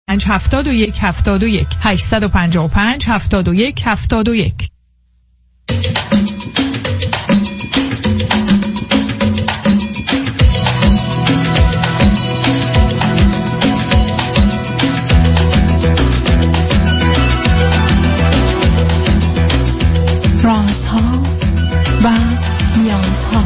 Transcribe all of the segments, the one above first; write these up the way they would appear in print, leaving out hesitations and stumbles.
71 855 71. رازها و نیازها.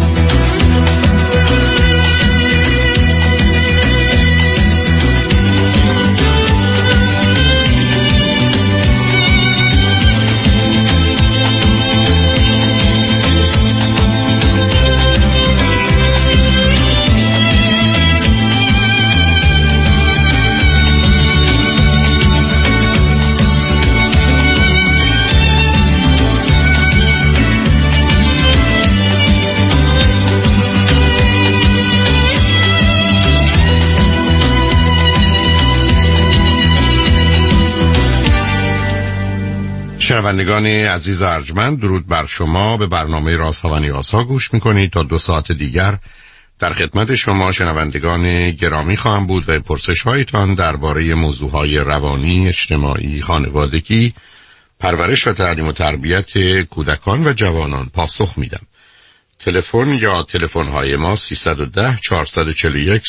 شنوندگان عزیز ارجمند، درود بر شما. به برنامه رازها و نیازها گوش میکنید. تا 2 ساعت دیگر در خدمت شما شنوندگان گرامی خواهم بود و پرسش هایتان درباره موضوعهای روانی، اجتماعی، خانوادگی، پرورش و تعلیم و تربیت کودکان و جوانان پاسخ میدم. تلفن یا تلفن های ما 310 441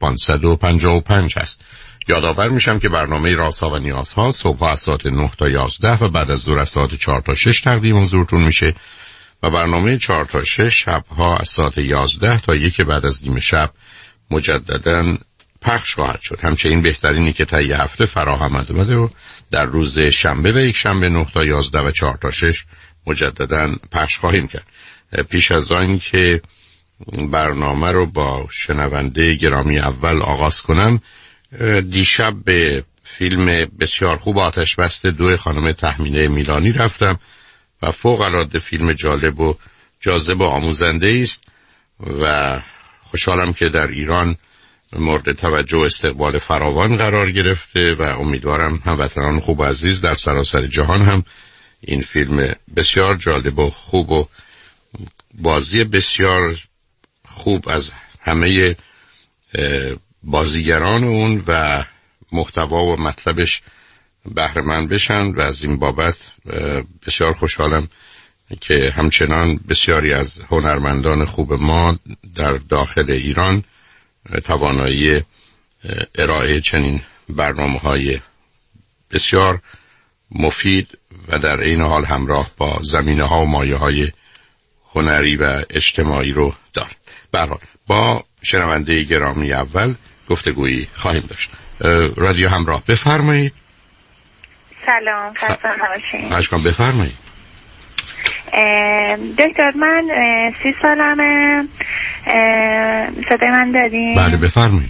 0555 است. یادآور میشم که برنامه رازها و نیازها صبح از ساعت 9 تا 11 و بعد از ظهر از ساعت 4 تا 6 تقدیم حضورتون میشه و برنامه 4 تا 6 شبها از ساعت 11 تا 1 بعد از نیم شب مجددا پخش خواهد شد. همچنین بهترینی که طی هفته فراهم آمده و در روز شنبه و یک شنبه 9 تا 11 و 4 تا 6 مجددا پخش خواهیم کرد. پیش از آن که برنامه رو با شنونده گرامی اول آغاز کنم، دیشب به فیلم بسیار خوب آتش بست 2 خانم تحمینه میلانی رفتم و فوق العاده فیلم جالب و جاذب و آموزنده است و خوشحالم که در ایران مورد توجه و استقبال فراوان قرار گرفته و امیدوارم هموطنان خوب و عزیز در سراسر جهان هم این فیلم بسیار جالب و خوب و بازی بسیار خوب از همه بازیگران اون و محتوا و مطلبش بهره مند بشن و از این بابت بسیار خوشحالم که همچنان بسیاری از هنرمندان خوب ما در داخل ایران توانایی ارائه چنین برنامه‌های بسیار مفید و در این حال همراه با زمینه‌ها و مایه‌های هنری و اجتماعی رو دارد. به هر حال با شنونده گرامی اول گفتگویی خواهیم داشت. رادیو همراه، بفرمایید. سلام، خسته نباشید. اشکان بفرمایید. دکتر من 30 سالمه. صدای من دارین؟ بله بفرمایید.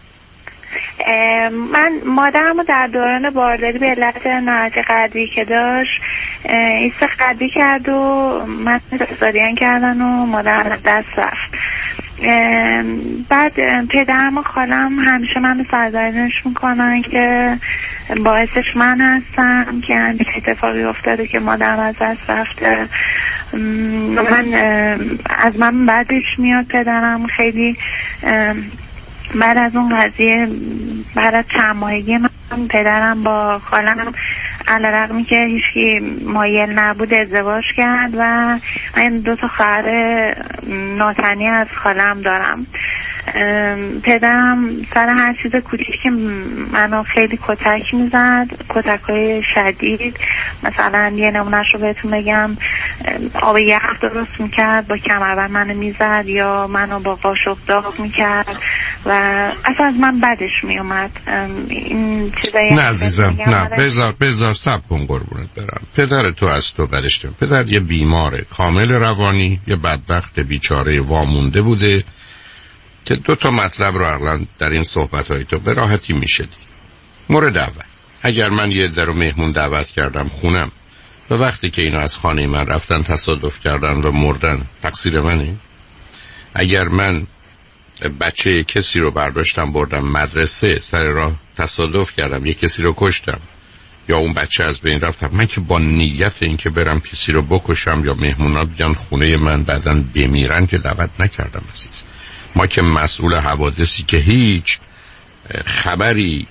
من مادرمو در دوران بارداری به علت ناراحتی قلبی که داشت ایست قلبی کرد و من سزارین کردن و مادرم از دست رفت. بعد پدرم و خالم همیشه من سرزنش میکنن که باعثش من هستم که همین اتفاقی افتاده که مادرم از دست رفته. من از من بعدش میاد. پدرم خیلی بعد از اون قضیه، بعد از چند ماهگی من پدرم با خالم علیرغمی که هیچکی مایل نبود ازدواج کرد و من 2 تا خواهر ناتنی از خالم دارم. پدرم سر هر چیز کوچیکی که منو خیلی کتک میزد، کتک‌های شدید. مثلا یه نمونهش رو بهتون بگم، آب یخ درست میکرد با کمربند منو میزد یا منو با قاشق داغ میکرد و اصلا از من بدش میومد. این چیزایی نه عزیزم، نه بذار صبر کن قربونت برم. پدر تو از تو بدش نمیاد. پدر یه بیماره کامل روانی، یه بدبخت بیچاره وامونده بوده که 2 تا مطلب رو اصلا در این صحبت‌های تو به راحتی میشه دید. مورد اول، اگر من یه در رو مهمون دعوت کردم خونم و وقتی که اینا از خانه من رفتن تصادف کردن و مردن، تقصیر منه؟ اگر من بچه کسی رو برداشتم بردم مدرسه، سر راه تصادف کردم، یه کسی رو کشتم یا اون بچه از بین رفتم، من که با نیت این که برم کسی رو بکشم یا مهمونا بیان خونه من بعداً بمیرن که دعوت نکردم عزیز. ما که مسئول حوادثی که هیچ خبری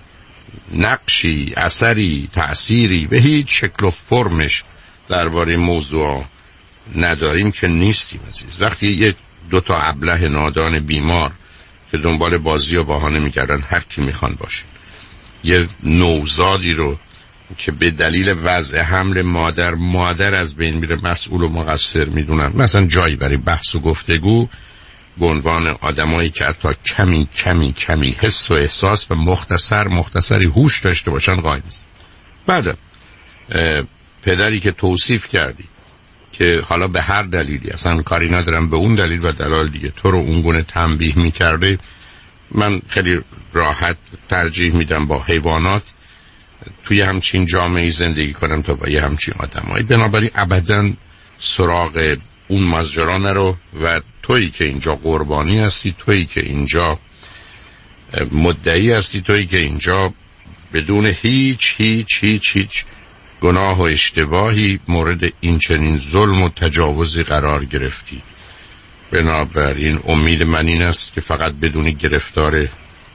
نقشی، اثری، تأثیری به هیچ شکل و فرمش درباره موضوع نداریم که نیستیم عزیز. وقتی یه دو تا ابله نادان بیمار که دنبال بازی و بهانه میکردن هر کی میخوان باشه، یه نوزادی رو که به دلیل وضع حمل مادر از بین میره مسئول و مقصر میدونن، مثلا جایی برای بحث و گفتگو به عنوان آدمایی که حتی کمی حس و احساس و مختصری هوش داشته باشن قایم است. بعد پدری که توصیف کردی که حالا به هر دلیلی، اصلا کاری ندارم به اون دلیل و دلایل دیگه، تو رو اونگونه تنبیه میکرده، من خیلی راحت ترجیح میدم با حیوانات توی همچین جامعه زندگی کنم تا با یه همچین آدمایی. بنابراین ابداً سراغ اون ماجرا نرو و تویی که اینجا قربانی هستی، تویی که اینجا مدعی هستی، تویی که اینجا بدون هیچ گناه و اشتباهی مورد این چنین ظلم و تجاوزی قرار گرفتی. بنابراین امید من این است که فقط بدون گرفتار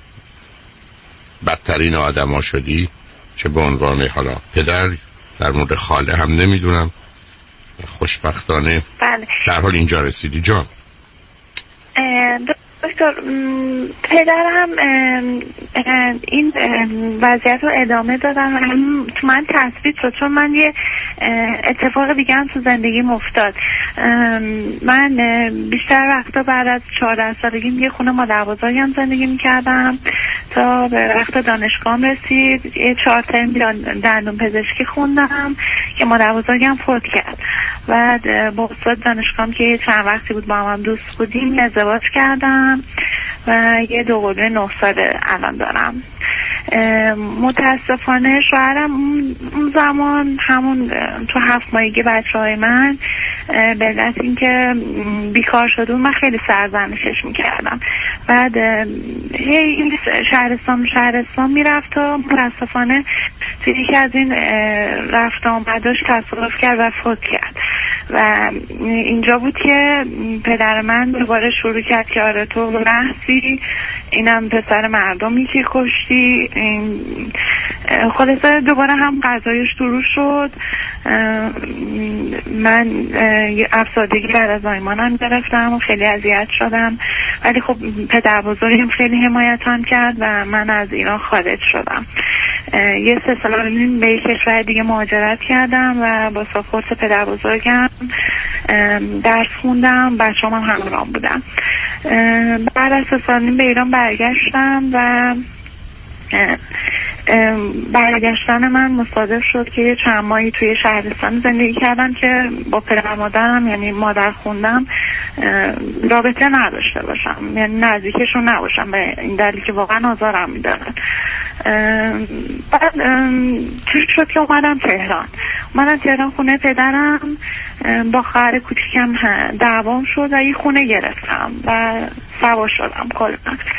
بدترین آدما شدی، چه به عنوان حالا پدر، در مورد خاله هم نمیدونم. خوشبختانه بله. در حال اینجا رسیدی. جان دکتر، پدرم این وضعیت رو ادامه دادن و تو من تثبیت شد، چون من یه اتفاق دیگه هم تو زندگیم افتاد. من بیشتر وقتا بعد از 14 سالگی یه خونه مادر بزرگم زندگی میکردم تا به وقت دانشگاهم رسید. یه 4 ترم دندون پزشکی خوندم که مادر بزرگم فوت کرد. بعد با استاد دانشگاهم که چند وقتی بود با هم دوست بودیم ازدواج کردم و یه 2 قلوه 9 ساله الان دارم. متاسفانه شوهرم اون زمان همون تو 7 ماهگی بچه‌های من به علت اینکه بیکار شده من خیلی سرزنشش میکردم. بعد این شهرستان میرفت و متاسفانه توی یکی از این رفت آمداش تصادف کرد و فوت کرد و اینجا بود که پدر من دوباره شروع کرد که آره تو محضی اینم پسر مردمی که کشتی. خلاصه دوباره هم قضایش شروع شد. من افسردگی بعد از زایمانم گرفتم و خیلی اذیت شدم، ولی خب پدر بزرگم خیلی حمایتم کرد و من از ایران خارج شدم. یه 3 سال به یک کشور دیگه مهاجرت کردم و با ساپورت پدر بزرگم درس خوندم، بچه‌ام هم همراهم بودم. بعد از 3 سال به ایران برگشتم و برگشتن من مصادف شد که چند ماهی توی شهرستان زندگی کردم که با پدر مادرم، یعنی مادر خوندم، رابطه نداشته باشم، یعنی نزدیکشون نباشم به این دلیل که واقعا آزارم میدادن. بعد چیز شد که اومدم تهران خونه پدرم، با خواهر کوچیکم دعوام شد و یه خونه گرفتم و سوا شدم کلا.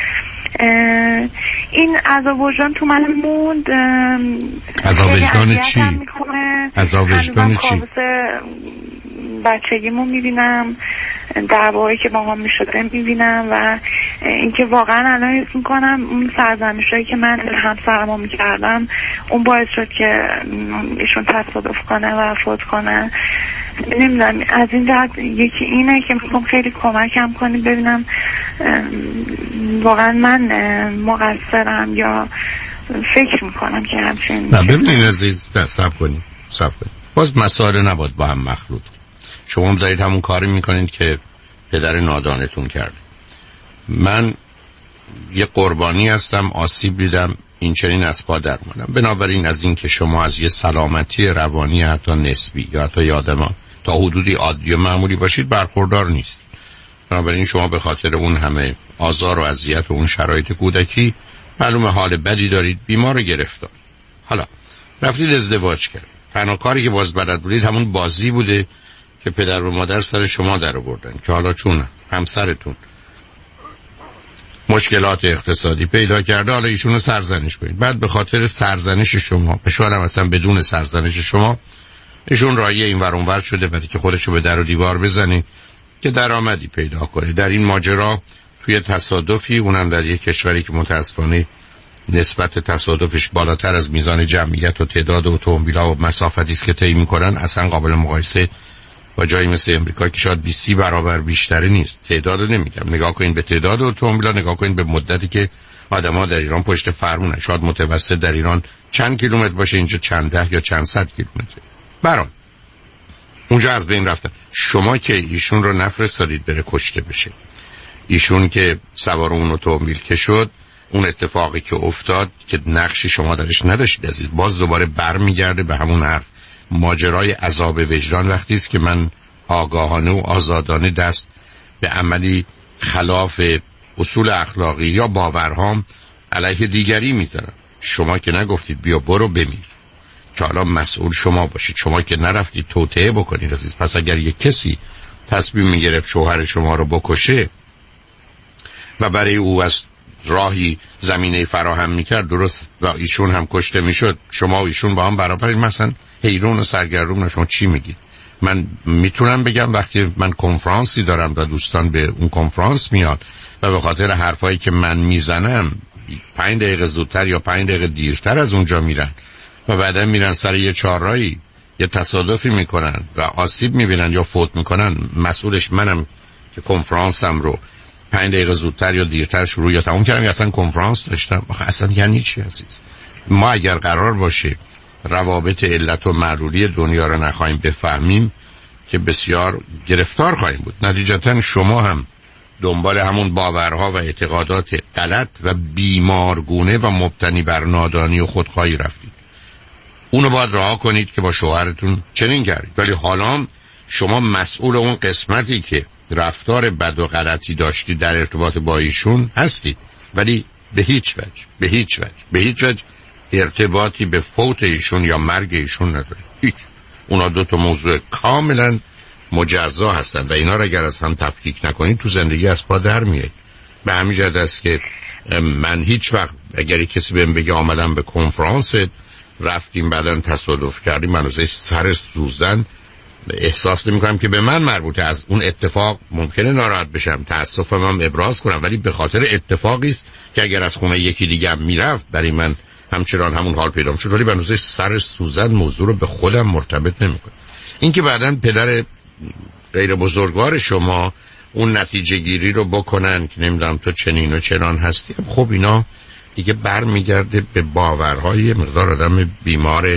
این عذاب وجدان تو من موند. عذاب وجدان چی؟ عذاب وجدان چی؟ بچگیمو میبینم، دعوایی که با هم میشده میبینم و اینکه واقعا الان حس میکنم اون سرزنشایی که من همسرمو میکردم اون باعث شد که ایشون تصادف کنه و فوت کنه. نمیدونم، از این جهت یکی اینه که میخوام خیلی کمکم کنی ببینم واقعا من مقصرم یا فکر میکنم که همچین. نه ببینید عزیز، صبر کنید. باز مسائل نباید با هم مخلوط. شما دارید همون کاری میکنید که پدر نادانتون کرده. من یه قربانی هستم، آسیب دیدم، این چنین از پا در ماندم. بنابراین از این که شما از یه سلامتی روانی حتی نسبی یا حتی یادمان تا حدودی عادی و معمولی باشید برخوردار نیست. بنابراین شما به خاطر اون همه آزار و اذیت و اون شرایط کودکی معلومه حال بدی دارید، بیمار گرفتار. حالا رفتید ازدواج کرد، تنها کاری که باز بلد بودید همون بازی بوده که پدر و مادر سر شما در آوردن که حالا چون همسرتون مشکلات اقتصادی پیدا کرده حالا ایشونو سرزنش کنید. بعد به خاطر سرزنش شما، شاید هم اصلا بدون سرزنش شما، ایشون رایه این ور اون ور شده برای که خودشو به در و دیوار بزنه که درآمدی پیدا کنه. در این ماجرا توی تصادفی، اونم در یک کشوری که متاسفانه نسبت تصادفش بالاتر از میزان جمعیت و تعداد اتومبیل‌ها و مسافتی است که طی می‌کنن اصلا قابل مقایسه با جایی مثل امریکا که شاید 20 برابر بیشتری نیست. تعدادو نمیگم، نگاه کنین به تعداد اتومبیل‌ها، نگاه کنین به مدتی که آدم‌ها در ایران پشت فرمونن. شاید متوسط در ایران چند کیلومتر باشه، اینجا چند ده یا چند صد کیلومتر. برای اونجا از بین رفتن. شما که ایشون رو نفرستادید بره کشته بشه، ایشون که سوار اون اتومبیل که شد، اون اتفاقی که افتاد که نقشی شما درش نداشتید عزیز، باز دوباره برمیگرده به همون حرف. ماجرای عذاب وجدان وقتی است که من آگاهانه و آزادانه دست به عملی خلاف اصول اخلاقی یا باورهام علیه دیگری میزنم. شما که نگفتید بیا برو بمیر که حالا مسئول شما باشید، شما که نرفتید توطئه بکنید عزیز. پس اگر یک کسی تصمیم میگرفت شوهر شما رو بکشه و برای او از راهی زمینه فراهم میکرد، درست و ایشون هم کشته میشد، شما و ایشون با هم برابر، مثلا حیرون و سرگردون شما چی میگید؟ من میتونم بگم وقتی من کنفرانسی دارم و دوستان به اون کنفرانس میاد و به خاطر حرفایی که من میزنم 5 دقیقه زودتر یا 5 دقیقه دیرتر از اونجا میرن و بعدا میرن سر یه چهارراهی یه تصادفی میکنن و آسیب میبینن یا فوت میکنن، مسئولش منم که کنفرانسم رو 5 دقیقه زودتر یا دیرتر شروع یا تموم کردم یا اصلا کنفرانس داشتم. آخه اصلا یعنی چی عزیز؟ ما اگر قرار باشه روابط علت و معلولی دنیا رو نخواهیم بفهمیم که بسیار گرفتار خواهیم بود. نتیجتا شما هم دنبال همون باورها و اعتقادات غلط و بیمارگونه و مبتنی بر نادانی و خودخواهی رفتید. اونو باید رها کنید که با شوهرتون چنین کردید، ولی حالا شما مسئول اون قسمتی که رفتار بد و غلطی داشتید در ارتباط با ایشون هستید، ولی به هیچ وجه ارتباطی به فوت ایشون یا مرگ ایشون نداره. هیچ. اونا دو تا موضوع کاملا مجزا هستن و اینا رو اگر از هم تفکیک نکنید تو زندگی از پا در میایید. به همین جهت است که من هیچ وقت اگر کسی بهم بگه آمدم به کنفرانس رفتیم بعدن تصادف کردیم، من از سر سوزن احساس نمی‌کنم که به من مربوطه. از اون اتفاق ممکنه ناراحت بشم، تأسفم هم ابراز کنم، ولی به خاطر اتفاقی است که اگر از خونه یکی دیگه هم میرفت برای من همچنان همون حال پیدا می‌شد، ولی بنوزه سر سوزن موضوع رو به خودم مرتبط نمی‌کنم. این که بعداً پدر غیر بزرگوار شما اون نتیجه گیری رو بکنن که نمیدونم تو چنین و چنان هستی، خب اینا دیگه برمیگرده به باورهای مقدار آدم بیمار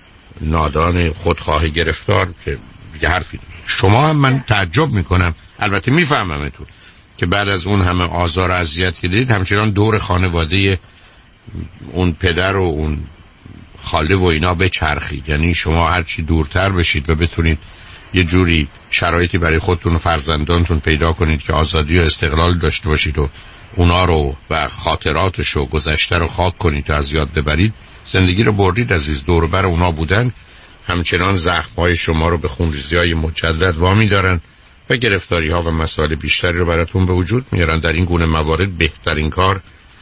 نادان خودخواه گرفتار که دیگه حرفی داره. شما هم من تعجب میکنم، البته میفهممتون که بعد از اون همه آزار و اذیت که دیدید همچنان دور خانواده اون پدر و اون خاله و اینا بچرخید. یعنی شما هرچی دورتر بشید و بتونید یه جوری شرایطی برای خودتون و فرزندانتون پیدا کنید که آزادی و استقلال داشته باشید و اونا رو و خاطراتش و گذشته رو خاک کنید تا از یاد ببرید، زندگی رو بردید عزیز. دور بر اونا بودن همچنان زخم‌های شما رو به خونریزی‌های مجدد وامی دارن و گرفتاری‌ها و مسائل بیشتری رو براتون به وجود میارن. در این گونه موارد بهترین کار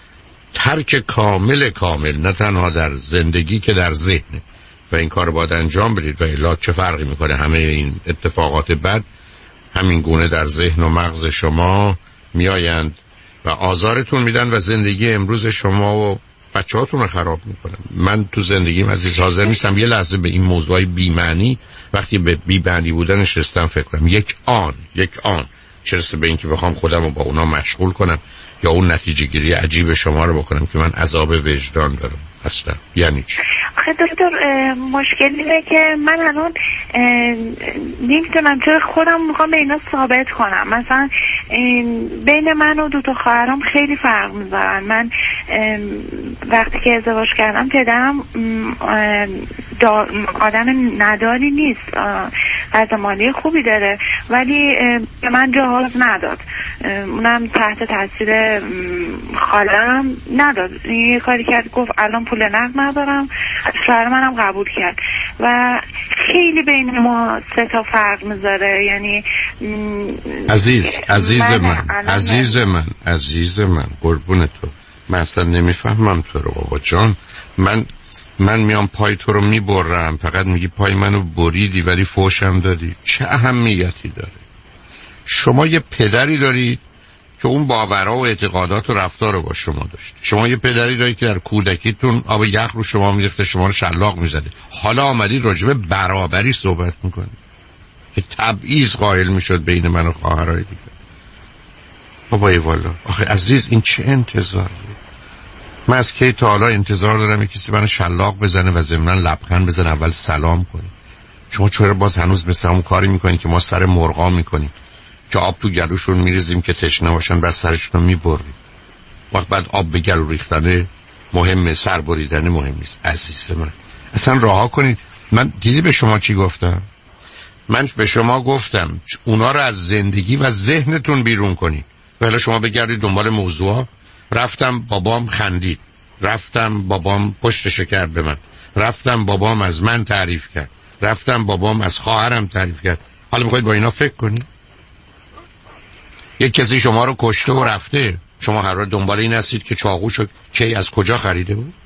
ترک کامل نه تنها در زندگی که در ذهن، و این کار رو باید انجام بدید و الا چه فرقی میکنه؟ همه این اتفاقات بد همین گونه در ذهن و مغز شما میآیند و آزارتون میدن و زندگی امروز شما و بچه‌هاتون رو خراب میکنن. من تو زندگیم عزیز حاضر نیستم یه لحظه به این موضوعی بی‌معنی وقتی به بی‌معنی بودنش رسیدم فکر کنم یک آن چه رسه به این که بخوام خودم رو با اونا مشغول کنم یا اون نتیجه گیری عجیب شما رو بکنم که من عذاب وجدان دارم. اصلا یعنی چی؟ آخه دکتر مشکل اینه که من الان نمیتونم، چرا خودم میخوام به اینا ثابت کنم. مثلا بین من و 2 تا خواهرام خیلی فرق میذارن. من وقتی که ازدواج کردم پدرم آدم نداری نیست، قدر مالی خوبی داره ولی به من جواز نداد، اونم تحت تاثیر خالم نداد. یه کاری کرد گفت الان پول نقد ندارم، شوهر منم قبول کرد و خیلی بین ما 3 تا فرق میذاره. یعنی عزیز من قربون تو، من اصلا نمیفهمم تو رو بابا جان. من میام پای تو رو میبرم، فقط میگی پای منو بریدی ولی فوشم دادی. چه اهمیتی داره؟ شما یه پدری دارید که اون باورها و اعتقادات و رفتار رو با شما داشت. شما یه پدری دارید که در کودکیتون آب یخ رو شما میریخته، شما رو شلاق میزده. حالا آمدید راجع به برابری صحبت میکنید که تبعیض قائل میشد بین من و خواهرای دیگه. بابای والا، آخه عزیز این چه انتظاریه؟ من از کی تا حالا انتظار دارم کسی منو شلاق بزنه و ضمناً لبخند بزنه، اول سلام کنه. شما چرا باز هنوز مثل همون کاری میکنید که ما سر مرغا میکنیم که آب تو گلوشون میریزیم که تشنه باشن بس سرشون رو میبریم. وقت بعد آب به گلو ریختنه مهمه، سر بریدن مهم نیست. عزیز من اصلا رها کنید. من دیدی به شما چی گفتم؟ من به شما گفتم اونا رو از زندگی و ذهنتون بیرون کنید. ولی شما بگردید دنبال موضوعا. رفتم بابام خندید، رفتم بابام پشتش کرد به من، رفتم بابام از من تعریف کرد، رفتم بابام از خواهرم تعریف کرد. حالا میخواید با اینا فکر کنید؟ یک کسی شما رو کشته و رفته، شما هر روز دنبال این هستید که چاقوشو کی از کجا خریده بود؟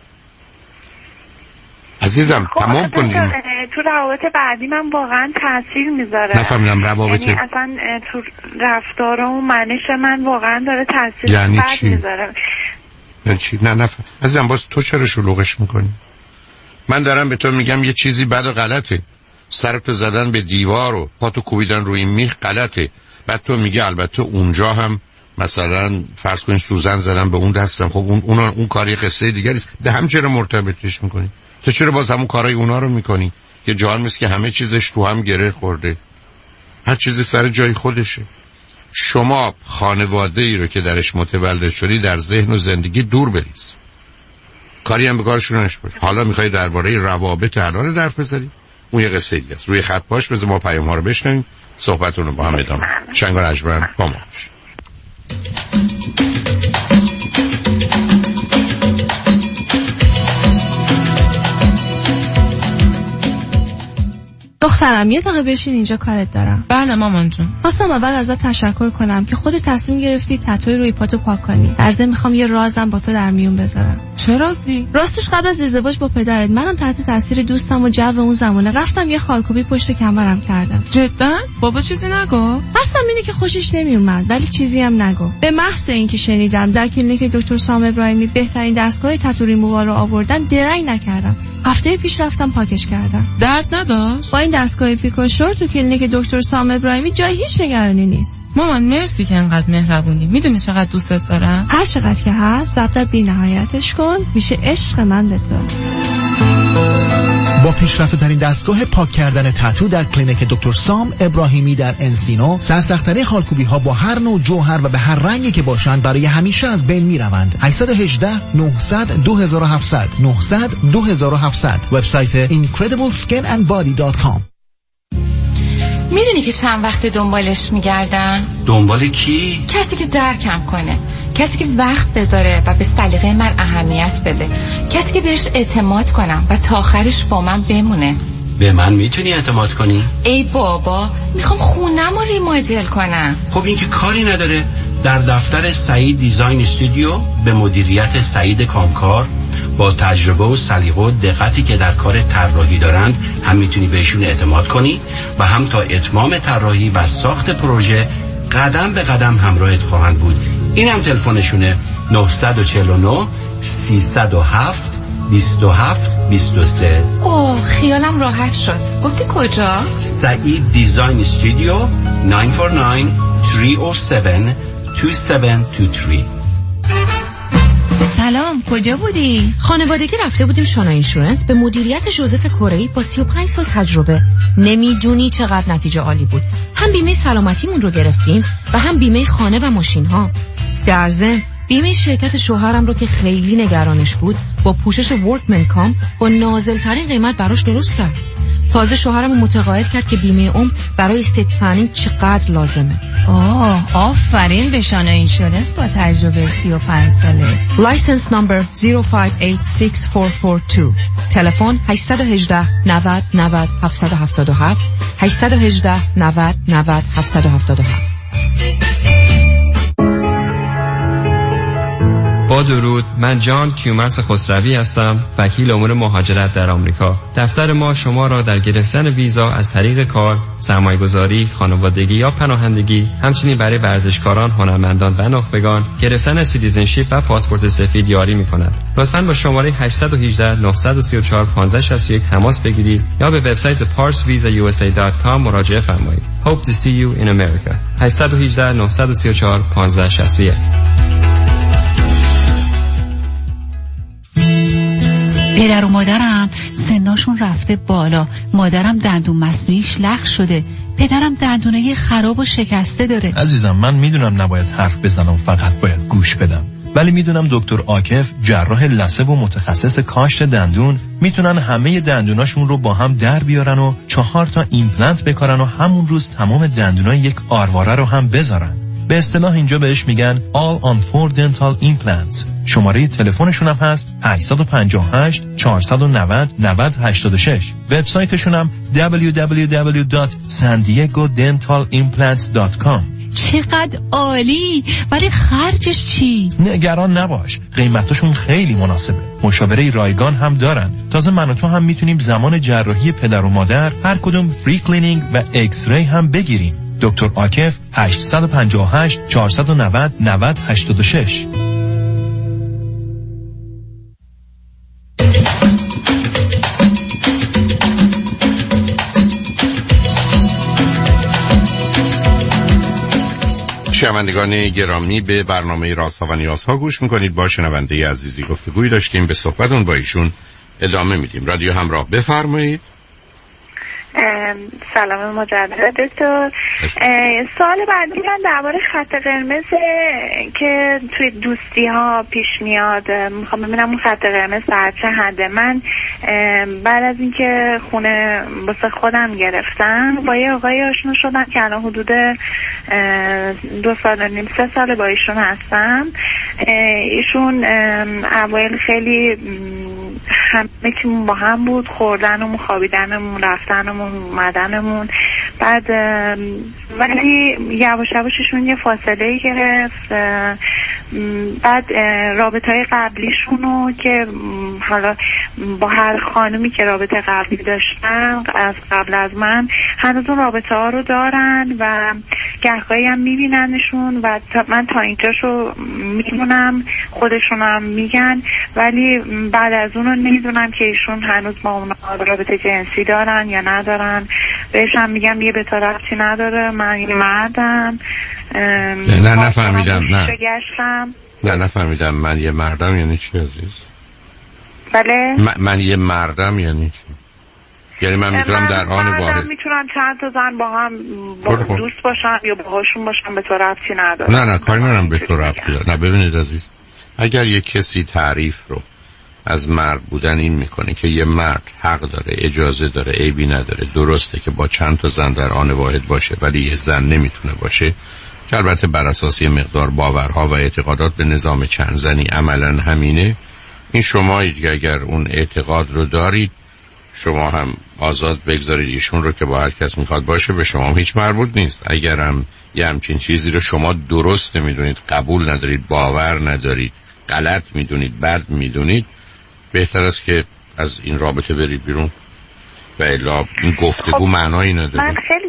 عزیزم تمام کنید. تو روابط بعدی من واقعا تاثیر میذاره. نفهمیدم روابط، یعنی اصلا تو رفتار و منش من واقعا داره تاثیر یعنی بد چی؟ میذاره. یعنی چی؟ نه عزیزم باز تو چرا شلوغش میکنی؟ من دارم به تو میگم یه چیزی بد و غلطه. سرتو زدن به دیوار و پاتو کوبیدن روی میخ غلطه. بعد تو میگه البته اونجا هم مثلا فرض کن سوزن زدن به اون دستم. خب اون کاری قصه دیگری است. به هم چرا مرتبطش میکنی؟ تو چرا باز همون کارای اونا رو میکنی که جان مثل که همه چیزش تو هم گره خورده، هر چیزی سر جای خودشه. شما خانواده ای رو که درش متولد شدی در ذهن و زندگی دور بریز، کاری هم به کارشون نش. حالا میخوای درباره روابط الان درف بزنی، اون یه قصه دیگه است. روی خط باش، بذار ما پیام ها رو بشنویم، صحبتون رو با هم ادامه. شنگار اجبرم با ما باش. دخترم یه دقیقه بشین اینجا، کارت دارم. بله مامان جون. خواستم اول ازت تشکر کنم که خودت تصمیم گرفتی تتوی روی پاتو پاک کنی. در ضمن میخوام یه رازم با تو در میون بذارم. چه رازی؟ راستش قبل از ازدواج با پدرت منم تحت تاثیر دوستم و جو اون زمانه رفتم یه خالکوبی پشت کمرم کردم. جدا؟ بابا چیزی نگو؟ قصدم اینه که خوشش نمیومد ولی چیزی هم نگو. به محض اینکه شنیدم در کلینیک دکتر سام ابراهیمی بهترین دستگاه تتو ریمووال رو آوردن، درنگ نکردم. هفته پیش رفتم پاکش کردم. درد نداشت؟ با این دستگاه پیکوشور تو کلینیک دکتر سام ابراهیمی جای هیچ نگرانی نیست. مامان مرسی که انقدر مهربونی. میدونی چقدر دوستت دارم؟ هر چقدر که هست ضبط بی‌نهایتش کن، میشه عشق من به تو. با پیشرفته ترین دستگاه پاک کردن تتو در کلینیک دکتر سام ابراهیمی در انسینو، سرسخت‌ترین خالکوبی ها با هر نوع جوهر و به هر رنگی که باشند برای همیشه از بین میروند. 818 900 2700 900 2700. وبسایت incredibleskinandbody.com. میدونی که چند وقت دنبالش میگردن؟ دنبال کی؟ کسی که درکم کنه، کسی که وقت بذاره و به سلیقه من اهمیت بده، کسی که بهش اعتماد کنم و تا آخرش با من بمونه. به من میتونی اعتماد کنی؟ ای بابا، میخوام خونم رو ریمادل کنم. خب این که کاری نداره. در دفتر سعید دیزاین استودیو به مدیریت سعید کامکار با تجربه و سلیقه و دقتی که در کار طراحی دارند هم میتونی بهشون اعتماد کنی و هم تا اتمام طراحی و ساخت پروژه قدم به قدم همراهت خواهند بود. این هم تلفنشونه 949 307 27 23. اوه خیالم راحت شد. گفتی کجا؟ سعید دیزاین استودیو 949 307 2723. سلام، کجا بودی؟ خانوادگی رفته بودیم شانا اینشورنس به مدیریت جوزف کره‌ای با 35 سال تجربه. نمیدونی چقدر نتیجه عالی بود. هم بیمه سلامتیمون رو گرفتیم و هم بیمه خانه و ماشین ها. در ضمن بیمه شرکت شوهرم رو که خیلی نگرانش بود با پوشش ورکمن کام با نازل‌ترین قیمت براش درست کرد. تازه شوهرم متقاعد کرد که بیمه عمر برای استیت پلنینگ چقدر لازمه. آفرین به شانا اینشورنس با تجربه 35 ساله. لایسنس نمبر 0586442. تلفن 818 90 90 777 818 90 90 777. با درود، من جان کیومرث خسروی هستم، وکیل امور مهاجرت در آمریکا. دفتر ما شما را در گرفتن ویزا از طریق کار، سرمایه‌گذاری، خانوادگی یا پناهندگی، همچنین برای ورزشکاران، هنرمندان و نخبگان گرفتن سیتیزنشیپ و پاسپورت سفید یاری می‌کند. لطفاً با شماره 818 934 1561 تماس بگیرید یا به وبسایت parsvisausa.com مراجعه فرمایید. Hope to see you in America. 818 934 1561. پدر و مادرم سناشون رفته بالا. مادرم دندون مصنوعیش لخ شده. پدرم دندونه خراب و شکسته داره. عزیزم من میدونم نباید حرف بزنم، فقط باید گوش بدم. ولی میدونم دکتر عاکف جراح لثه و متخصص کاشت دندون میتونن همه دندوناشون رو با هم در بیارن و 4 ایمپلنت بکارن و همون روز تمام دندونای یک آرواره رو هم بذارن. به اصطلاح اینجا بهش میگن All on 4 Dental Implants. شماره تلفنشون هم هست 858 490 9086. وبسایتشون هم www.sandiegodentalimplants.com. چقدر عالی. ولی خرجش چی؟ نگران نباش، قیمتاشون خیلی مناسبه. مشاوره رایگان هم دارن. تازه من و تو هم میتونیم زمان جراحی پدر و مادر هر کدوم فری کلینینگ و ایکس ری هم بگیریم. دکتر عاکف 858 490 9086. شنوندگان گرامی، به برنامه رازها و نیازها گوش میکنید. با شنونده عزیزی گفتگوی داشتیم، به صحبتون با ایشون ادامه میدیم. رادیو همراه، بفرمایید. سلام مجدد دکتر. سوال بعدی من درباره خط قرمز که توی دوستی ها پیش میاد. میخوام ببینم اون خط قرمز در چه حده. من بعد از اینکه خونه واسه خودم گرفتم با یه آقای آشنا شدم که الان حدود 2 سال و نیم 3 سال با ایشون هستم. ایشون اوایل خیلی همه چیمون با هم بود، خوردنمون، خوابیدنمون، رفتنمون، اومدنمون. بعد ولی یواش یواششون یه فاصله گرفت. بعد رابطه‌های قبلیشونو که حالا با هر خانومی که رابطه قبلی داشتن از قبل از من هنوز اون رابطه ها رو دارن و گهگاهی هم میبیننشون و من تا اینجاشو میدونم، خودشون هم میگن، ولی بعد از اونو نمیدونم که ایشون هنوز با اون رابطه جنسی دارن یا ندارن. بهش هم میگم یه بطارتی نداره، من یه مردم. نه نفهمیدم. نه نفهمیدم. من یه مردم یعنی چی عزیز؟ بله؟ من یه مردم یعنی چی؟ یعنی من میتونم در آن واحد میتونم چند تا زن با هم دوست باشم یا باهاشون باشم، به تو ربطی نداره. نه کاری ندارم به تو ربطی داره. نه ببینید عزیز، اگر یه کسی تعریف رو از مرد بودن این میکنه که یه مرد حق داره، اجازه داره، عیبی نداره، درسته که با چند تا زن در آن واحد باشه ولی یه زن نمیتونه باشه، که البته بر اساس یه مقدار باورها و اعتقادات به نظام چند زنی عملا همینه، این شما اگر اون اعتقاد رو دارید شما هم آزاد بگذارید ایشون رو که با هر کس میخواد باشه، به شما هیچ مربوط نیست. اگر هم یه همچین چیزی رو شما درست نمیدونید، قبول ندارید، باور ندارید، غلط میدونید، بد میدونید، بهتر است که از این رابطه برید بیرون و الا این گفتگو معنایی نداره.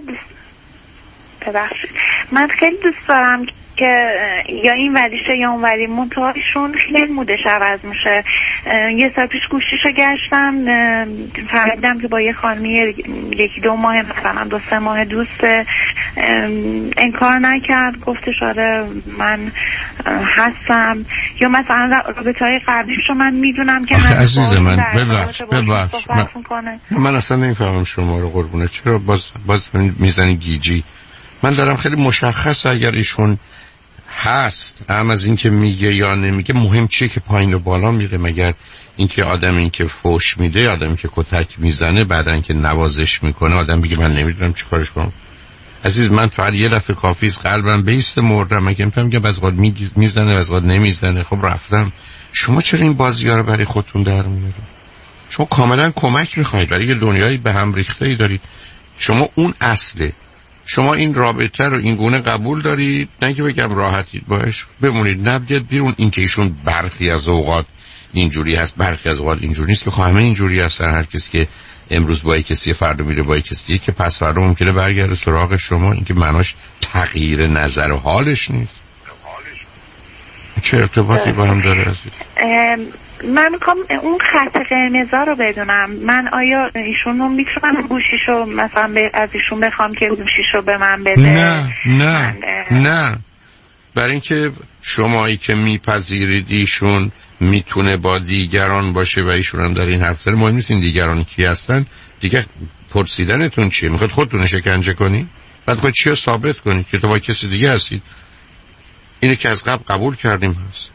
من خیلی دوست دارم که یا این وریشه یا اون وری منطقهشون خیلی مودش عوض میشه. یه سال پیش گوشیشو گشتم، فهمیدم که با یه خانمی 1-2 ماه مثلا 2-3 ماه دوسته، انکار نکرد، گفتش آره من هستم. یا مثلا رابطه‌های قبلیشو من میدونم که عزیز من ببخش من اصلا نمیفهمم شما رو قربونه، چرا باز میزنی گیجی؟ من دارم خیلی مشخصه اگر ایشون هست، هم از این که میگه یا نمیگه مهم چیه که پایین و بالا میره؟ مگر اینکه آدم این که فوش میده، آدم که کتک میزنه، بعدن که نوازش میکنه آدم بگه من نمیدونم چی کارش کنم؟ عزیز من فقط یه دفعه کافیست قلبم بیسته مردم، مگه میتونم که بعضی وقت میزنه بعضی وقت نمیزنه. خب رفتم. شما چرا این بازی‌ها رو برای خودتون در میارید؟ شما کاملا کمک میخواید برای یه دنیایی به هم ریخته‌ای دارید. شما اون اصله، شما این رابطه رو این گونه قبول دارید، نه که بگم راحتید باش بمونید، نبید بیرون. این که ایشون برخی از اوقات اینجوری هست برخی از اوقات اینجوری نیست که خب همه اینجوری هستن. هر کسی که امروز با کسی فردا میره با کسی که پس فردا ممکنه برگرده سراغ شما. این که معناش تغییر نظر و حالش نیست. چه ارتباطی با هم داره عزیز؟ من میخوام اون خط قرمزا رو بدونم. من آیا ایشون رو میتونم گوشیشو مثلا از ایشون بخوام که گوشیشو به من بده؟ نه برای اینکه شمایی که میپذیرید ایشون میتونه با دیگران باشه و ایشون هم در این حرف زده، مهم نیست این دیگران کی هستن دیگه. پرسیدنتون چیه؟ میخواد خودتون شکنجه کنی؟ بعد خود چی رو ثابت کنی که تو با کسی دیگه هستید؟ اینه که از قبل قبول کردیم هست.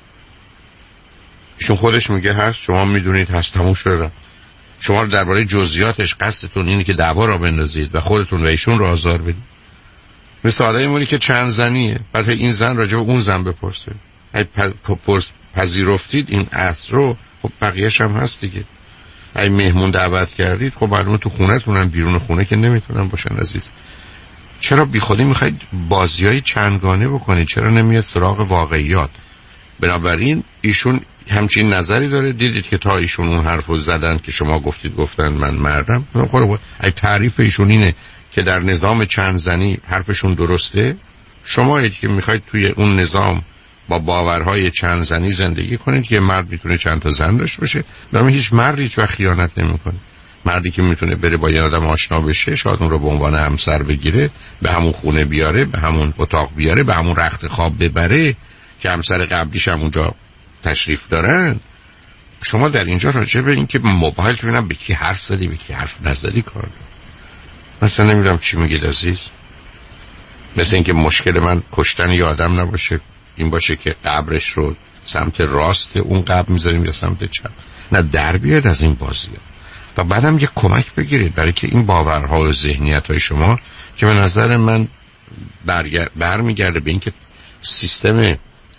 ایشون خودش میگه هست، شما میدونید هست، تموم شده. شما رو درباره جزئیاتش قصدتون اینه که دعوا را بندازید و خودتون و ایشون رو آزار بدید. مثل آدمی مونی که چند زنیه، بعد این زن راجع به اون زن بپرسه. پذیرفتید این اصل رو، خب بقیه‌اش هم هست دیگه. اگه مهمون دعوت کردید، خب معلومه تو خونه‌تونن، بیرون خونه که نمیتونن باشن عزیز. چرا بیخودی میخواید بازیای چندگانه بکنید؟ چرا نمیاد سراغ واقعیات؟ بنابراین ایشون همچین نظری داره. دیدید که تا ایشون اون حرفو زدن که شما گفتن من مردم، خب اگه تعریف ایشون اینه که در نظام چند زنی حرفشون درسته، شما اگه که میخواید توی اون نظام با باورهای چند زنی زندگی کنید که مرد میتونه چند تا زن داشته باشه، برای هیچ مردی هیچ وقت خیانت نمیکنه. مردی که میتونه بره با یه آدم آشنا بشه، شاید اون رو به عنوان همسر بگیره، به همون خونه بیاره، به همون اتاق بیاره، به همون رخت خواب ببره که همسر قبلیش هم اونجا تشریف دارن. شما در اینجا راجع به این که موبایل تو ببینم به کی حرف زدی به کی حرف نزدی کار دارم. مثلا نمیدونم چی میگید عزیز. مثل اینکه مشکل من کشتن یه آدم نباشه، این باشه که قبرش رو سمت راست اون قبر میذاریم یا سمت چپ. نه، در بیاد از این بازی و بعدم یه کمک بگیرید برای که این باورها و ذهنیت‌های شما که به نظر من برمیگرده به این که سیستم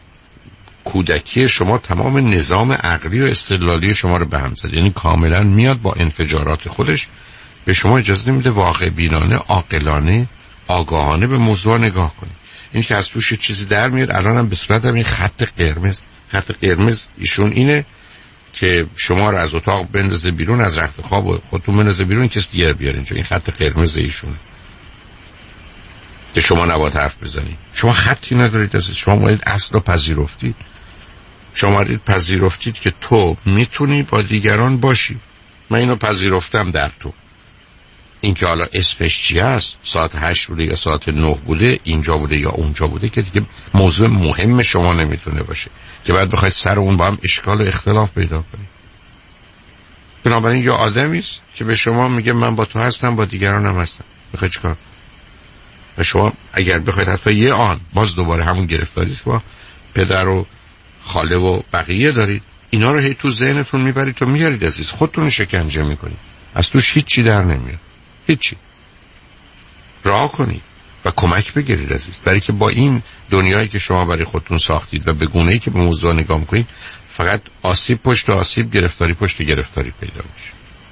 کودکی شما تمام نظام عقلی و استدلالی شما رو به هم زد. یعنی کاملا میاد با انفجارات خودش به شما اجازه نمیده واقع بینانه، عاقلانه، آگاهانه به موضوع نگاه کنید. این که از توش چیزی در میاد. الان هم به صورت این خط قرمز ایشون اینه که شما رو از اتاق بندازه بیرون، از رخت خواب خودتون بندازه بیرون، کسی دیگر بیاره اینجا. این خط قرمز ایشون که شما نباید حرف بزنید. شما خطی ندارید عزیز. شما باید اصل رو پذیرفتید. شما باید پذیرفتید که تو میتونی با دیگران باشی. من اینو پذیرفتم در تو. این که حالا اسمش چی هست، ساعت 8 بوده یا ساعت 9 بوده، اینجا بوده یا اونجا بوده، که دیگه موضوع مهم شما نمیتونه باشه که بعد بخواید سر اون با هم اشکال و اختلاف پیدا کنید. بنابراین یا آدمی است که به شما میگه من با تو هستم، با دیگران هم هستم، میخوای چیکار؟ و شما اگر بخواید حتی یه آن باز دوباره همون گرفتاری است با پدر و خاله و بقیه دارید، اینا رو هی تو ذهنتون میبرید و میارید عزیز، خودتون شکنجه میکنید، از توش هیچی در نمیاد، هیچی. راه کنید و کمک بگیرید عزیز، برای که با این دنیایی که شما برای خودتون ساختید و به گونه‌ای که به موضوع نگاه میکنید، فقط آسیب پشت آسیب، گرفتاری پشت گرفتاری پیدا میشه.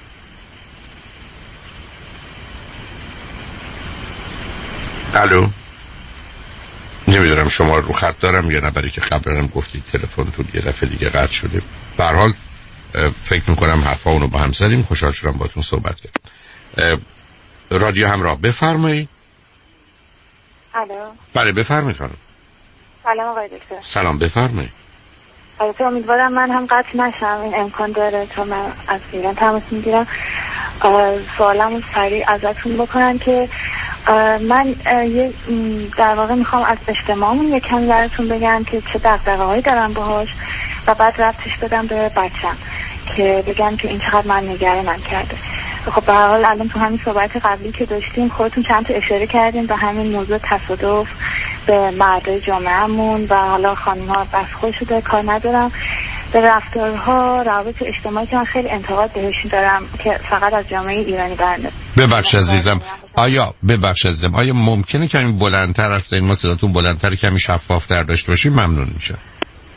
الو، نمیدونم شما رو خط دارم یا نه، برای که خبرم گفتید تلفنتون یه دفعه دیگه قطع شده. به هر حال فکر میکنم حرفا اونو با هم زدیم. خوشحال شدم باهاتون صحبت کردم. رادیو همراه، بفرمایید. الو. بله بفرمایید خانم. سلام آقای دکتر. سلام، بفرمایید. البته امیدوارم من هم قطع نشم، این امکان داره، تا من از ایران تماس میگیرم. سوالمو سریع ازتون بکنم که من در واقع میخوام از اجتماعمون یکم براتون بگم که چه دغدغه‌هایی دارم باهاش و بعد ربطش بدم به بچم که بگم که این چقدر من نگرانم کرده. خب به هر حال الان تو همین صحبت قبلی که داشتیم خودتون چند تا اشاره کردیم به همین موضوع تصادف به مردای جامعهمون و حالا خانم‌ها بس خود شده، کار ندارم. به رفتارها، روابط اجتماعی که من خیلی انتقاد بهشون دارم که فقط از جامعه ایرانی برنده. ببخش عزیزم، آیا ممکنه کمی بلندتر حرف بزنید؟ ما صداتون بلندتر، کمی شفاف‌تر داشته باشیم ممنون میشم.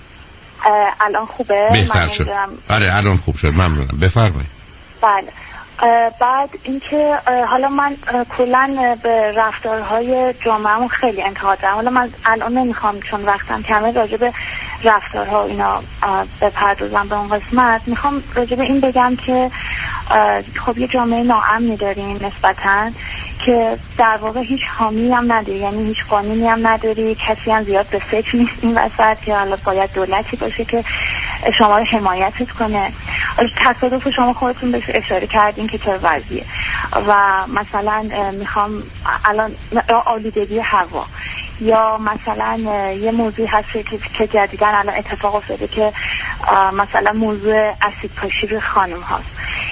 الان خوبه؟ بهتر شد. آره الان خوب شد، ممنونم. بفرمایید. بله. بعد اینکه حالا من کلا به رفتارهای جامعه‌مون خیلی انتقاد دارم. حالا من الان نمیخوام چون وقتم کمه راجع به رفتارها و اینا بپردازم به اون قسمت. میخوام راجع به این بگم که خب یه جامعه ناامنی داریم نسبتاً که در واقع هیچ حامی هم نداری، یعنی هیچ قانونی هم نداری، کسی هم زیاد به فکر نیست این وسط که حالا باید دولتی باشه که شما رو حمایتت کنه. تصادف شما خودتون بهش اشاره کردین که چه وضعیه و مثلا میخوام الان آلودگی هوا یا مثلا یه موضوع هست که جدیدن الان اتفاق افتاده که مثلا موضوع اسید پاشی روی خانم هاست.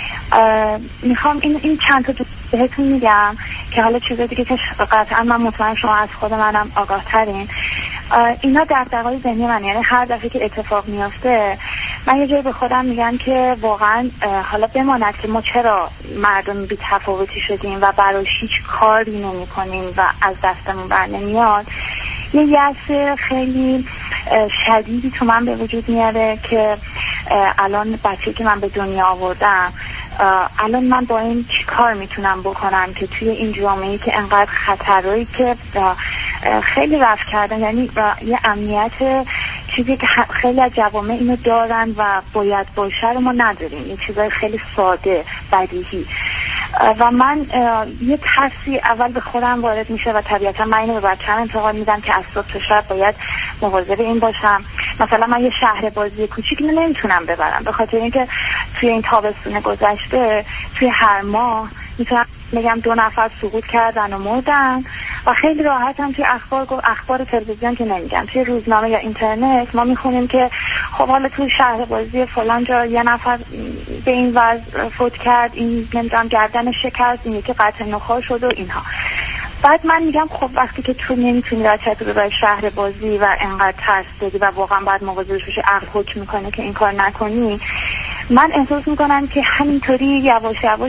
میخوام این چند تا بهتون میگم که حالا چیزا دیگه که قطعا من مطمئن شما از خود منم آگاه ترین. اینا دغدغه‌های ذهنی من، یعنی هر دفعه که اتفاق میافته من یه جایی به خودم میگم که واقعا حالا بماند که ما چرا مردم بی تفاوتی شدیم و برای هیچ کاری نمی کنیم و از دستمون بر نمیاد. یه یأس خیلی شدیدی تو من به وجود میاره که الان بچه‌ای که من به دنیا آوردم الان من با این چی کار میتونم بکنم که توی این جامعه‌ای که انقدر خطرهایی که خیلی رفع کردن، یعنی یه امنیت چیزی که خیلی از جوامع اینو دارن و باید باشه رو ما نداریم، این چیزای خیلی ساده بدیهی. و من یه ترسی اول به خودم وارد میشه و طبیعتا من اینو به بچه‌م انتقال میدم که از صبح تا شب باید مواظب این باشم. مثلا من یه شهر بازی کوچیک نمیتونم ببرم به خاطر اینکه توی این تابستون گذشته توی هر ماه میتونم میگم 2 نفر سقوط کردن و مردن و خیلی راحت هم توی اخبار تلویزیون که نمیگم، توی روزنامه یا اینترنت ما میخونیم که خب حالا توی شهر بازی فلان جا یه نفر به این وضع فوت کرد، این نمیدونم گردن شکست، این یکی قطع نخاع شد و اینها. بعد من میگم خب وقتی که تو نمیتونی بچه‌تو ببری شهر بازی و انقدر ترس داری و واقعا باید مواظبش باشی، عقل حکم میکنه که این کار نکنی، من احساس میکنم که همینطوری یواش یواش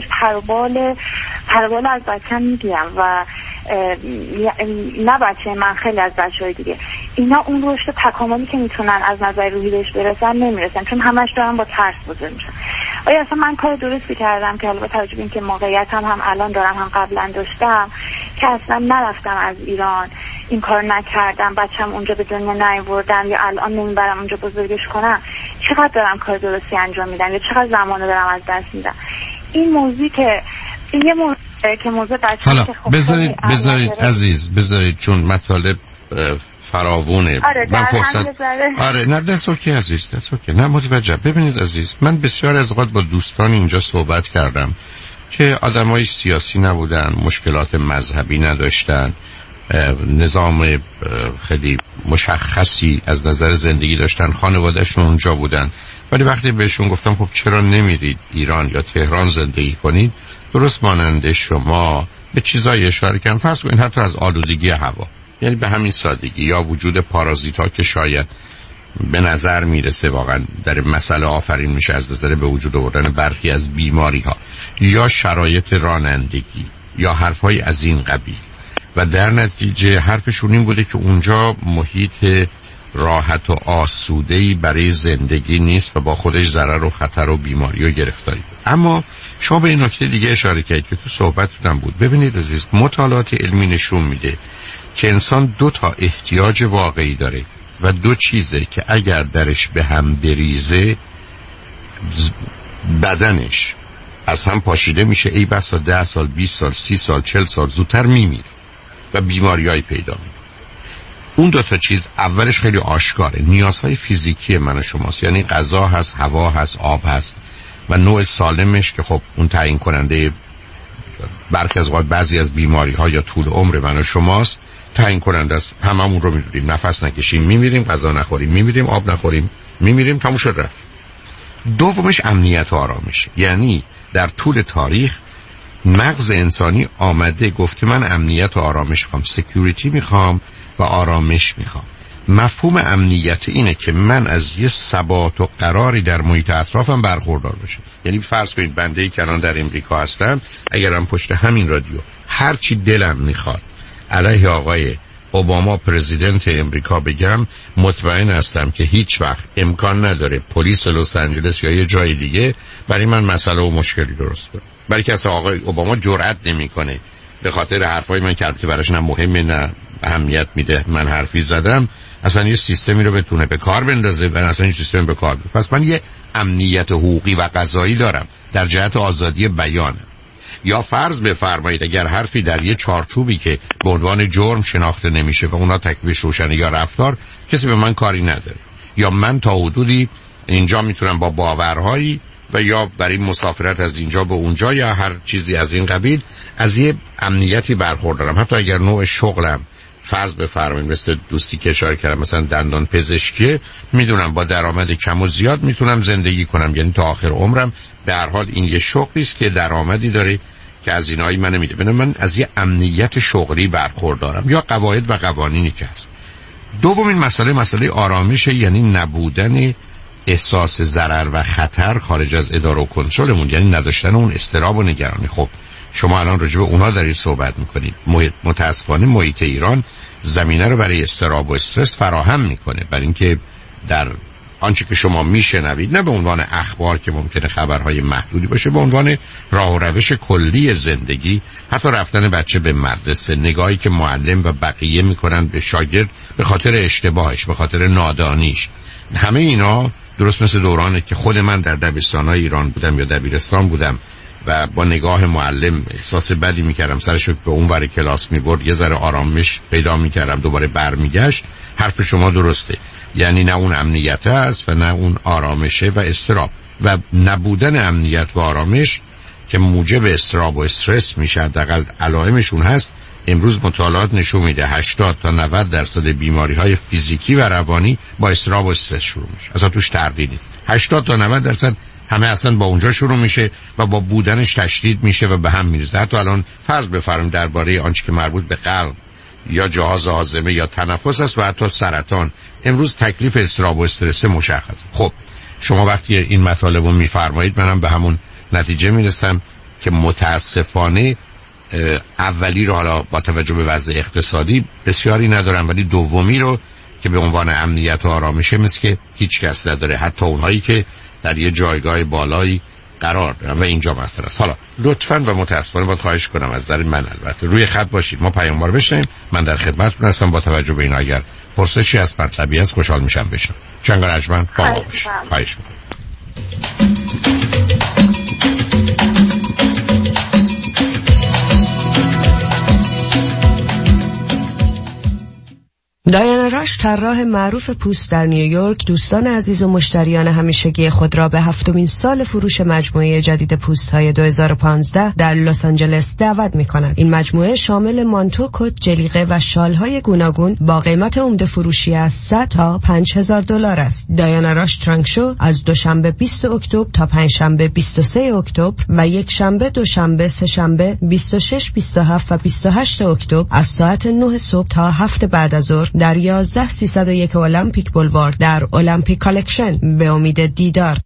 پروبال از بچه‌م میگیرم و نه بچه من، خیلی از بچه‌های دیگه اینا اون رشد تکاملی که میتونن از نظر روحی بهش برسن نمیرسن چون همش دارن با ترس بزرگ میشن. آیا اصلا من کار درستی کردم که با توجه به اینکه موقعیتم هم الان دارم هم قبلا داشتم که اصلا نرفتم از ایران، این کار نکردم، بچه‌م اونجا به دنیا نیاوردم یا الان نمیبرم اونجا بزرگش کنم، چقدر دارم کار درستی انجام میدم یا چقدر زمان دارم از دست میدم؟ این موضوع که یه موضوع که موضوع بچه‌ها که خب بذارید عزیز بذارید چون مطالب فراوونه. من فرصت نه دست اوکی عزیز، دست اوکی، نه متوجه. ببینید عزیز، من بسیار از اوقات با دوستان اینجا صحبت کردم که آدمای سیاسی نبودن، مشکلات مذهبی نداشتن، نظام خیلی مشخصی از نظر زندگی داشتن، خانوادهشون اونجا بودن، ولی وقتی بهشون گفتم خب چرا نمیرید ایران یا تهران زندگی کنید، درست مانند شما به چیزای اشاره کردن. فرض کنید حتی از آلودگی هوا، یعنی به همین سادگی، یا وجود پارازیت‌ها که شاید به نظر میرسه واقعا در مسئله آفرین میشه از نظر به وجود آوردن برخی از بیماری‌ها، یا شرایط رانندگی یا حرف‌های از این قبیل، و در نتیجه حرفشون این بوده که اونجا محیط راحت و آسوده‌ای برای زندگی نیست و با خودش ضرر و خطر و بیماری و گرفتاری. اما شما به این نکته دیگه اشاره کردید که تو صحبتتون بود. ببینید عزیز، مطالعات علمی نشون میده که انسان 2 تا احتیاج واقعی داره و 2 چیزه که اگر درش به هم بریزه بدنش از هم پاشیده میشه، ای بسا 10 سال 20 سال 30 سال 40 سال زودتر میمیره و بیماریایی پیدا میکنه. اون 2 تا چیز اولش خیلی آشکاره، نیازهای فیزیکی من و شماست، یعنی غذا هست، هوا هست، آب هست و نوع سالمش که خب اون تعیین کننده برخی از اوقات بعضی از بیماری ها یا طول عمر من و شماست، تعیین کننده است. هممون رو میدونیم، نفس نکشیم میمیریم، غذا نخوریم میمیریم، آب نخوریم میمیریم، تموم شد رفت. دومش امنیت و آرامش، یعنی در طول تاریخ مغز انسانی آمده گفته من امنیت و آرامش میخوام، سکیوریتی میخوام و آرامش میخوام. مفهوم امنیت اینه که من از یه ثبات و قراری در محیط اطرافم برخوردار باشم. یعنی فرض کنید بنده که الان در امریکا هستم، اگرم پشت همین رادیو هر چی دلم میخواد علیه آقای اوباما پرزیدنت امریکا بگم، مطمئن هستم که هیچ وقت امکان نداره پلیس لس آنجلس یا یه جای دیگه برای من مسئله و مشکلی درست کنه. برای که اصلا آقای اوباما جرئت نمیکنه به خاطر حرفای من که البته براش نه مهمه نه اهمیت میده من حرفی زدم اصلا یه سیستمی رو بتونه به کار بندازه و اصلا این سیستم به کار بندازه. پس من یه امنیت حقوقی و قضایی دارم در جهت آزادی بیان. یا فرض بفرمایید اگر حرفی در یه چارچوبی که به عنوان جرم شناخته نمیشه و اونا تکلیفش روشنه یا رفتار کسی به من کاری نداره، یا من تا حدودی اینجا میتونم با باورهایی و یا برای مسافرت از اینجا به اونجا یا هر چیزی از این قبیل از یه امنیتی برخوردارم. حتی اگر نوع شغلم فرض بفرمایید مثل دوستی که اشاره کردم مثلا دندان پزشکی، میدونم با درآمد کم و زیاد میتونم زندگی کنم، یعنی تا آخر عمرم به هر حال این یه شغلی است که درآمدی داره که از اینایی من نمیده. ببینم من از یه امنیت شغلی برخوردارم یا قواعد و قوانینی که هست. دومین مسئله آرامش، یعنی نبودن احساس ضرر و خطر خارج از اداره و کنترلمون، یعنی نداشتن اون اضطراب و نگرانی. خب شما الان راجع به اونا دارید صحبت میکنید. متاسفانه محیط ایران زمینه رو برای اضطراب و استرس فراهم میکنه، برای اینکه در آنچه که شما میشنوید نه به عنوان اخبار که ممکنه خبرهای محدودی باشه، به عنوان راه و روش کلی زندگی، حتی رفتن بچه به مدرسه، نگاهی که معلم و بقیه میکنن به شاگرد به خاطر اشتباهش، به خاطر نادانیش، همه اینا درست مثل دورانی که خود من در دبیرستان‌های ایران بودم یا دبیرستان بودم و با نگاه معلم احساس بدی میکردم، سرش به اون ور کلاس میبرد، یه ذره آرامش پیدا میکردم، دوباره برمیگشت. حرف شما درسته، یعنی نه اون امنیت هست و نه اون آرامشه و استراب. و نبودن امنیت و آرامش که موجب استراب و استرس میشه، حداقل علائمشون هست. امروز مطالعات نشون میده 80 تا 90% بیماری‌های فیزیکی و روانی با استراب و استرس شروع میشه. اصلا توش تردید نیست. 80 تا 90% همه اصلا با اونجا شروع میشه و با بودنش تشدید میشه و به هم میریزه. حتی الان فرض بفرمایید درباره آنچه که مربوط به قلب یا جهاز هاضمه یا تنفس است و حتی سرطان، امروز تکلیف استراب و استرس مشخص. خب شما وقتی این مطالب رو میفرمایید منم به همون نتیجه میرسم که متاسفانه اولی رو حالا با توجه به وضع اقتصادی بسیاری ندارم، ولی دومی رو که به عنوان امنیت و آرامشه مثل که هیچ کس نداره، حتی اونهایی که در یه جایگاه بالایی قرار دارن و اینجا مسئله است. حالا لطفاً و متاسفانه باید خواهش کنم از در من البته روی خط باشید، ما پیاموار بشنیم، من در خدمتتون هستم. با توجه به این اگر پرسشی از مطلبی هست خوشحال میشم بشنم. چنگار اجمن با ما باشید. خواهش می‌کنم. دایانا راش، طراح معروف پوست در نیویورک، دوستان عزیز و مشتریان همیشگی خود را به 7مین سال فروش مجموعه جدید پوست‌های 2015 در لس آنجلس دعوت می‌کند. این مجموعه شامل مانتو، کت، جلیقه و شال‌های گوناگون با قیمت عمده فروشی از 100 تا $5,000 است. دایانا راش ترانک شو از دوشنبه 20 اکتبر تا پنجشنبه 23 اکتبر و یک شنبه، دوشنبه، سه شنبه 26، 27 و 28 اکتبر از ساعت 9 صبح تا 7 بعد از ظهر در 11301 المپیک بولوارد در المپیک کالکشن. به امید دیدار.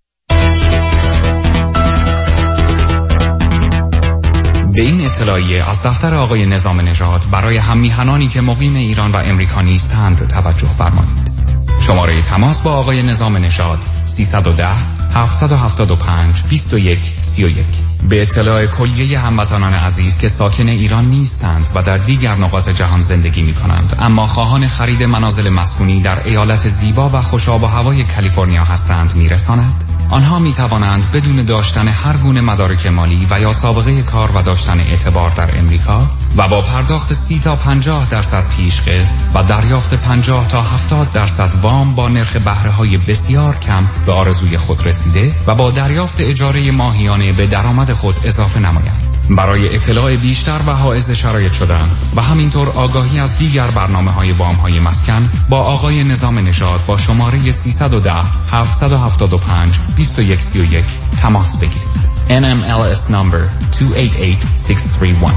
به این اطلاعیه از دفتر آقای نظام نژاد برای هم‌میهنانی که مقیم ایران و امریکا نیستند توجه فرمایید. شماره تماس با آقای نظام نژاد 310 775 2131. به اطلاع کلیه هموطنان عزیز که ساکن ایران نیستند و در دیگر نقاط جهان زندگی می کنند اما خواهان خرید منازل مسکونی در ایالت زیبا و خوشاب و هوای کالیفرنیا هستند میرساند. آنها می توانند بدون داشتن هر گونه مدارک مالی و یا سابقه کار و داشتن اعتبار در امریکا و با پرداخت 30 تا 50% پیش قسط و دریافت 50 تا 70% وام با نرخ بهره‌های بسیار کم به آرزوی خود رسیده و با دریافت اجاره ماهیانه به درآمد خود اضافه نمایند. برای اطلاع بیشتر و حائز شرایط شدن و همینطور آگاهی از دیگر برنامه‌های وام‌های مسکن با آقای نظام نژاد با شماره 310 775 2131 تماس بگیرید. NMLS number 288631.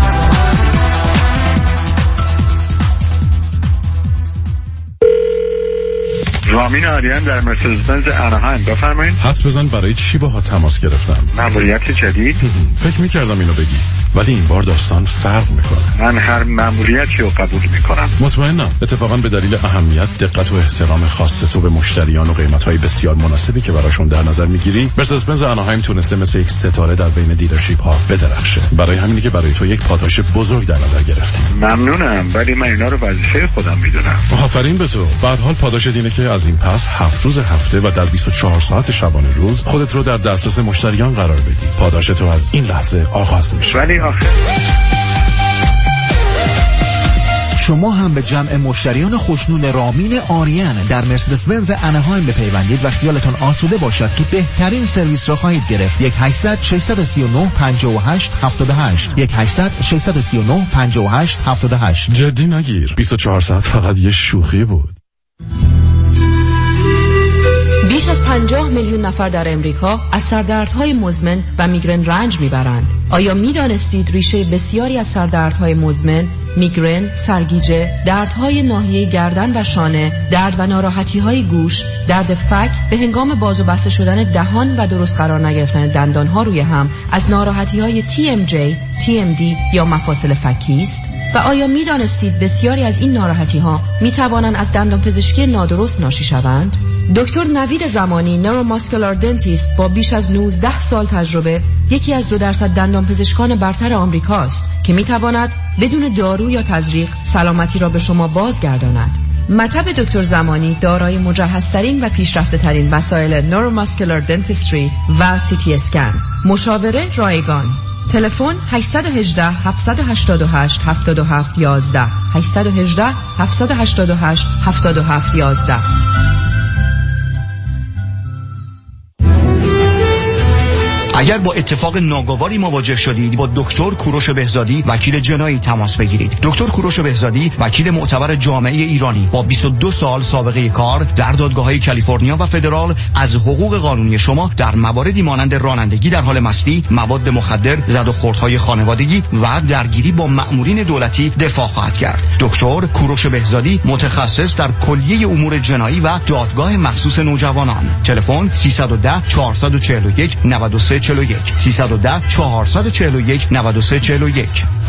رامین آریان در مرسدس بنز اناهایم. بفرمایید. حدس بزن برای چی باها تماس گرفتم؟ مأموریت جدید؟ فکر می‌کردم اینو بگی. ولی این بار داستان فرق میکنه. من هر مأموریتی رو قبول میکنم. مطمئنم. اتفاقا به دلیل اهمیت، دقت و احترام خاص تو به مشتریان و قیمت‌های بسیار مناسبی که براشون در نظر میگیری، مرسدس بنز آناهایم تونسته مثل یک ستاره در بین دیلرشیپ ها بدرخشه. برای همینه که برای تو یک پاداش بزرگ در نظر گرفتیم. ممنونم، ولی من اینا رو وظیفه خودم میدونم. آفرین به تو. به هر حال پاداش دینه که از این پس 7 روز هفته و در 24 ساعت شبانه روز خودت رو در دسترس مشتریان قرار بدی. پاداش تو از این لحظه آغاز میشه. ولی آخه شما هم به جمع مشتریان خوشنود رامین آریان در مرسدس بنز آناهایم بپیوندید و خیالتان آسوده باشد که بهترین سرویس را خواهید گرفت. 1-800-639-58-78 1-800-639-58-78. جدی نگیر، 24 ساعت فقط یه شوخی بود. بیش از 50 میلیون نفر در امریکا از سردردهای مزمن و میگرن رنج میبرند. آیا میدانستید ریشه بسیاری از سردردهای مزمن، میگرن، سرگیجه، دردهای ناحیه گردن و شانه، درد و ناراحتی‌های گوش، درد فک به هنگام باز و بسته شدن دهان و درست قرار نگرفتن دندانها روی هم از ناراحتی‌های TMJ، TMD یا مفاصل فکی است؟ و آیا میدانستید بسیاری از این ناراحتی‌ها میتوانند از دندانپزشکی نادرست ناشی شوند؟ دکتر نوید زمانی، نوروماسکولار دنتیست با بیش از 19 سال تجربه، یکی از 2% دندانپزشکان برتر آمریکاست که میتواند بدون دارو یا تزریق سلامتی را به شما بازگرداند. مطب دکتر زمانی دارای مجهزترین و پیشرفته‌ترین وسایل نوروماسکولار دنتیستری و CT اسکن. مشاوره رایگان. تلفن 818 788 77 11 818 788 77 11. اگر با اتفاق ناگواری مواجه شدید، با دکتر کوروش بهزادی وکیل جنایی تماس بگیرید. دکتر کوروش بهزادی وکیل معتبر جامعه ایرانی با 22 سال سابقه کار در دادگاه‌های کالیفرنیا و فدرال از حقوق قانونی شما در مواردی مانند رانندگی در حال مستی، مواد مخدر، زد و خوردهای خانوادگی و درگیری با مأمورین دولتی دفاع خواهد کرد. دکتر کوروش بهزادی متخصص در کلیه امور جنایی و دادگاه مخصوص نوجوانان. تلفن 310 441 93 310 441 93 41.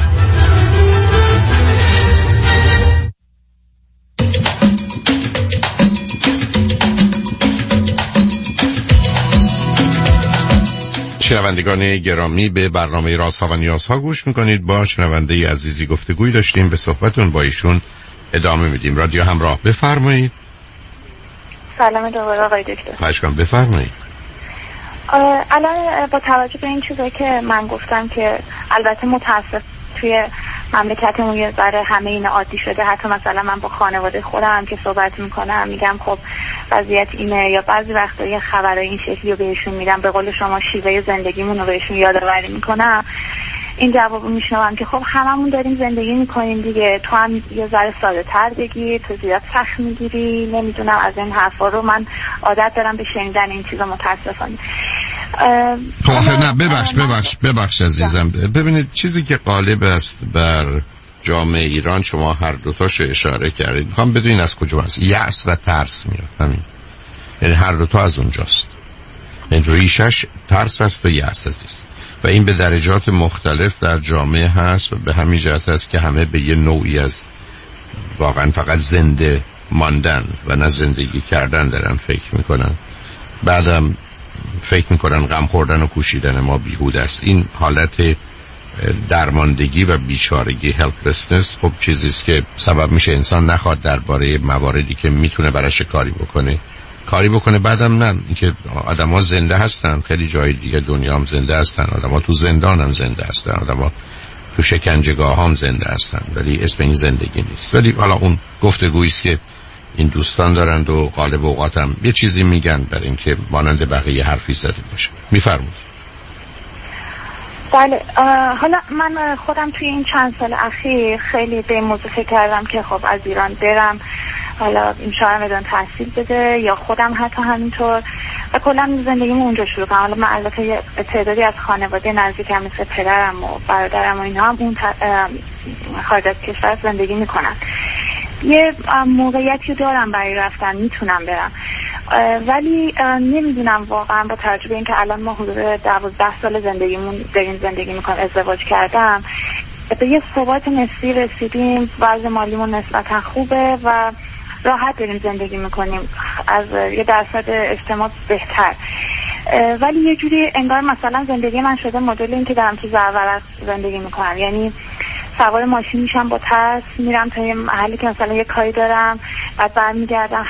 شنوندگان گرامی، به برنامه رازها و نیازها گوش میکنید. با شنونده عزیزی گفتگوی داشتیم، به صحبتون با ایشون ادامه میدیم. رادیو همراه، بفرمایید. سلام دوباره آقای دکتر. خواهش کنم بفرمایید. الان با توجه به این چیزایی که من گفتم که البته متاسف توی مملکتمون یه ذره همه این عادی شده، حتی مثلا من با خانواده خودم هم که صحبت میکنم میگم خب وضعیت اینه، یا بعضی وقتا یه خبرای این شکلی رو بهشون میدم، به قول شما شیوه زندگیمون رو بهشون یادآوری میکنم، این جوابو میشنوم که خب هممون داریم زندگی میکنیم دیگه، تو هم یه ذره ساده تر بگیر، تو زیاد سخت میگیری، نمیدونم از این حرفا رو. من عادت دارم به شنیدن این چیزا متاسفانه. خب نه ببخش عزیزم. ببینید چیزی که غالب است بر جامعه ایران، شما هر دوتاشو اشاره کردید، میخوام بدونین از کجا هست. یأس و ترس میاد، همین، یعنی هر دوتا از اونجاست. این ریشش ترس است و یأس است و این به درجات مختلف در جامعه هست و به همین جهت است که همه به یه نوعی از واقعا فقط زنده ماندن و نه زندگی کردن دارن فکر میکنن. بعدم فکر میکنن غم خوردن و کوشیدن ما بیهوده است. این حالت درماندگی و بیچارگی، helplessness، خب چیزیست که سبب میشه انسان نخواد درباره مواردی که میتونه براش کاری بکنه. بعدم نه، اینکه آدم‌ها زنده هستن، خیلی جای دیگه دنیا هم زنده هستن، آدم‌ها تو زندان هم زنده هستن، آدم‌ها تو شکنجهگاه هم زنده هستن، ولی اسم این زندگی نیست. ولی حالا اون گفتگویی است که این دوستان دارند و غالب اوقات هم یه چیزی میگن برای اینکه مانند بقیه حرفی زده باشه. میفرمایید. بله، حالا من خودم توی این چند سال اخیر خیلی به این موضوع فکر کردم که خب از ایران برم، حالا این شاید ادامه تحصیل بده یا خودم حتی همینطور و کلا زندگیمو اونجا شروع کنم. حالا من البته تعدادی از خانواده نزدیکم مثل پدرم و برادرم و اینها هم اون خارج از کشور زندگی میکنن. یه موقعیتی دارم برای رفتن، میتونم برم. ولی نمیدونم واقعا با توجه به اینکه الان ما حدود 12 سال زندگیمون داریم زندگی میکنم، ازدواج کردم، به یه ثبات نسبی رسیدیم، وضع مالیمون نسبتا خوبه و راحت داریم زندگی میکنیم، از یه درصد اجتماع بهتر. ولی یه جوری انگار مثلا زندگی من شده مدل این که دارم تو زرورق زندگی میکنم، یعنی سوار ماشین میشم با ترس، میرم تا یه محلی که مثلا یه کاری دارم، بعد برمیگردم.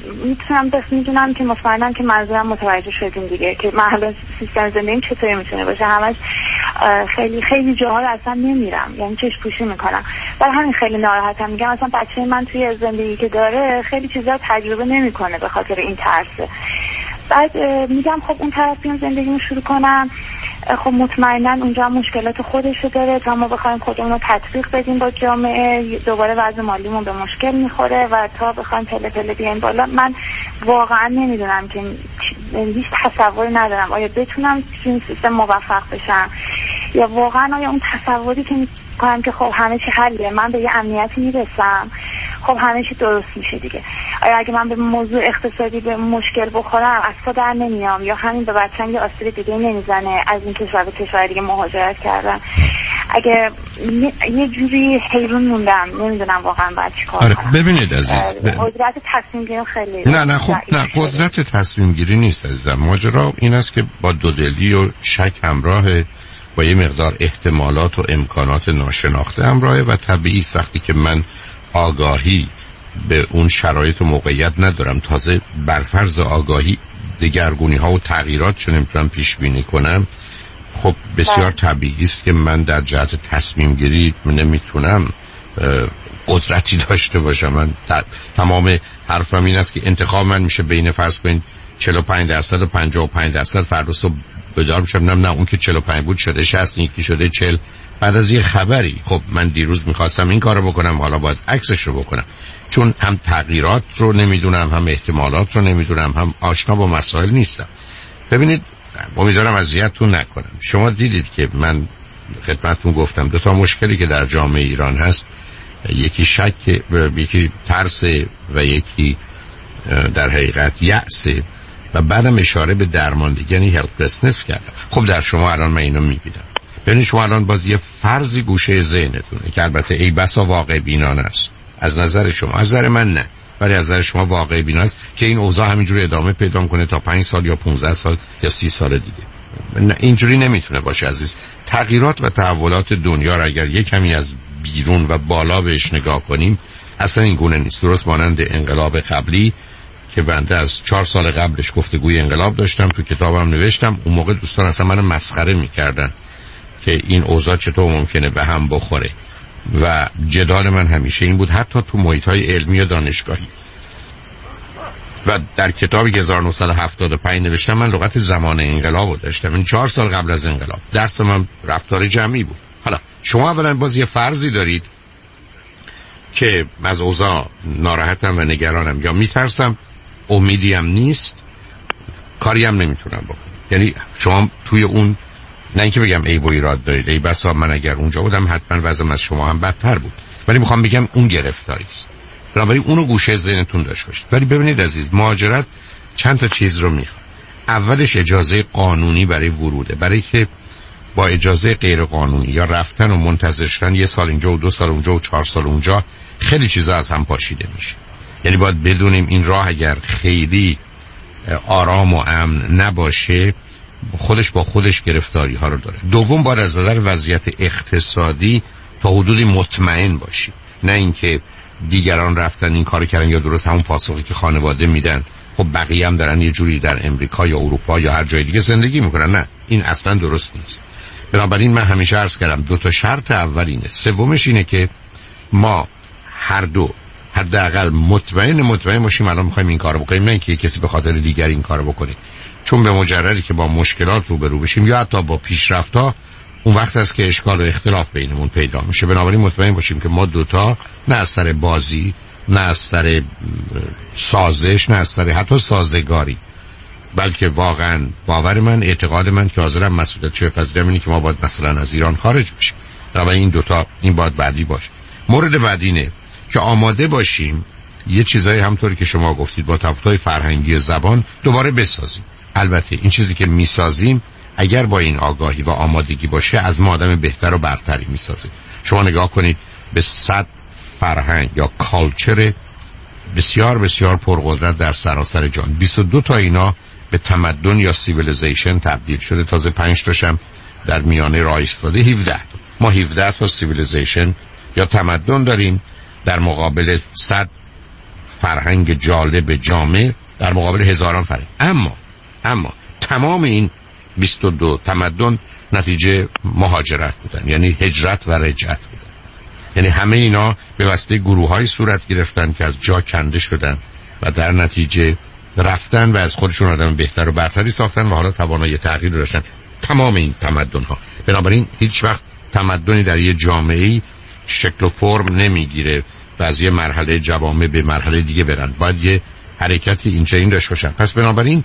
میدونم که مطمئنم که منظورم متوجه شدیم دیگه، که محل سیستم زندگیم چطوری میتونه باشه. همش خیلی خیلی جاها رو اصلا نمیرم، یعنی چشم پوشی میکنم. برای همین خیلی ناراحتم. میگم مثلا بچه من توی زندگی که داره خیلی چیزا تجربه نمیکنه به خاطر این ترسه. بعد میگم خب اون طرف بیام زندگیمو شروع کنم، خب مطمئنا اونجا مشکلات خودشو داره، تا ما بخوایم خودمون رو تطبیق بدیم با جامعه دوباره وضع مالیمون به مشکل میخوره و تا بخوایم پله پله بیایم بالا. من واقعا نمیدونم که هیچ تصوری ندارم آیا بتونم تو این سیستم موفق بشم، یا واقعا آیا اون تصوری که میکنم که خب همه چی حلیه، من به یه امنیتی میرسم، خب همه چی درست میشه دیگه. آیا اگه من به موضوع اقتصادی به مشکل بخورم از پا در نمیام، یا همین به بچه‌م یه آسیب دیگه نمیزنه، از این کشور به کشور دیگه مهاجرت کردم. اگه یه جوری حیرون موندم، نمیدونم واقعا باید چی کار کنم. ببینید عزیز، قدرت تصمیم گیری خیلی نه خب نه، قدرت تصمیم گیری نیست عزیزم. ماجرا این است که با دودلی و شک همراهه، با یه مقدار احتمالات و امکانات ناشناخته همراهه و طبیعی است وقتی که من آگاهی به اون شرایط و موقعیت ندارم، تازه برفرض آگاهی دگرگونی ها و تغییرات چون نمیتونم پیش بینی کنم، خب بسیار طبیعی است که من در جهت تصمیم گیری نمیتونم قدرتی داشته باشم. من تمام حرفم این است که انتخاب من میشه بین فرض کنید 45% و 55%. فردا صبح بیدار میشم نه اون که 45 بود شده 60، یکی شده 40 بعد از یه خبری. خب من دیروز میخواستم این کارو بکنم، حالا باید عکسش رو بکنم، چون هم تغییرات رو نمیدونم، هم احتمالات رو نمیدونم، هم آشنا با مسائل نیستم. ببینید، امیدوارم اذیتتون نکنم. شما دیدید که من خدمتتون گفتم دو تا مشکلی که در جامعه ایران هست، یکی شک، یکی ترس و یکی در حقیقت یأس، و بعدم اشاره به درماندگی یعنی هلپلسنس کردم. خب در شما الان من اینو میبینم. ببینید شما الان باز یه فرضی گوشه ذهنتونه که البته ای بسا واقع بینانه است از نظر شما، از نظر من نه، ولی از نظر شما واقع بینانه است که این اوضاع همینجوری ادامه پیدا کنه تا 5 سال یا 15 سال یا 30 سال دیگه. نه، اینجوری نمیتونه باشه عزیز. تغییرات و تحولات دنیا را اگر یک کمی از بیرون و بالا بهش نگاه کنیم اصلا این گونه نیست. درست مانند انقلاب قبلی که بنده از 4 سال قبلش گفتگوی انقلاب داشتم، تو کتابم نوشتم. اون موقع دوستان اصلا منو مسخره میکردن که این اوضاع چطور ممکنه به هم بخوره، و جدال من همیشه این بود، حتی تو محیط‌های علمی و دانشگاهی. و در کتابی که 1975 نوشتم من لغت زمان انقلابو داشتم، این 4 سال قبل از انقلاب. درس من رفتار جمعی بود. حالا شما اولا باز یه فرضی دارید که از اوضاع ناراحتم و نگرانم یا میترسم، امیدیم نیست، کاری هم نمیتونم بکنم. یعنی شما توی اون، نه اینکه بگم عیب و ایراد دارید، ای بسا من اگر اونجا بودم حتما وضعم از شما هم بدتر بود، ولی میخوام بگم اون گرفتاری است. بنابراین اونو گوشه ذهنتون داشته باشید. ولی ببینید عزیز، مهاجرت چند تا چیز رو میخواد. اولش اجازه قانونی برای وروده، برای که با اجازه غیر قانونی یا رفتن و منتظر شدن 1 سال اینجا و 2 سال اونجا و 4 سال اونجا خیلی چیزا از هم پاشیده میشه. یعنی باید بدونیم این راه اگر خیلی آرام و امن نباشه خودش با خودش گرفتاری ها رو داره. دوم، باید از نظر وضعیت اقتصادی تا حدودی مطمئن باشی، نه اینکه دیگران رفتن این کار کردن یا درست همون پاسخی که خانواده میدن خب بقیه هم دارن یه جوری در امریکا یا اروپا یا هر جای دیگه زندگی میکنن. نه، این اصلا درست نیست. بنابراین من همیشه عرض کردم 2 تا شرط اول اینه. سومش اینه که ما هر دو حداقل مطمئن باشیم الان میخوایم این کارو بکنیم، نه اینکه کسی به خاطر دیگر این کارو بکنه. چون به مجردی که با مشکلات روبرو بشیم یا حتی با پیشرفت‌ها، اون وقت است که اشکال و اختلاف بینمون پیدا میشه. بنابراین مطمئن باشیم که ما دوتا نه از سر بازی، نه از سر سازش، نه از سر حتی سازگاری، بلکه واقعا باور من، اعتقاد من که حاضرم مسئولیتش بپذیرم اینه که ما باید مثلا از ایران خارج بشیم. بنابراین این دوتا این باید بعدی باشه. مورد بعدی اینه که آماده باشیم یه چیزایی همطوری که شما گفتید با تفاوت‌های فرهنگی زبان دوباره بسازیم. البته این چیزی که میسازیم اگر با این آگاهی و آمادگی باشه از ما آدم بهتر و برتری میسازیم. شما نگاه کنید به 100 فرهنگ یا کالچر بسیار بسیار پرقدرت در سراسر جهان، 22 تا اینا به تمدن یا سیویلیزیشن تبدیل شده، تازه 5 تاشم در میانه راه ایستاده. 17 ما 17 تا سیویلیزیشن یا تمدن داریم در مقابل 100 فرهنگ جالب جامع، در مقابل هزاران فرهنگ. اما تمام این 22 تمدن نتیجه مهاجرت بودن، یعنی هجرت و رجعت بودن. یعنی همه اینا به واسطه گروه‌های صورت گرفتن که از جا کنده شدن و در نتیجه رفتن و از خودشون آدم بهتر و برتری ساختن و حالا توانایی تغییر داشتن. تمام این تمدن‌ها. بنابراین هیچ وقت تمدنی در یه جامعه‌ای شکل و فرم نمیگیره و از یه مرحله جوامع به مرحله دیگه برن. باید یه حرکتی این داشته باشن. پس بنابراین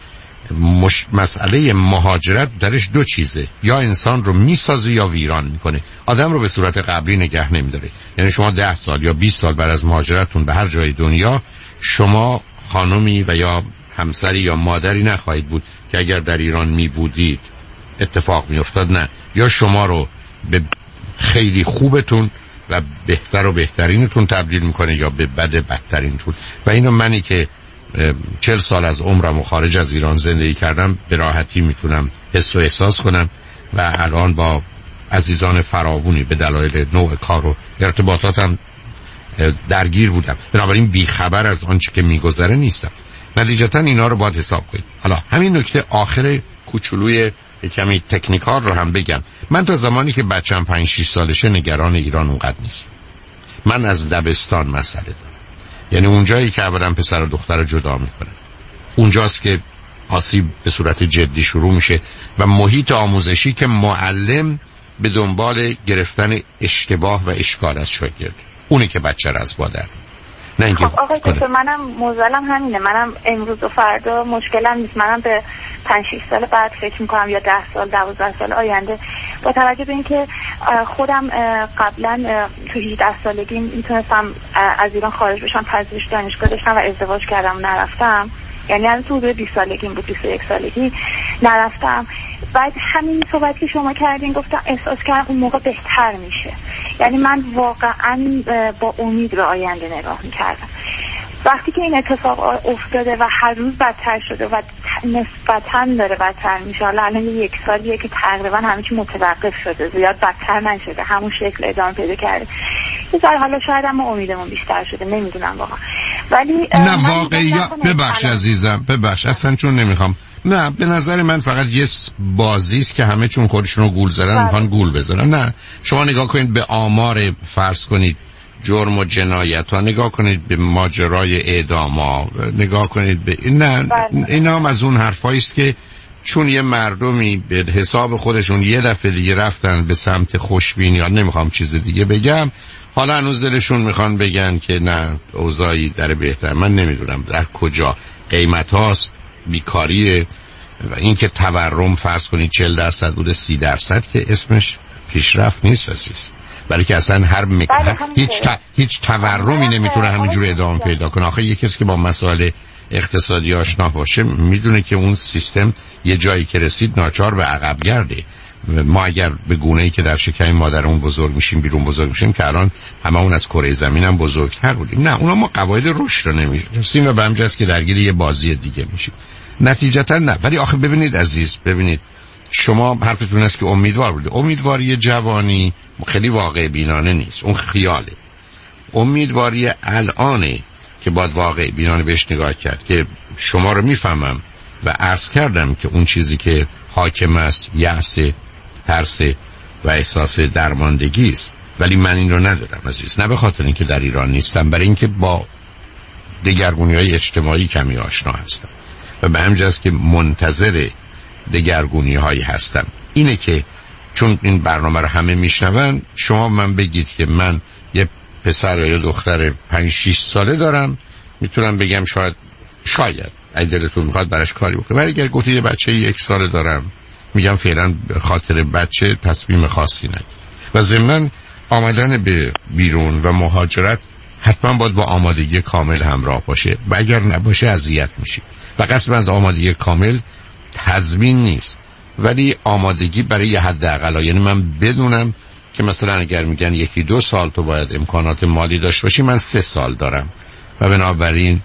مسئله مهاجرت درش دو چیزه، یا انسان رو میسازه یا ویران میکنه. آدم رو به صورت قبلی نگه نمیداره. یعنی شما 10 سال یا 20 سال بعد از مهاجرتتون به هر جای دنیا، شما خانمی و یا همسری یا مادری نخواهید بود که اگر در ایران می بودید اتفاق می افتاد. نه، یا شما رو به خیلی خوبتون و بهتر و بهترینتون تبدیل میکنه یا به بد بدترینتون. و اینو منی که 40 سال از عمرم و خارج از ایران زندگی کردم به راحتی میتونم حس و احساس کنم و الان با عزیزان فراوانی به دلایل نوع کار و ارتباطاتم درگیر بودم. بنابراین بیخبر از آنچه که میگذره نیستم. نتیجتا اینا رو باید حساب کنید. حالا همین نکته آخر کوچولوی کمی تکنیکال رو هم بگم. من تا زمانی که بچم 5-6 سالشه نگران ایران اونقدر نیست. من از دبستان مسئله دارم. یعنی اونجایی که اولا پسر و دختر رو جدا میکنه، اونجاست که آسیب به صورت جدی شروع میشه و محیط آموزشی که معلم به دنبال گرفتن اشتباه و اشکال از شاگرد، اونی که بچه رو از بادر. نه اینکه خب آقای دکتر، منم موزلم همینه. منم امروز و فردا مشکلم نیست. منم به 5-6 سال بعد فکر میکنم یا 10 سال 12 سال آینده، با توجه به اینکه خودم قبلا تو 18 سالگی میتونستم از ایران خارج بشم، پذیرش دانشگاه داشتم و ازدواج کردم نرفتم. یعنی از تو 20 سالگیم بود، 21 سالگی نرفتم. بعد همین صحبتی که شما کردین گفتم احساس کردم اون موقع بهتر میشه. یعنی من واقعا با امید به آینده نگاه میکردم. وقتی که این اتفاق افتاده و هر روز بدتر شده و نسبتاً داره بدتر میشه، الان 1 سالیه که تقریبا همه چی متوقف شده، زیاد بدتر نشده، همون شکل ادامه پیدا کرده. یه ذره حالا شاید هم امیدمون بیشتر شده، نمیدونم واقعا. ولی نه واقعی ببخش عزیزم، ببخش اصلا چون نمیخوام. نه، به نظر من فقط یه بازیست که همه چون خودشونو گول زدن میخوان گول بزنن. نه، شما نگاه کنید به آمار، فرض کنید جرم و جنایت ها، نگاه کنید به ماجرای اعدام ها، نگاه کنید به نه، اینا هم از اون حرفایی است که چون یه مردمی به حساب خودشون یه دفعه دیگه رفتن به سمت خوشبینی، یا نمیخوام چیز دیگه بگم، حالا هنوز دلشون میخوان بگن که نه اوضاعی در بهتر. من نمیدونم در کجا قیمت هاست، بیکاریه و این که تورم فرض کنید 40% بوده 30% که اسمش پیشرفت نیست عزیز. ولی که اصلا هیچ تورمی نمیتونه همینجور ادامه پیدا کنه. آخه یه کسی که با مسائل اقتصادی آشنا باشه میدونه که اون سیستم یه جایی که رسید ناچار به عقب گرده. ما اگر به گونه‌ای که در شکم مادرمون بزرگ میشیم بیرون بزرگ میشیم که الان هممون از کره زمین هم بزرگتر بودیم، نه اونا ما قواعد رشد رو نمیشناسیم و به همین جاست که درگیر یه بازی دیگه میشیم. نتیجتا نه. ولی آخه ببینید عزیز، ببینید شما حرفتون است که امیدوار بودید. امیدواری جوانی خیلی واقع بینانه نیست، اون خیاله. امیدواری الانه که باید واقع بینانه بهش نگاه کرد که شما رو میفهمم و عرض کردم که اون چیزی که حاکم است یأس، ترس و احساس درماندگی است. ولی من این رو ندارم عزیز، نه به خاطر اینکه در ایران نیستم، برای اینکه با دگرگونی‌های اجتماعی کمی آشنا هستم و به همین جاست که منتظر دگرگونی‌هایی هستم. اینه که چون این برنامه رو همه میشنون، شما من بگید که من یه پسر یا دختر 5-6 ساله دارم، میتونم بگم شاید اگه دلتون میخواد براش کاری بکنه. ولی اگر گفتی یه بچه 1 ساله دارم، میگم فعلا خاطر بچه تصمیم خاصی نگیر. و ضمناً آمدن به بیرون و مهاجرت حتما باید با آمادگی کامل همراه باشه و اگر نباشه اذیت میشی. و قصد از آمادگی کامل تضمین نیست، ولی آمادگی برای یه حداقل، یعنی من بدونم که مثلا اگر میگن 1-2 سال تو باید امکانات مالی داشته باشی، من 3 سال دارم و بنابراین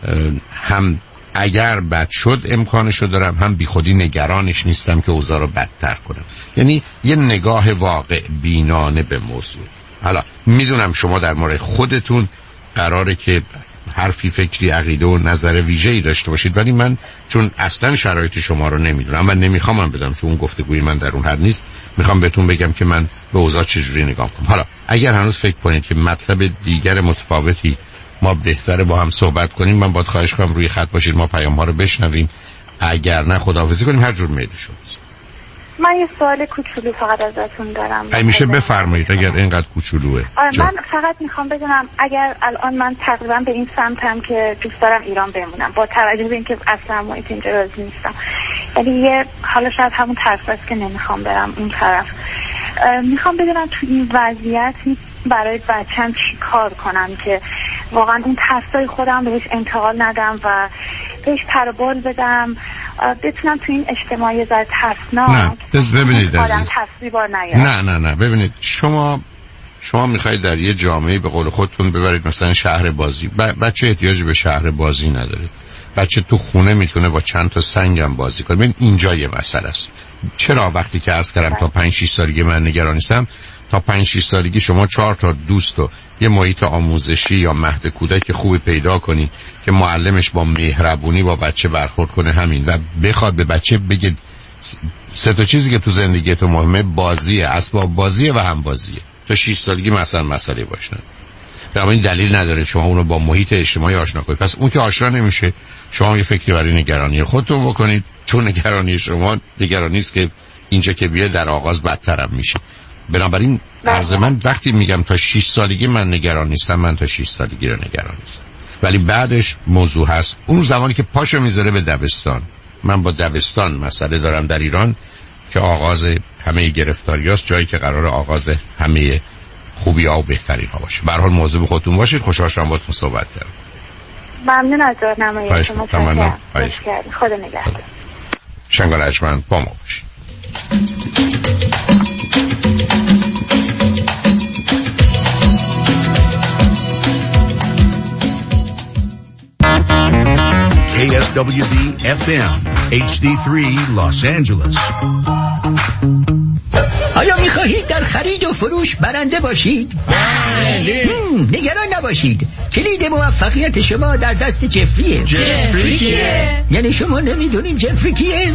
هم اگر بد شد امکانشو دارم، هم بی خودی نگرانش نیستم که اوضاع رو بدتر کنم. یعنی یه نگاه واقع بینانه به موضوع. حالا میدونم شما در مورد خودتون قراره که حرفی، فکری، عقیده و نظر ویژه‌ای داشته باشید، ولی من چون اصلا شرایط شما رو نمیدونم و نمیخوام بدم، چون اون گفتگوی من در اون حد نیست، میخوام بهتون بگم که من به اوضاع چجوری نگاه کنم. حالا اگر هنوز فکر کنید که مطلب دیگر متفاوتی ما بهتره با هم صحبت کنیم، من باید خواهش کنم روی خط باشید، ما پیام‌ها رو بشنویم. اگر نه خداحافظی کنیم، هر جور میل شماست. من یه سوال کوچولو فقط ازتون دارم. میشه بفرمایید اگر اینقدر کوچولوه؟ من فقط میخوام بدونم اگر الان من تقریبا به این سمتم که دوست دارم ایران بمونم، با توجه به اینکه اصلا محیط اینجا راضی نیستم، ولی یه حالا شاید همون طرف است که نمیخوام برم اون طرف، میخوام بدونم تو این وضعیت برای بچم چی کار کنم که واقعا اون ترسای خودم بهش انتقال ندم و بهش پروبال بدم، بتونم تو این اجتماعی زر ترسناک نه ببینید آدم تصویب نیاره. نه ببینید، شما میخواید در یه جامعه به قول خودتون ببرید مثلا شهر بازی. بچه احتیاج به شهر بازی نداره. بچه تو خونه میتونه با چند تا سنگم بازی کنه. ببین اینجا یه مسئله است. چرا وقتی که عرض کردم تا 5-6 سالگی من نگران نیستم، تا 5-6 سالگی شما 4 تا دوست و یه محیط آموزشی یا مهد کودک خوبی پیدا کنی که معلمش با مهربونی با بچه برخورد کنه، همین، و بخواد به بچه بگه 3 تا چیزی که تو زندگی تو مهمه: بازیه، اسباب بازیه و هم بازیه. تا 6 سالگی مثلا مسئله باشه. این دلیل نداره شما اونو با محیط اجتماعی آشنا کنید. پس اون که آشنا نمیشه، شما یه فکری برای نگرانی خودتون بکنید، چون نگرانی شما نگرانی است که اینجا که بیاد در آغاز بدترم میشه. بنابراین عرض من وقتی میگم تا 6 سالگی من نگران نیستم، من تا 6 سالگی رو نگران نیستم، ولی بعدش موضوع هست. اون زمانی که پاشو میذاره به دبستان، من با دبستان مسئله دارم در ایران که آغاز همه گرفتاری هست، جایی که قرار آغاز همه خوبی ها و بهترین ها باشه. به هر حال مواظب خودتون باشید. خوشحال شدم باهاتون صحبت کردم. ممنون از راهنمایی شما. خدا نگهدار. شنگال اجمن با ما باشید. KSWB FM HD3 Los Angeles. آیا می‌خواهید در خرید و فروش برنده باشید؟ بله. نگران نباشید. کلید موفقیت شما در دست جفریه. جفری کیه؟ یعنی شما نمیدونین جفری کیه؟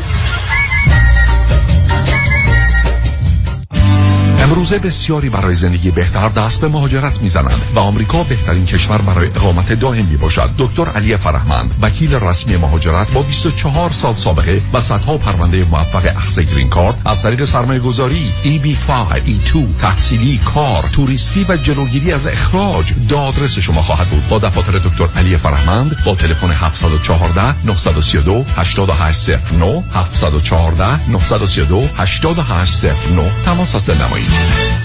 امروزه بسیاری برای زندگی بهتر دست به مهاجرت میزنند و آمریکا بهترین کشور برای اقامت دائم میباشد. دکتر علی فرهمند، وکیل رسمی مهاجرت با 24 سال سابقه و صدها پرونده موفق اخذ گرین کارت از طریق سرمایه‌گذاری، EB5، E2، تحصیلی، کار، توریستی و جلوگیری از اخراج، دادرس شما خواهد بود. با دفاتر دکتر علی فرهمند با تلفن 714 932 8809 714 932 8809 تماس حاصل نمایید.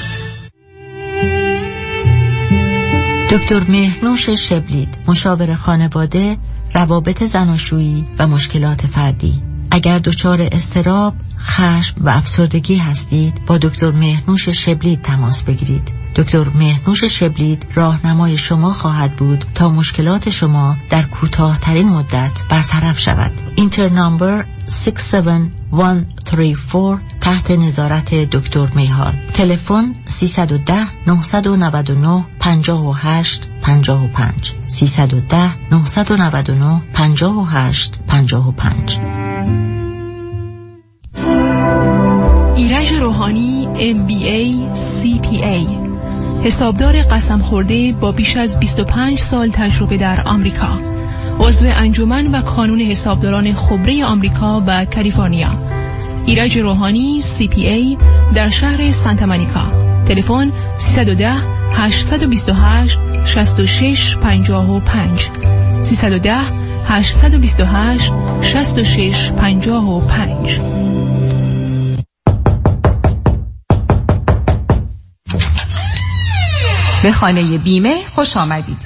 دکتر مهرنوش شبلید، مشاور خانواده، روابط زناشویی و مشکلات فردی. اگر دچار اضطراب، خشم و افسردگی هستید، با دکتر مهرنوش شبلید تماس بگیرید. دکتر مهرنوش شبلید راهنمای شما خواهد بود تا مشکلات شما در کوتاه‌ترین مدت برطرف شود. اینتر نامبر 67134 تحت نظارت دکتر میهان. تلفن 310 999 58 55 310 999 58 55. ایرج روحانی MBA CPA، حسابدار قسم خورده با بیش از 25 سال تجربه در آمریکا، عضو انجمن و کانون حسابداران خبره آمریکا و کالیفرنیا. ایرج روحانی CPA در شهر سانتا مونیکا. تلفن 310 828 66 55 310 828 66 55. به خانه بیمه خوش آمدید.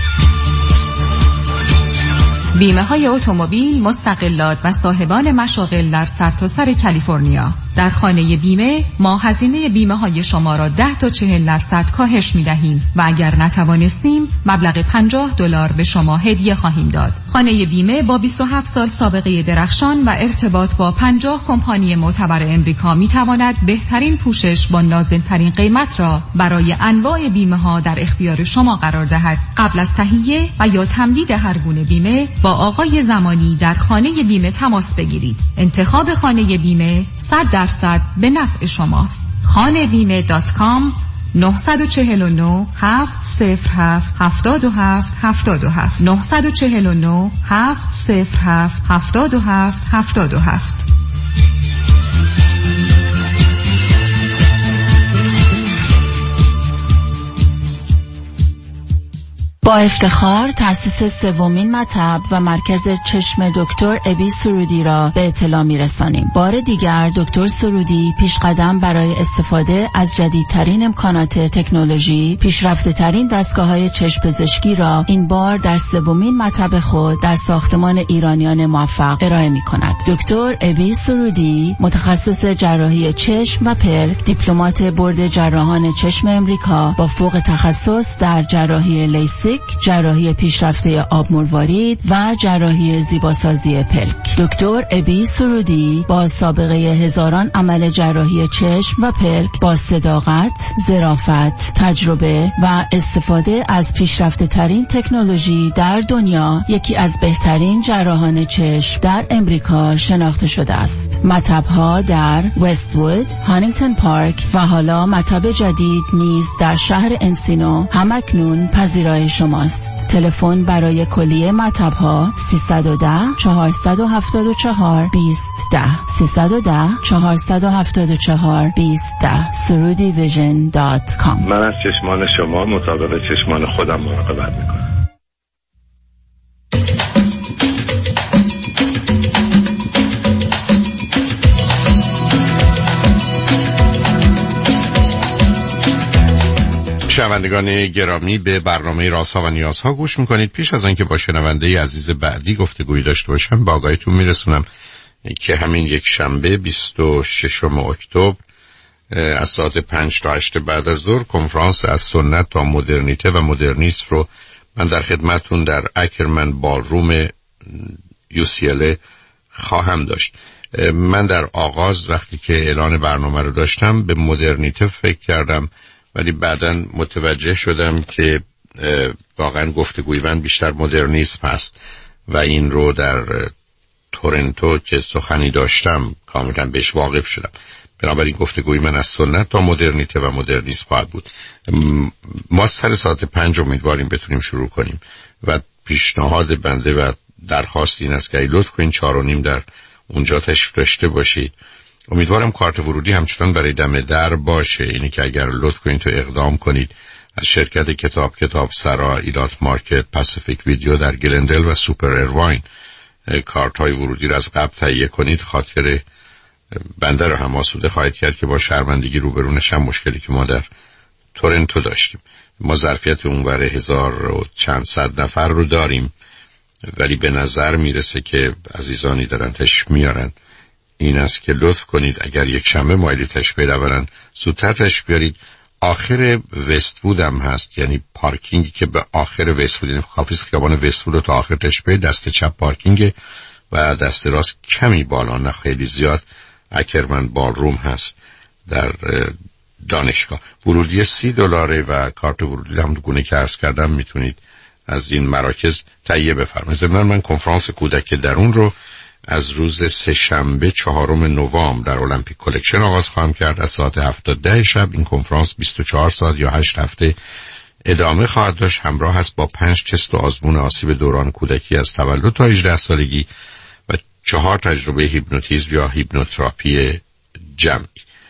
بیمه های اتومبیل، مستقلات و صاحبان مشاغل در سرتاسر کالیفرنیا. در خانه بیمه ما هزینه بیمه های شما را 10 تا 40% کاهش می دهیم و اگر نتوانستیم مبلغ $50 به شما هدیه خواهیم داد. خانه بیمه با 27 سال سابقه درخشان و ارتباط با 50 کمپانی معتبر امریکا می تواند بهترین پوشش با نازل‌ترین قیمت را برای انواع بیمه ها در اختیار شما قرار دهد. قبل از تهیه و یا تمدید هر گونه بیمه با آقای زمانی در خانه بیمه تماس بگیرید. انتخاب خانه بیمه 100% به نفع شماست. khanebime.com 949 707 77 77 949 707 77 77. با افتخار تأسیس سومین مطب و مرکز چشم دکتر ابی سرودی را به اطلاع می‌رسانیم. بار دیگر دکتر سرودی پیشقدم برای استفاده از جدیدترین امکانات تکنولوژی، پیشرفته‌ترین دستگاه‌های چشم پزشکی را این بار در سومین مطب خود در ساختمان ایرانیان موفق ارائه می‌کند. دکتر ابی سرودی متخصص جراحی چشم و پلک، دیپلمات بورد جراحان چشم امریکا با فوق تخصص در جراحی لیزر، جراحی پیشرفته آب مروارید و جراحی زیباسازی پلک. دکتر ابی سرودی با سابقه هزاران عمل جراحی چشم و پلک با صداقت، ظرافت، تجربه و استفاده از پیشرفته ترین تکنولوژی در دنیا یکی از بهترین جراحان چشم در امریکا شناخته شده است. مطب‌ها در وست‌وود، هانینگتون پارک و حالا مطب جدید نیز در شهر انسینو همکنون پذیرای شماست. تلفن برای کلیه مطب‌ها 310 474 2010 310 474 2010 surudivision.com. من از چشمان شما مطابق چشمان خودم مراقبت میکنم. شنوندگان گرامی، به برنامه رازها و نیازها گوش میکنید. پیش از آنکه با شنونده عزیز بعدی گفتگویی داشته باشم، با آگاهیتون میرسونم که همین یک شنبه 26 اکتبر از ساعت 5 تا 8 بعد از ظهر کنفرانس از سنت تا مدرنیته و مدرنیسم رو من در خدمتون در اکرمن بالروم UCLA خواهم داشت. من در آغاز وقتی که اعلان برنامه رو داشتم به مدرنیته فکر کردم، ولی بعداً متوجه شدم که واقعاً گفتگوی من بیشتر مدرنیسم هست و این رو در تورنتو که سخنی داشتم کاملاً بهش واقف شدم. بنابراین گفتگوی من از سنت تا مدرنیته و مدرنیسم خواهد بود. ما سر ساعت 5 امیدواریم بتونیم شروع کنیم و پیشنهاد بنده و درخواست این است که لطف کنین 4:30 در اونجا تشریف داشته باشید. امیدوارم کارت ورودی همچنان برای دم در باشه. اینی که اگر لطف کنید تو اقدام کنید از شرکت کتاب سرا، ایلات مارکت، پاسیفیک ویدیو در گلندل و سوپر ایرواین کارت های ورودی را از قبل تهیه کنید. خاطر بنده رو هم آسوده خواهید کرد که با شرمندگی روبرو نشم مشکلی که ما در تورنتو داشتیم. ما ظرفیت اونور 1000 و چند صد نفر رو داریم، ولی به نظر میرسه که عزیزانی دارن تشریف میارن. این است که لطف کنید اگر یک شنبه مایلی تشریف بیارید، اولا زودتر تشریف بیارید. آخر وست‌وود هم هست، یعنی پارکینگی که به آخر وست‌وود، یعنی کافیس خیابان وست‌وود رو تا آخر تشریف بیارید. دست چپ پارکینگ و دست راست کمی بالا، نه خیلی زیاد، اکرمن بالروم هست در دانشگاه. ورودی $30 و کارت ورودی هم گونه که عرض کردم میتونید از این مراکز تهیه بفرمایید. ضمن من کنفرانس کودک درون رو از روز سه‌شنبه 4 نوامبر در المپیک کلکشن آغاز خواهم کرد. از ساعت 7 شب این کنفرانس 24 ساعت یا 8 هفته ادامه خواهد داشت. همراه است با 5 تست و آزمون آسیب دوران کودکی از تولد تا 18 سالگی و 4 تجربه هیپنوتیزم یا هیپنوتراپی جمعی.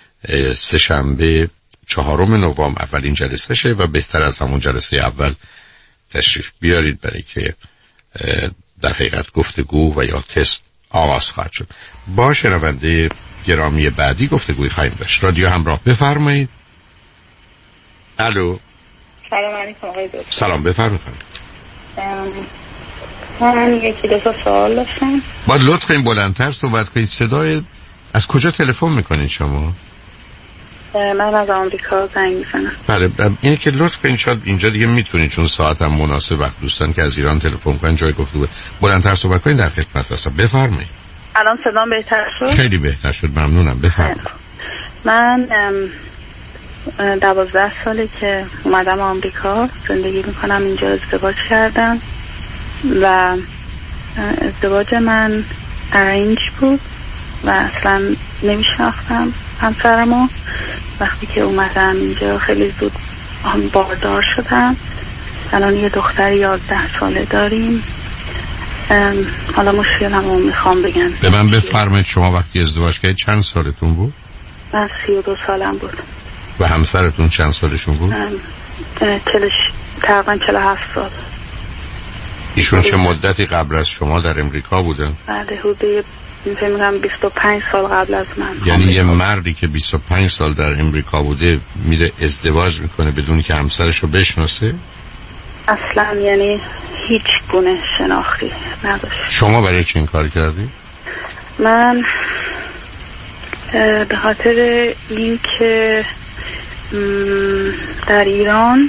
سه‌شنبه 4 نوامبر اولین جلسه شه و بهتر از همون جلسه اول تشریف بیارید، برای که در حقیقت گفتگو و یا تست آغاز خواهد شد. با شنونده گرامی بعدی گفتگوی خواهیم داشت. رادیو همراه، بفرمایید. الو. سلام علیکم آقای دکتر. سلام، بفرمایید. من یکی دو تا سوال داشتم. باید لطف کنید بلندتر صحبت کنید. صدای از کجا تلفن میکنید شما؟ من از آمریکا زنگ میزنم. بله، اینه که لطف کنید، شاید اینجا دیگه میتونید چون ساعت هم مناسب وقت دوستان که از ایران تلفن کنن جای گفتگو بلندتر صحبت کنید. در خدمت هستم، بفرمایید. الان صدام بهتر شد؟ خیلی بهتر شد، ممنونم، بفرمایید. من 12 ساله که اومدم آمریکا زندگی میکنم. اینجا ازدواج کردم و ازدواج من ارنج بود و اصلا نمیشناختم همسرمو. وقتی که اومدم اینجا خیلی زود باردار شدم. الان یه دختر 11 ساله داریم. حالا مشکلمو میخوام بگم. به من بفرمایید شما وقتی ازدواج کردید چند سالتون بود؟ من 32 سالم بود. و همسرتون چند سالشون بود؟ تقریبا 47 سال. ایشون چه مدتی قبل از شما در امریکا بودن؟ بعد حدود میگم 25 سال قبل از من. یعنی یه مردی که 25 سال در امریکا بوده میره ازدواج میکنه بدون که همسرشو بشناسه؟ اصلا یعنی هیچ گونه شناختی نداشت. شما برای چی این کار کردی؟ من به خاطر این که در ایران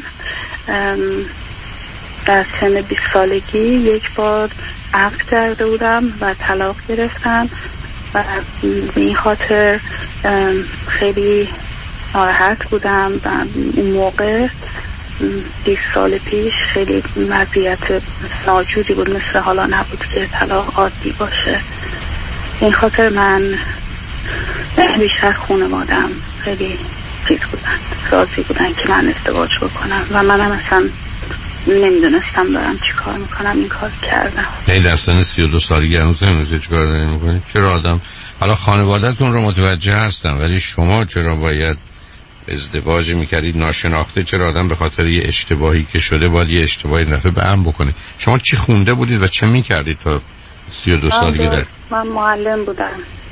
در سن 20 سالگی یک بار عقد کرده بودم و طلاق گرفتم و به این خاطر خیلی ناراحت بودم و اون موقع 20 سال پیش خیلی وضعیت ناجوری بود، مثل حالا نبود که طلاق عادی باشه. این خاطر من بیشتر خانواده‌ام خیلی چیز بودن، راضی بودن که من ازدواج بکنم و منم اصلا نمیدونستم دارم چی کار میکنم. این کار کردم. نه در سن 32 سالگی هنوز چی کار داریم میکنید؟ چرا آدم حالا خانواده‌تون رو متوجه هستم ولی شما چرا باید ازدواج میکردید ناشناخته؟ چرا آدم به خاطر یه اشتباهی که شده باید یه اشتباهی دفعه به هم بکنه؟ شما چی خونده بودید و چه میکردید تا 32 سالگی در؟ من معلم بودم.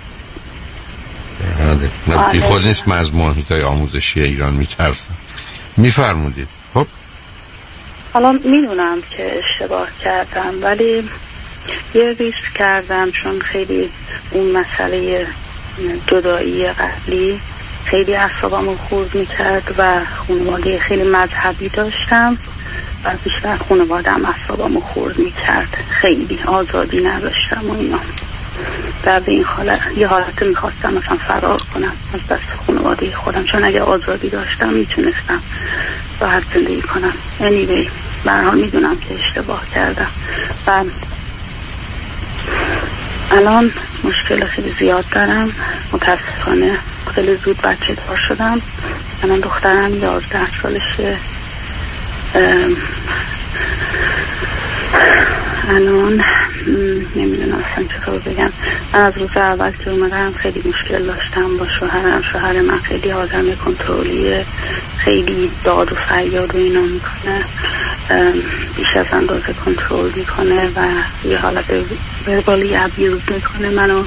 نه خود نیست، من از محیطای آموزشی ایران میترسم. میفرمودید. خب حالا میدونم که اشتباه کردم ولی یه ریسک کردم، چون خیلی اون مسئله جدایی قبلی خیلی اعصابمو خورد میکرد و خانواده خیلی مذهبی داشتم و بیشتر خانواده‌ام اعصابمو خورد میکرد. خیلی آزادی نداشتم و اینا. در به این یه حالت میخواستم مثلا فرار کنم از دست خانواده خودم، چون اگه آزادی داشتم میتونستم راحت زندگی کنم. anyway به هر حال میدونم که اشتباه کردم و الان مشکل خیلی زیاد دارم. متاسفانه خیلی زود بچه دار شدم. الان دخترم 11 سالشه. الان نمیدونم اصلا چطور بگم. من از روز اول که اومدم خیلی مشکل داشتم با شوهرم. شوهر من خیلی آدم کنترلیه، خیلی داد و فریاد و اینا میکنه، بیش از اندازه کنترل میکنه و یه حالت وربالی ابیوز میکنه منو.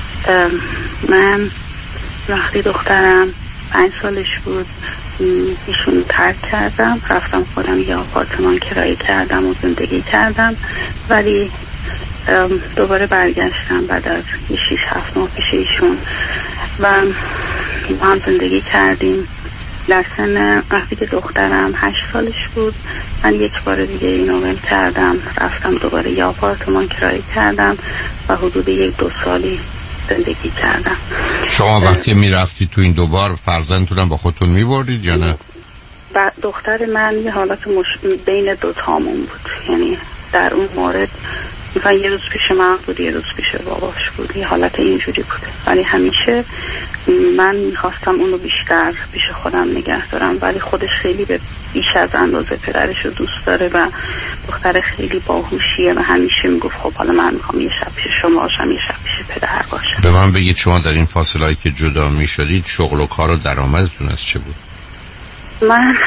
من وقتی دخترم 5 سالش بود ایشون ترک کردم، رفتم خودم یه آپارتمان کرایه کردم و زندگی کردم، ولی دوباره برگشتم بعد از 6-7 ماه پیش ایشون و ما هم زندگی کردیم. در سن وقتی که دخترم 8 سالش بود من یک بار دیگه اینو ول کردم، رفتم دوباره یه آپارتمان کرایه کردم و حدود 1-2 سالی زندگی کردم. شما وقتی میرفتی تو این دوبار فرزندتونم با خودتون میبردید یا نه؟ دختر من یه حالت بین دوتامون بود، یعنی در اون مورد مثلا یه روز پیش من بود یه روز پیش باباش بود، یه حالت اینجوری بود. ولی همیشه من میخواستم اونو بیشتر پیش خودم نگه دارم، ولی خودش خیلی بیش از اندازه پدرش رو دوست داره و دختر خیلی باهوشیه و همیشه میگفت خب حالا من میخوام یه شب پیش شما باشم یه شب پیش پدر باشم. به من بگید شما در این فاصله‌ای که جدا میشدید شغل و کار و درآمدتون از چه بود؟ من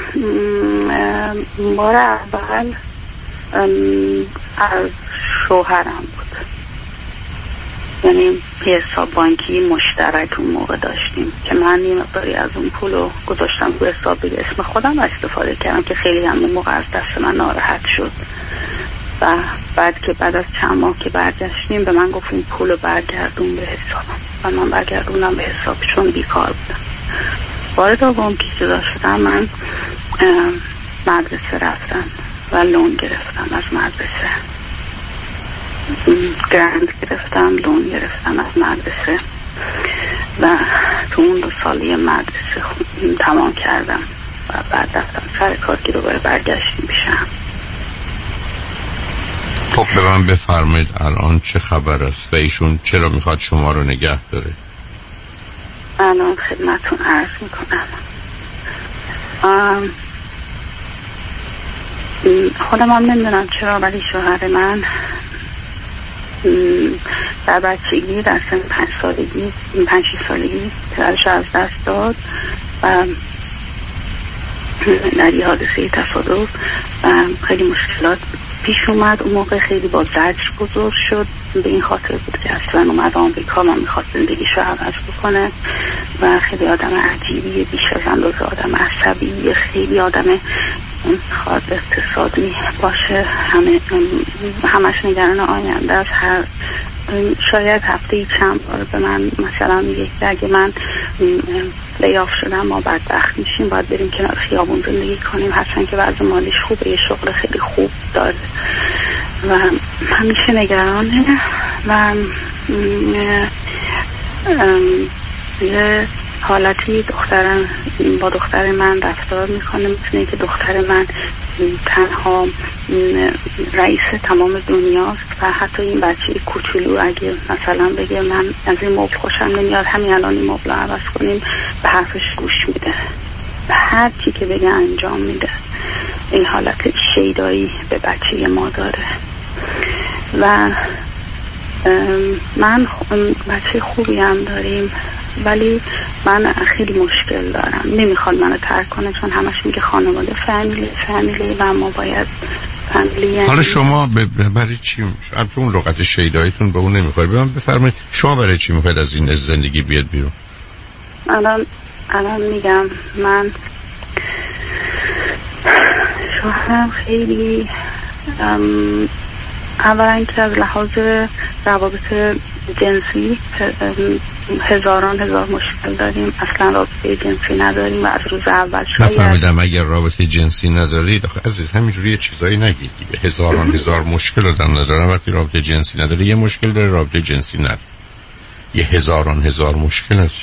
بار اول از شوهرم بود. یعنی حساب بانکی مشترک اون موقع داشتیم که من یه مقداری از اون پولو گذاشتم روی حساب به اسم خودم و استفاده کردم که خیلی هم اون موقع از دست من ناراحت شد و بعد از چند ماه که برگشتیم به من گفت این پولو برگردون به حسابم و من برگردونم به حساب چون بیکار بودم. بار دوم که جدا شدم من مدرسه رفتم و لون گرفتم از مدرسه، گرند گرفتم، لون گرفتم از مدرسه و تو اون 2 سالی مدرسه تمام کردم و بعد رفتم سر کار که دوباره برگشتیم پیشم. خب به من بفرمایید الان چه خبر است و ایشون چرا میخواد شما رو نگه داره؟ الان خدمتون عرض میکنم. خودم هم نمیدونم چرا ولی شوهر من در بچگی در سن 5 سالگی پدرش از دست داد و در یه حادثه تصادف خیلی مشکلات پیش اومد. اون موقع خیلی با زجر بزرگ شد، به این خاطر بود که اصلا اومد آمریکا و میخواست زندگیشو عوض بکنه و خیلی آدم عجیبیه، بیش از اندازه آدم عصبیه، خیلی آدم خواهد اقتصادی باشه، همش نگران آینده است. شاید هفته چند بار به من مثلا میگه که اگه من لیاف شدم ما بدبخت میشیم، باید بریم کنار خیابون زندگی کنیم، هرچند که وضع مالیش خوبه، یه شغل خیلی خوب داره و همیشه نگرانه و یه حالتی با دختر من رفتار میکنه مثل که دختر من تنها رئیس تمام دنیاست و حتی این بچه کوچولو اگه مثلا بگه من از این مبل خوشم نمیاد، همین الان این مبل رو عوض کنیم، به حرفش گوش میده، به هر چی که بگه انجام میده. این حالت شیدایی به بچه ما داره و من بچه خوبی هم داریم ولی من خیلی مشکل دارم، نمیخواد منو ترک کنه چون همش میگه خانواده فامیلی و ما باید فامیلی. حالا شما برای چی اون لغت شیداییتون به اون نمیخواد؟ به من بفرمایید شما برای چی میخواید از این زندگی بیاد بیرون؟ الان میگم من شوهرم خیلی اولا که از لحاظ روابط جنسی هزار مشکل داریم، اصلا رابطه جنسی نداریم و از روز اول شاید نفهمیدم. اگر رابطه جنسی ندارید آخه عزیز همینجوری چیزایی نگید دیگه، هزار مشکل آدم ندارم وقتی رابطه جنسی نداره، یه مشکل داره رابطه جنسی نداره، یه هزار مشکل هست.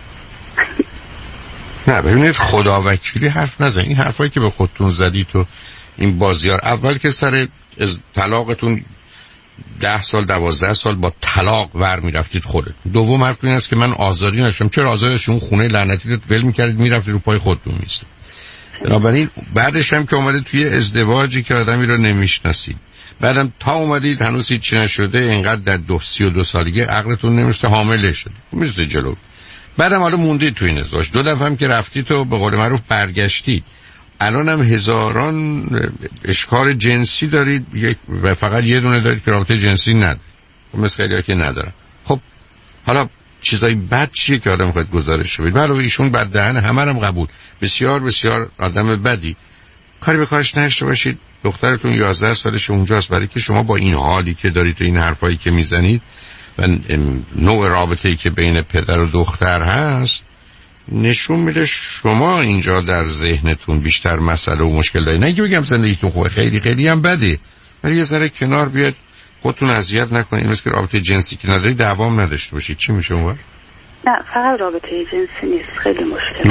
نه ببینید خدا وکیلی حرف نزن، این حرفایی که به خودتون زدید تو این بازیار، اول که سر طلاقتون 10 سال 12 سال با طلاق ور میرفتید خودت، دوم حرف این است که من آزاری نشم. چرا آزاری نشم؟ اون خونه لعنتی رو ول میکردید میرفتید رو پای خودتون میستید. بنابراین بعدش هم که اومدید توی ازدواجی که آدمی رو نمیشناسید، بعدم تا اومدید هنوز هیچی نشده، اینقدر در 32 سالگی عقلتون نمیشته حامله شد میرسید جلو، بعدم حالا موندید توی این ازدواج، 2 دفعه هم که رفتید و به قول معروف برگشتید، الان هم هزاران اشکال جنسی دارید و فقط یه دونه دارید که رابطه جنسی ندارید، مثل خیلی‌ها که ندارن. خب حالا چیزای بد چیه که آدم خواهد گزارش بدید؟ برای ایشون بد دهن همه هم قبول، بسیار آدم بدی، کاری به کارش نشته باشید. دخترتون 11 سالش اونجاست، برای که شما با این حالی که دارید و این حرفایی که میزنید و نوع رابطه‌ای که بین پدر و دختر هست نشون میده شما اینجا در ذهنتون بیشتر مسئله و مشکل دارید. نه که بگم زندگیتون خوبه، خیلی هم بده، ولی یه ذره کنار بیاد، خودتون اذیت نکنید، مثل که رابطه جنسی که ندارید دوام نداشته باشید. چی میشه اونور؟ نه فقط رابطه جنسی نیست، خیلی مشکل.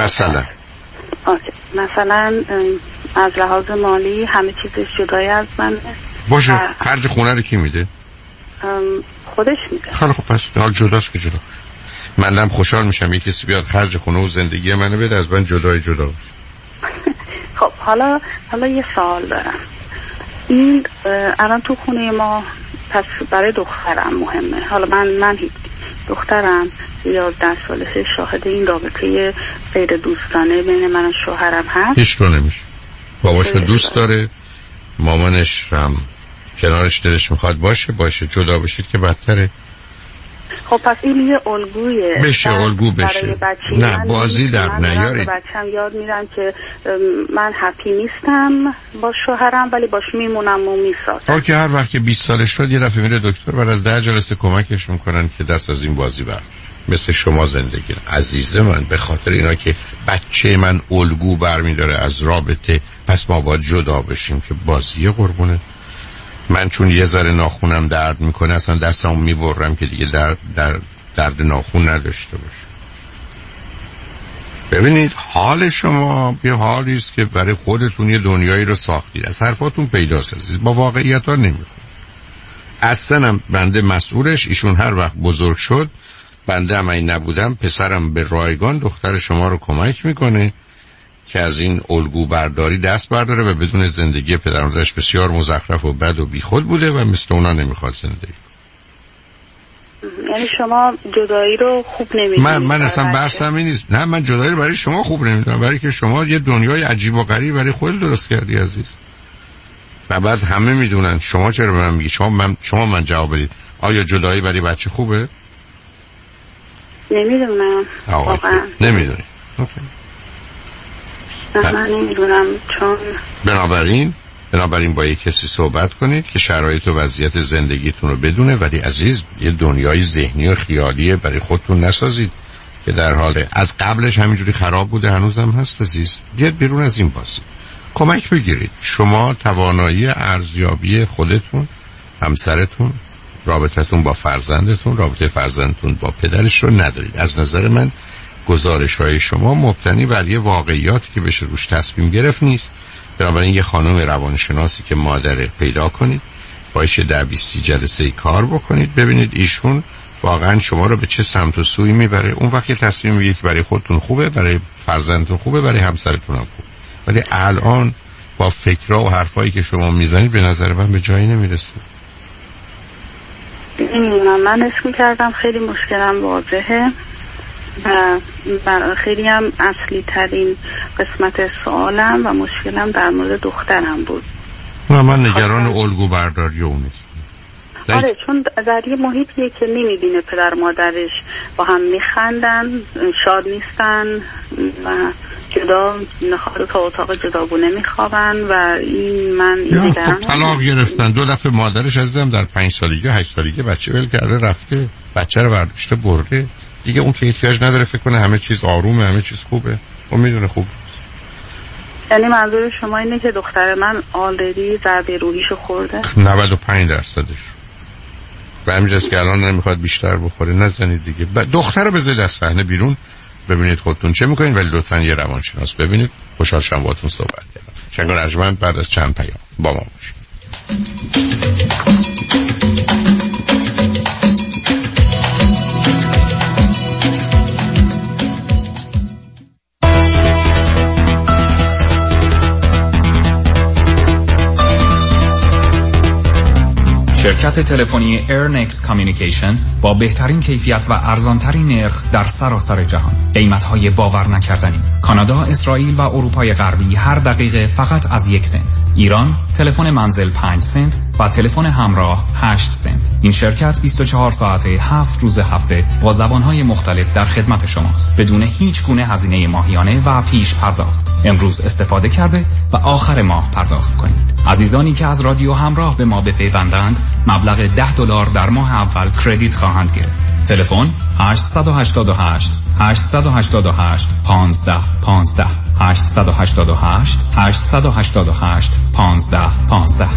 مثلا از لحاظ مالی همه چیزش جدای از من باشه. خرج خونه رو کی میده؟ خودش میده. خیلی خب پس حال جداست که جدا. منم خوشحال میشم یه کسی بیاد خرج خونه و زندگی منو بده، از من جدا. خب حالا یه سوال دارم. این الان تو خونه ما پس برای دخترم مهمه. حالا من دخترم 11 سالشه شاهد این رابطه غیر دوستانه بین من و شوهرم هست. هیچ رو نمیشه. باباش رو دوست داره، مامانش هم کنارش دلش میخواد باشه، جدا بشید که بدتره. خب پس این یه الگویه بشه، الگو بشه. نه بازی در نیارید. بچه‌م یاد میدن که من هپی نیستم با شوهرم ولی باش میمونم و میسازم. که هر وقت که 20 سالش شد یه دفعه میره دکتر بعد از 10 جلسه کمکش میکنن که دست از این بازی بر. مثل شما زندگی عزیز من، به خاطر اینا که بچه من الگو برمیداره از رابطه، پس ما باید جدا بشیم که بازیه قربونه. من چون یه ذره ناخونم درد میکنه اصلا دستمو میبرم که دیگه درد ناخون نداشته باشه. ببینید حال شما یه حالی است که برای خودتون یه دنیایی رو ساختید، از حرفاتون پیداست عزیز، با واقعیت ها نمیخونه. اصلا هم بنده مسئولش، ایشون هر وقت بزرگ شد بنده هم این نبودم، پسرم به رایگان دختر شما رو کمک میکنه که از این الگو برداری دست برداره و بدون زندگی پدرمادرش بسیار مزخرف و بد و بیخود بوده و مثل اونا نمیخواد زندگی. یعنی شما جدایی رو خوب نمیدونید؟ من اصلا بحثم این نیست. نه من جدایی رو برای شما خوب نمیدونم، برای که شما یه دنیای عجیب و غریب برای خود درست کردی عزیز. و بعد همه میدونن. شما چرا به من میگی؟ شما من جواب بدید. آیا جدایی برای بچه خوبه؟ نمیدونم واقعا. نمیدونی؟ نه من نمیدونم. چون بنابراین با یک کسی صحبت کنید که شرایط و وضعیت زندگیتون رو بدونه، ولی عزیز یه دنیای ذهنی و خیالیه برای خودتون نسازید که در حال از قبلش همینجوری خراب بوده هنوزم هست عزیز. بیاد بیرون از این بازی، کمک بگیرید. شما توانایی ارزیابی خودتون، همسرتون، رابطتون با فرزندتون، رابطه فرزندتون با پدرش رو ندارید. از نظر من گزارش‌های شما مبتنی بر یه واقعیاتی که بشه روش تصمیم گرفت نیست. بنابراین یه خانم روانشناسی که مادره پیدا کنید، باشه در 20 جلسه کار بکنید، ببینید ایشون واقعا شما رو به چه سمت و سوی میبره. اون وقت یه تصمیم میگیره که برای خودتون خوبه، برای فرزندتون خوبه، برای همسرتون هم خوبه. ولی الان با فکرها و حرفایی که شما میزنید به نظر من به جایی نمیرسید. نمیدونم، من اسم کردم خیلی مشکلم واضحه و خیلی هم اصلی ترین قسمت سوالم و مشکلم در مورد دخترم بود. من نگران الگو برداری اون نیست. آره، چون در یه محیطیه که نمیبینه پدر مادرش با هم میخندن، شاد نیستن و جدا نخواهد تا اتاق جداگونه میخوابن و این من این خب طلاق گرفتن 2 دفعه مادرش عزیزم در 5 سالگی 8 سالگی بچه ول کرده رفته، بچه رو برداشته برده دیگه. اون که احتیاج نداره فکر کنه همه چیز آرومه، همه چیز خوبه، اون میدونه خوب. یعنی منظور شما اینه که دختر من آلردی ضربه روحیشو خورده؟ 95%. و همینجاست که الان نمیخواد بیشتر بخوره. نزنید دیگه. دختر رو بذارید از صحنه بیرون، ببینید خودتون چه میکنید، ولی لطفاً یه روانشناس ببینید. خوشحال شدم باهاتون صحبت کردم. شنگار ارجمند بعد از چند پیام با ما باشید. شرکت تلفنی ایرنکس کامیونیکیشن با بهترین کیفیت و ارزانترین نرخ در سراسر جهان. قیمت‌های باور نکردنی. کانادا، اسرائیل و اروپای غربی هر دقیقه فقط از 1 سنت. ایران تلفن منزل 5 سنت و تلفن همراه 8 سنت. این شرکت 24 ساعته 7 روز هفته با زبان‌های مختلف در خدمت شماست بدون هیچ گونه هزینه ماهیانه و پیش پرداخت. امروز استفاده کرده و آخر ماه پرداخت کنید. عزیزانی که از رادیو همراه به ما بپیوندند مبلغ $10 در ماه اول کردیت خواهند گرفت. تلفن 888 888 1515 888 888 1515.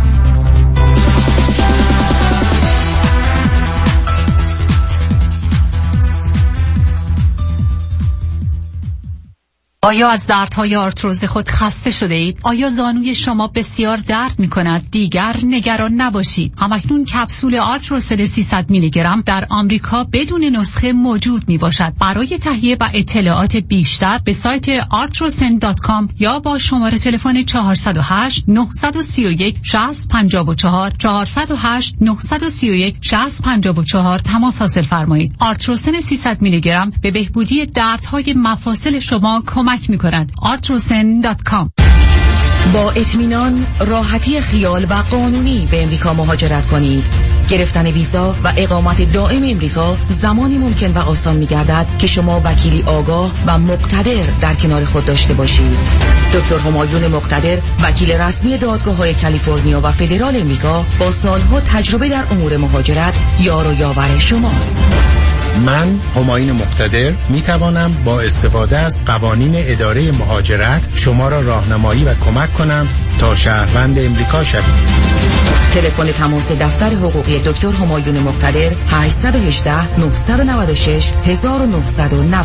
آیا از دردهای آرتروز خود خسته شده اید؟ آیا زانوی شما بسیار درد می کند؟ دیگر نگران نباشید. همکنون کپسول آرتروسل 300 میلی گرم در آمریکا بدون نسخه موجود می باشد. برای تهیه و اطلاعات بیشتر به سایت artrosen.com یا با شماره تلفن 408 931 6054 408 931 6054 تماس حاصل فرمایید. آرتروسن 300 میلی گرم به بهبودی دردهای مفاصل شما کمک می‌کند. artrosen.com. با اطمینان، راحتی خیال و قانونی به امریکا مهاجرت کنید. گرفتن ویزا و اقامت دائم امریکا زمانی ممکن و آسان می‌گردد که شما وکیلی آگاه و مقتدر در کنار خود داشته باشید. دکتر همایون مقتدر، وکیل رسمی دادگاه‌های کالیفرنیا و فدرال امریکا با سالها تجربه در امور مهاجرت، یار و یاور شماست. من همایون مقتدر می توانم با استفاده از قوانین اداره مهاجرت شما را راهنمایی و کمک کنم تا شهروند امریکا شوید. تلفن تماس دفتر حقوقی دکتر همایون مقتدر 818 996 1990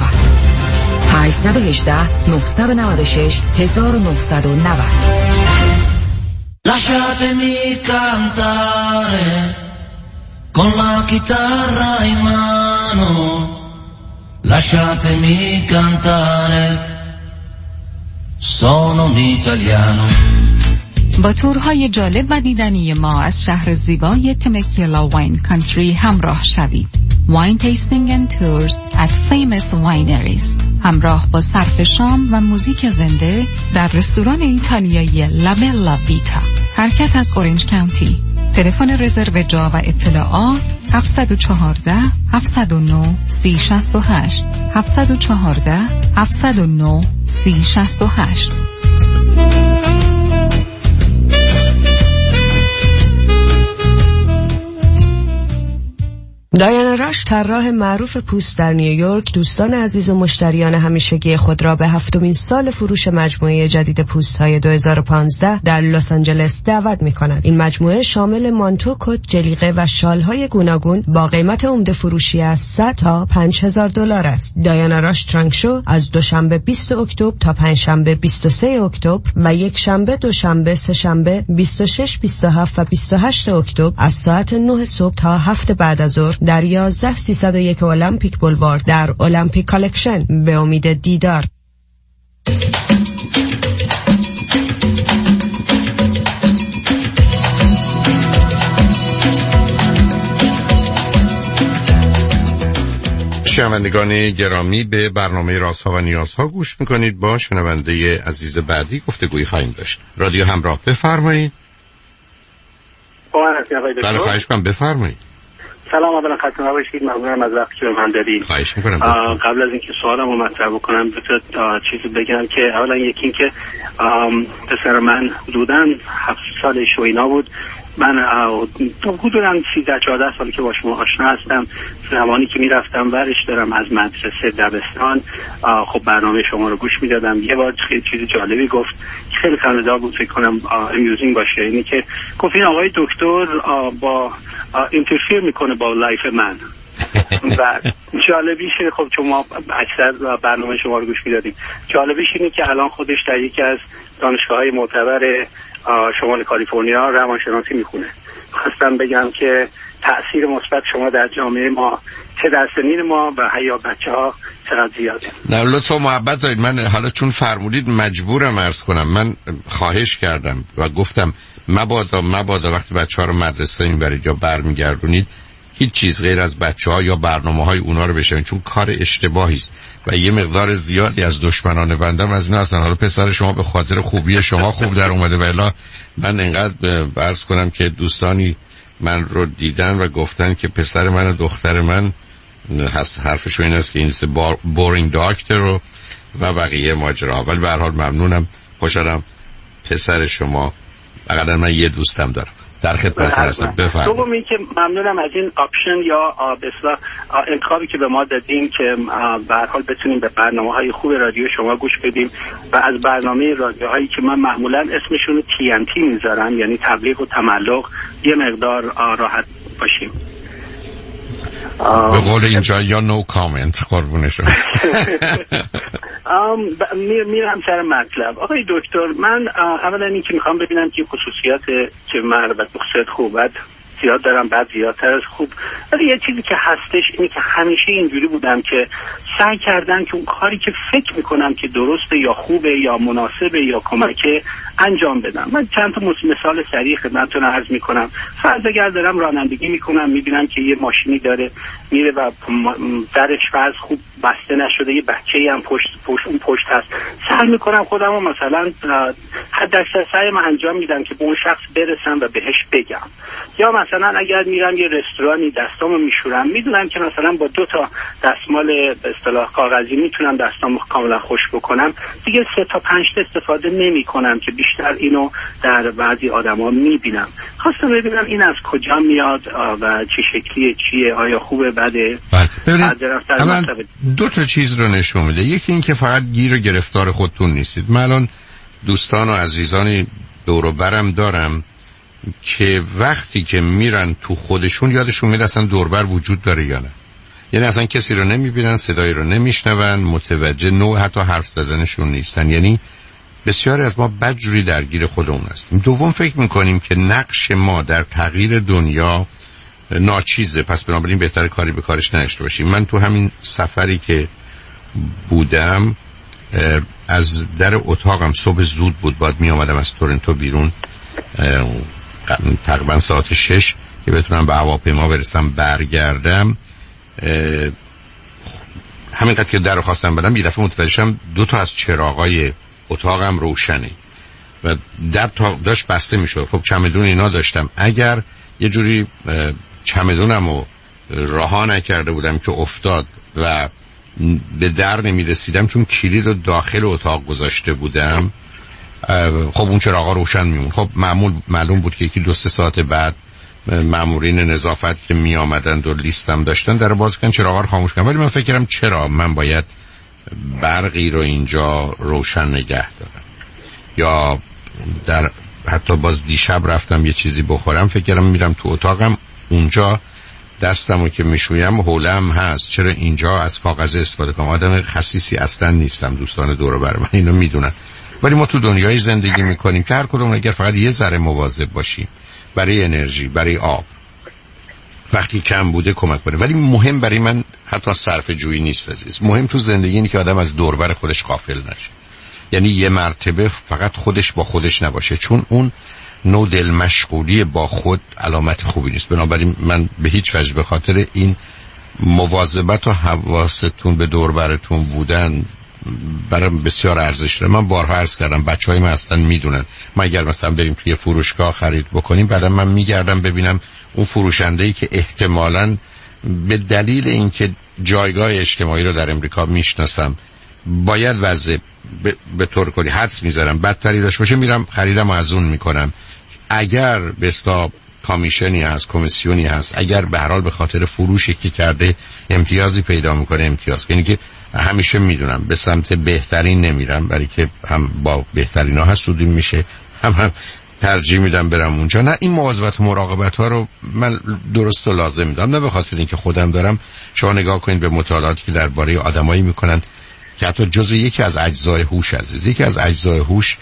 818 996 1990. Lasciatemi cantare con la chitarra in mano, lasciatemi cantare, sono un italiano. با تورهای جالب و دیدنی ما از شهر زیبای تمکیلا واین کانتری همراه شوید. Wine tasting and tours at famous wineries. همراه با صرف شام و موزیک زنده در رستوران ایتالیایی لابلا ویتا. حرکت از اورنج کانتی. تلفن رزرو جا و اطلاعات 714 709 3068 714 709 3068. دایانا راش، طراح معروف پوست در نیویورک، دوستان عزیز و مشتریان همیشگی خود را به 7مین سال فروش مجموعه جدید پوست‌های 2015 در لس آنجلس دعوت می‌کند. این مجموعه شامل مانتو، کت، جلیقه و شال‌های گوناگون با قیمت عمده فروشی از 100 تا $5,000 است. دایانا راش ترانک شو از دوشنبه 20 اکتبر تا پنجشنبه 23 اکتبر و یک شنبه، دوشنبه، سه شنبه 26، 27 و 28 اکتبر از ساعت 9 صبح تا 7 بعد از ظهر در 11301 المپیک بولوارد در المپیک کالکشن. به امید دیدار. شنوندگان گرامی، به برنامه رازها و نیازها گوش میکنید. با شنونده عزیز بعدی گفتگویی خواهیم داشت. رادیو همراه، بفرمایید. بله، خواهش کنم، بفرمایید. سلام، اولا خدمت باشید. ممنونم از وقتی که به من دادید. خواهش میکنم. قبل از اینکه سوالمو مطرح بکنم دو تا چیزی بگم که اولا یکی این که پسر من حدوداً 7 سالش و اینا بود. من حدوداً 13-14 سالی که با شما آشنا هستم. زمانی که میرفتم ورش دارم از مدرسه دبستان، خب برنامه شما رو گوش میدادم. یه بار خیلی چیز جالبی گفت، خیلی خنده‌دار بود، فکر کنم امیوزینگ باشه. اینی که گفت این آقای دکتر با اینترفیر میکنه با لایف من. و جالبیش، خب شما اکثر برنامه شما رو گوش میدادیم، جالبیش اینه که الان خودش در یکی از دانشگاه‌های معتبر شمال کالیفرنیا روانشناسی میخونه. خواستم بگم که تأثیر مثبت شما در جامعه ما، چه در سنین ما و حیا بچه‌ها، چقدر زیاده. نه، لطف و محبت دارید. من حالا چون فرمودید مجبورم عرض کنم، من خواهش کردم و گفتم مبادا وقتی بچه‌ها رو مدرسه میبرید یا برمیگردونید هیچ چیز غیر از بچه‌ها یا برنامه‌های اونا رو بشنوید، چون کار اشتباهی است و یه مقدار زیادی از دشمنان بندم از اینا هستن. حالا پسر شما به خاطر خوبی شما خوب در اومده، ولی من اینقدر عرض کنم که دوستانی من رو دیدن و گفتن که پسر من و دختر من هست، حرفشون این است که این بورینگ داکتر و بقیه ماجرا. ولی به هر حال ممنونم، خوشحالم پسر شما. بقیدن من یه دوستم دارم، در خدمت هستم. بفرمایید. دومی که ممنونم از این آپشن یا به اصطلاح انتخابی که به ما دادیم که به هر حال بتونیم به برنامه‌های خوب رادیو شما گوش بدیم و از برنامه رادیوهایی که من معمولا اسمشون رو TNT میذارم، یعنی تبلیغ و تملق، یه مقدار راحت باشیم. به قول اینجا یا نو کامنت، قربونشون. میرم سر مطلب. آقای دکتر، من اولا این که میخوام ببینم که خصوصیات که من و خصوصیات خوبت زیاد دارم، بعد زیادتر از خوب، ولی یه چیزی که هستش اینه که همیشه اینجوری بودم که سعی کردم که اون کاری که فکر میکنم که درسته یا خوبه یا مناسبه یا کمکه انجام بدم. من چند تا مثال سریع خدمتتون عرض میکنم. فرض اگر دارم رانندگی میکنم، میبینم که یه ماشینی داره میره و درش فرض خوب بسته نشده، یه بچه‌ای هم پشت هست، سعی میکنم خودمو مثلا حد اکثر سعیم انجام میدم که به اون شخص برسم و بهش بگم. یا مثلا اگر میرم یه رستورانی دستامو میشورم، میدونم که مثلا با 2 تا دستمال به اصطلاح کاغذی میتونم دستامو کاملا خشک بکنم، دیگه 3 تا 5 تا استفاده نمیکنم که بیشتر اینو در بعضی آدما میبینم. خواستم ببینم این از کجا میاد و چه شکلیه، چیه، آیا خوبه، بده؟ ببینید الان 2 تا چیز رو نشون میده. یکی این که فقط گیر و گرفتار خودتون نیستید. من الان دوستان و عزیزانی دور و برم دارم که وقتی که میرن تو خودشون یادشون میاد اصلا دوربر وجود داره یا نه. یعنی اصلا کسی رو نمیبینن، صدایی رو نمیشنون، متوجه نوع حتی حرف زدنشون نیستن. یعنی بسیاری از ما بدجوری درگیر خودمون هستیم. دوم فکر میکنیم که نقش ما در تغییر دنیا ناچیزه، پس بنابراین بهتره کاری به کارش نداشته باشیم. من تو همین سفری که بودم از در اتاقم صبح زود بود، باید می آمدم از تورنتو بیرون تقریبا ساعت 6 که بتونم به هواپیما برسم برگردم. همینقدر که در رو خواستم بدم یه دفعه متوجه شدم 2 تا از چراغای اتاقم روشنه و در داشت بسته میشد. خب چمدون اینا داشتم، اگر یه جوری چمدونم رو رها نکرده بودم که افتاد و به در نمیرسیدم چون کلید رو داخل اتاق گذاشته بودم، خب اون چراغا روشن میمون. خب معلوم بود که 1-2 ساعت بعد مامورین نظافت که می آمدن و لیستم داشتن در باز کردن چراغا رو خاموش کردن. ولی من فکر کردم چرا من باید برقی رو اینجا روشن نگه دارم؟ یا در حتی باز دیشب رفتم یه چیزی بخورم، فکر کردم میرم تو اتاقم اونجا دستمو که میشویم حولم هست، چرا اینجا از کاغذ استفاده کنم؟ آدم خسیسی اصلا نیستم، دوستان دور و بر من اینو میدونن. ولی ما تو دنیای زندگی میکنیم که هر کدوم اگر فقط یه ذره مواظب باشیم برای انرژی، برای آب، وقتی کم بوده کمک کنه. ولی مهم برای من حتی صرف جویی نیست عزیز. مهم تو زندگی اینه که آدم از دور بر خودش غافل نشه. یعنی یه مرتبه فقط خودش با خودش نباشه، چون اون نوع دل مشغولی با خود علامت خوبی نیست. بنابراین من به هیچ وجه به خاطر این مواظبت و حواستون به دور برتون بودن برام بسیار ارزش داره. من بارها عرض کردم، بچهای من اصلا میدونن ما اگر مثلا بریم توی فروشگاه خرید بکنیم، بعدا من میگردم ببینم اون فروشنده‌ای که احتمالاً به دلیل اینکه جایگاه اجتماعی رو در امریکا میشناسم باید وضع به طور کلی حدس میذارم بدتری داشته باشه، میرم خریدم و از اون میکنم. اگر به اصطلاح کامیشنی هست، کمیسیونی هست، اگر به هر حال به خاطر فروشی که کرده امتیازی پیدا میکنه، امتیاز، یعنی که همیشه میدونم به سمت بهترین نمیرم، برای که هم با بهترین ها حسودیم میشه، هم ترجیح میدم برم اونجا. نه، این مواظبت و مراقبت ها رو من درست و لازم میدم، نه به خاطر اینکه خودم دارم. شما نگاه کنید به مطالعاتی که درباره آدمایی میکنن که حتی جزء یکی از اجزای هوش عزیز، یکی از اجزای هوش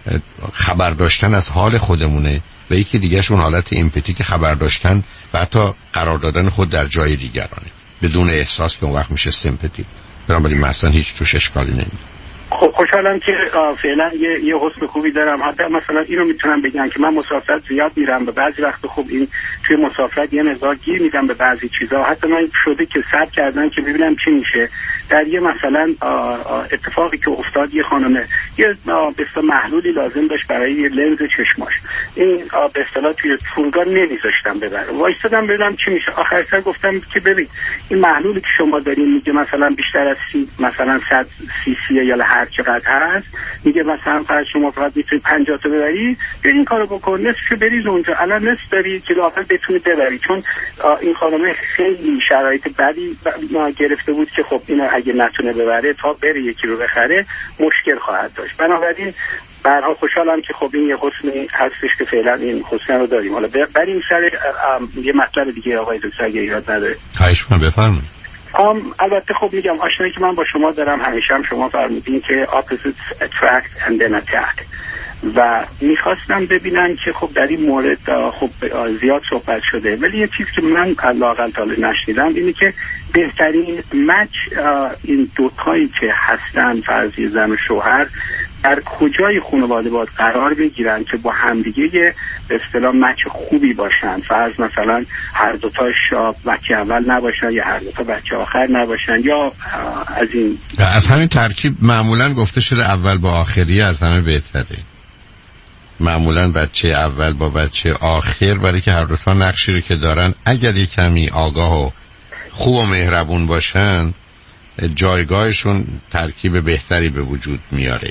خبر داشتن از حال خودمونه و یکی دیگهش اون حالت امپاتی که خبر داشتن و حتی قرار دادن خود در جای دیگرانه بدون احساس که اون وقت میشه سیمپاتی. بنابراین مثلا هیچ توش اشکالی نمیده. خب خوشحالم که فعلا یه حسن خوبی دارم. حتی مثلا اینو میتونم بگم که من مسافرت زیاد میرم و بعضی وقت خب این توی مسافرت یه مقدار گیر میدم به بعضی چیزا. حتی من شده که صبر کردن که ببینم چی میشه در یه مثلا اتفاقی که افتاد. یه خانمه یه به اصطلاح محلولی لازم داشت برای یه لنز چشماش، این به اصطلاح توی فرودگاه نمیذاشتم ببره، وایسادم ببینم چی میشه. آخر سر گفتم که ببین این محلولی که شما دارین میگه مثلا بیشتر از مثلا 100 سی سی یا هر چقدر هست، میگه مثلا فقط شما فقط میتونی 50 تا ببری، بیا این کارو بکن، نصفش بریز اونجا، الان نصف داری که لااقل بتونی ببری. چون این خانم خیلی شرایط بدی گرفته بود که خب اینو اگه نتونه ببره تا بره یکی رو بخره مشکل خواهد داشت. بنابراین برها خوشحالم که خب این یه حسنی هستش که فعلا این حسن رو داریم. حالا بریم سر یه مطلب دیگه آقای دکتر اگه ایراد نداره. خواهش می‌کنم بفرمایید. البته خب میگم آشنایی که من با شما دارم همیشه هم شما فرمودین که opposites attract and then attack و میخواستم ببینم که خب در این مورد خب زیاد صحبت شده، ولی یه چیز که من لااقل تا نشنیدم اینه که بهترین مچ این دوتایی که هستن فرضی زن و شوهر در کجای خانواده باید قرار بگیرن که با همدیگه به اصطلاح مچ خوبی باشن. فرض مثلا هر دوتاش بچه اول نباشن یا هر دوتا بچه آخر نباشن یا از این از همین ترکیب معمولا گفته شده اول با آخری از همه بهتره. معمولا بچه اول با بچه آخر، برای که هر دو تا نقشی رو که دارن اگر یک کمی آگاه و خوب و مهربون باشن جایگاهشون ترکیب بهتری به وجود میاره.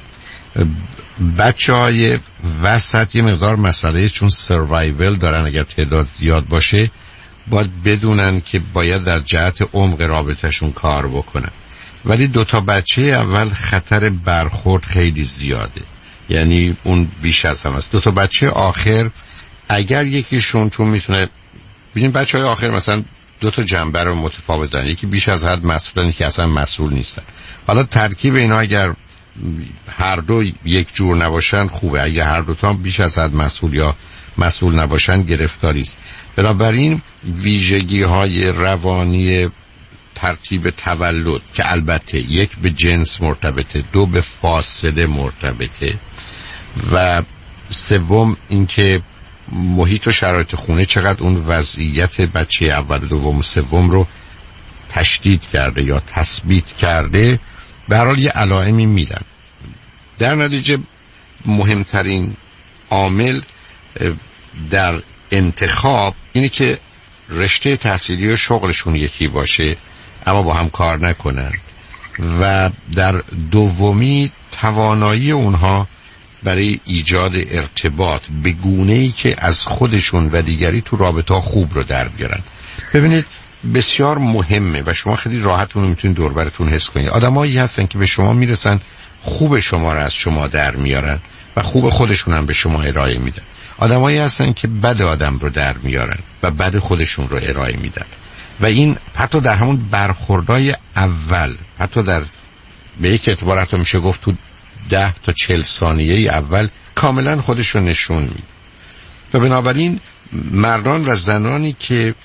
بچه‌های وسط یه مقدار مسئله چون سروایول دارن، اگر تعداد زیاد باشه باید بدونن که باید در جهت عمق رابطهشون کار بکنن. ولی دو تا بچه اول خطر برخورد خیلی زیاده، یعنی اون بیش از هم است. دو تا بچه آخر اگر یکیشون چون میتونه ببینید بچه‌های آخر مثلا دو تا جنبه رو متفاوت دارن، یکی بیش از حد مسئولن، یکی اصلا مسئول نیستن. حالا ترکیب اینا اگر هر دو یک جور نباشن خوبه، اگر هر دو تا بیش از حد مسئول یا مسئول نباشن گرفتاری است. بنابراین ویژگی‌های روانی ترتیب تولد که البته یک به جنس مرتبطه، دو به فاصله مرتبطه و سوم اینکه محیط و شرایط خونه چقدر اون وضعیت بچه اول و دوم و سوم رو تشدید کرده یا تثبیت کرده، به هر حال یه علائمی میدن. در نتیجه مهمترین عامل در انتخاب اینه که رشته تحصیلی و شغلشون یکی باشه اما با هم کار نکنن و در دومی توانایی اونها برای ایجاد ارتباط به گونه‌ای که از خودشون و دیگری تو رابطه خوب رو در بیارن. ببینید بسیار مهمه و شما خیلی راحت اونو میتونید دور براتون حس کنید. آدمایی هستن که به شما میرسن خوب شما رو از شما در میارن و خوب خودشون هم به شما ارائه میدن. آدمایی هستن که بد آدم رو در میارن و بد خودشون رو ارائه میدن و این حتی در همون برخوردای اول، حتی در به یک اعتبار حتی میشه گفت تو 10 تا 40 ثانیه اول کاملا خودش رو نشون میده. و بنابراین مردان و زنانی که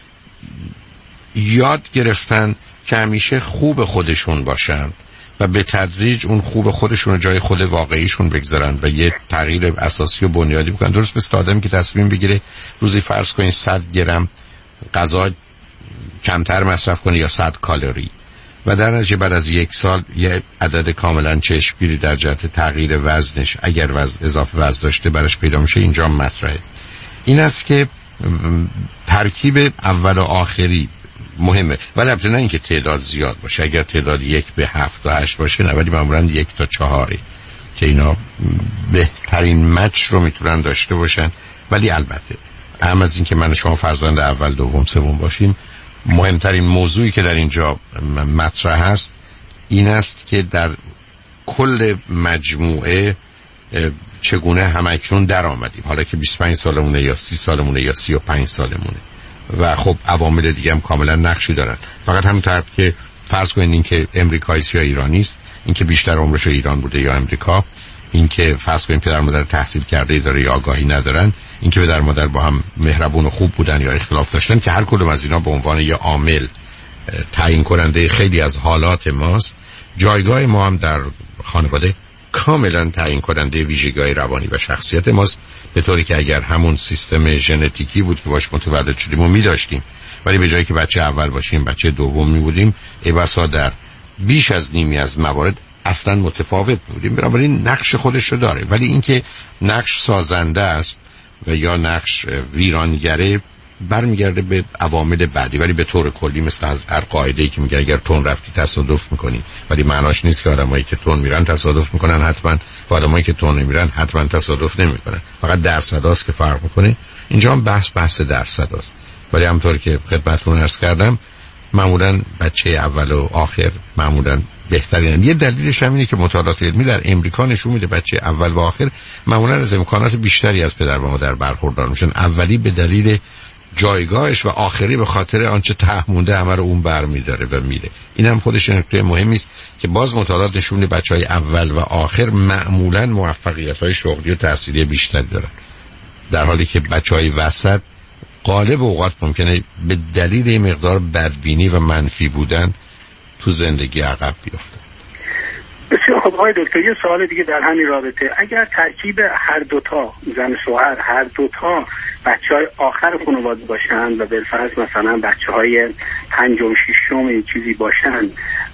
یاد گرفتن که همیشه خوب خودشون باشن و به تدریج اون خوب خودشون رو جای خود واقعیشون بگذارن و یه تغییر اساسی و بنیادی بکنن، درست مثل آدمی که تصمیم بگیره روزی فرض کنین 100 گرم غذا کمتر مصرف کنه یا 100 کالری و در نتیجه بعد از 1 سال یه عدد کاملا چشمگیری در جهت تغییر وزنش اگر اضافه وزن داشته براش پیدا میشه. اینجا مطرحه این است که ترکیب اول و آخری مهمه، ولی البته نه اینکه تعداد زیاد باشه. اگر تعداد 1 به 7 تا 8 باشه نه، ولی معمولا 1 تا 4 که اینا بهترین مچ رو میتونن داشته باشن. ولی البته هم از این که من و شما فرزند اول دوم سوم باشیم، مهمترین موضوعی که در اینجا مطرح است این است که در کل مجموعه چگونه همکنون در آمدیم، حالا که 25 سالمونه یا 30 سالمونه یا 35 سالمونه و خب عوامل دیگه هم کاملا نقشی دارن. فقط همونطور که فرض کنید این که امریکایی یا ایرانی است، این که بیشتر عمرش ایران بوده یا امریکا، این که فرض کنید پدر مادر تحصیل کرده داره یا آگاهی ندارن، این که پدر مادر با هم مهربون و خوب بودن یا اختلاف داشتن، که هر کدوم از اینا به عنوان یه عامل تعیین کننده خیلی از حالات ماست. جایگاه ما هم در خانواده کاملا تعیین کننده ویژگی‌های روانی و شخصیت ماست، به طوری که اگر همون سیستم ژنتیکی بود که باش متولد شدیم و می‌داشتیم، ولی به جایی که بچه اول باشیم بچه دوم می‌بودیم، ای بسا در بیش از نیمی از موارد اصلا متفاوت بودیم. بنابراین نقش خودش رو داره، ولی اینکه نقش سازنده است و یا نقش ویرانگره برمیگرده به عوامل بعدی. ولی به طور کلی مثل هر قاعده‌ای که میگه اگر تون رفتی تصادف میکنی، ولی معناش نیست که آدمایی که تون میرن تصادف میکنن حتما، و آدمایی که تون نمیرن حتما تصادف نمیکنن. فقط درصداست که فرق میکنه. اینجا هم بحث درصداست. ولی همونطور که خدمتتون عرض کردم معمولا بچه اول و آخر معمولا بهترین. یه دلیلش هم اینه که مطالعات علمی در امریکا نشون میده بچه اول و آخر معمولا از امکانات بیشتری از پدر و مادر برخوردار میشن. اولی به دلیل جایگاهش و آخری به خاطر آنچه ته مونده همه رو اون برمیداره و میره. این هم خودش نکته مهمی است که باز مطالعات نشون میده بچهای اول و آخر معمولا موفقیت‌های شغلی و تحصیلی بیشتری دارن، در حالی که بچهای وسط غالب اوقات ممکنه به دلیل این مقدار بدبینی و منفی بودن تو زندگی عقب بیفتن. بسیار خب آقای دکتر، یه سوال دیگه در همین رابطه. اگر ترکیب هر دوتا زن شوهر هر دوتا بچهای آخر خانواده باشن و بالفرض مثلا بچهای پنجم ششم چیزی باشن،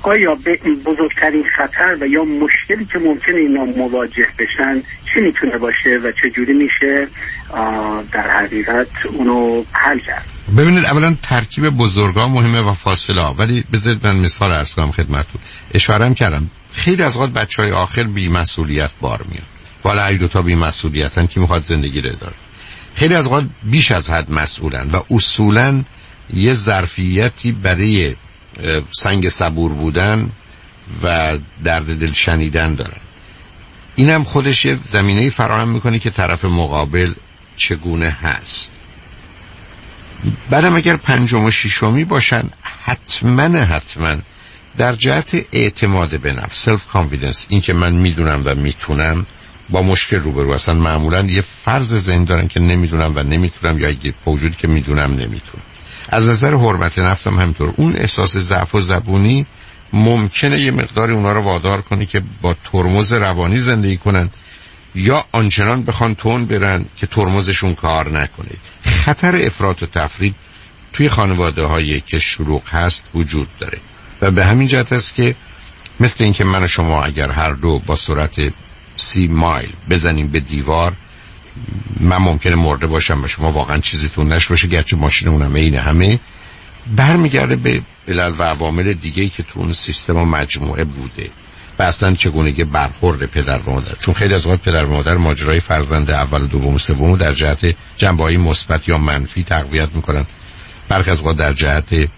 آیا به بزرگترین خطر و یا مشکلی که ممکنه اینا مواجه بشن چی میتونه باشه و چجوری میشه در حقیقت اونو حل کرد؟ ببینید اولا ترکیب بزرگا مهمه و فاصله ها، ولی بذارید من مثال عرض کنم خدمتتون. اشاره‌ام کردم خیلی از اوقات بچهای آخر بی مسئولیت بار میاد. والا ای دو تا بی مسئولیتن که میخواد زندگی رو اداره. خیلی از اوقات بیش از حد مسئولن و اصولاً یه ظرفیتی برای سنگ صبور بودن و درد دل شنیدن دارن. اینم خودش یه زمینه‌ای فراهم میکنه که طرف مقابل چگونه هست. بعدم اگر پنجم و ششمی باشن حتما در جهت اعتماد به نفس، سلف کانفیدنس، این که من میدونم و میتونم، با مشکل روبرو هستن. معمولا یه فرض ذهنی دارن که نمیدونم و نمیتونم، یا یه موجودی که میدونم نمیتونم. از نظر حرمت نفسم همینطور. اون احساس ضعف و زبونی ممکنه یه مقداری اونا رو وادار کنه که با ترمز روانی زندگی کنن یا آنچنان بخوان تون برن که ترمزشون کار نکنه. خطر افراط و تفرید توی خانواده هایی که شلوغ هست وجود داره و به همین جهت است که مثل این که من و شما اگر هر دو با سرعت 30 مایل بزنیم به دیوار، من ممکنه مرده باشم و شما واقعا چیزیتون نشه باشه، گرچه ماشینمون هم اینه، همه برمیگرده به علل و عوامل دیگه‌ای که تو اون سیستم و مجموعه بوده و اصلا چگونگی برخورد پدر و مادر. چون خیلی از اوقات پدر و مادر ماجرای فرزند اول و دوم و سوم در جهت جنبه‌های مثبت یا منفی تقویت میکنن، برخی از اوقات در جهت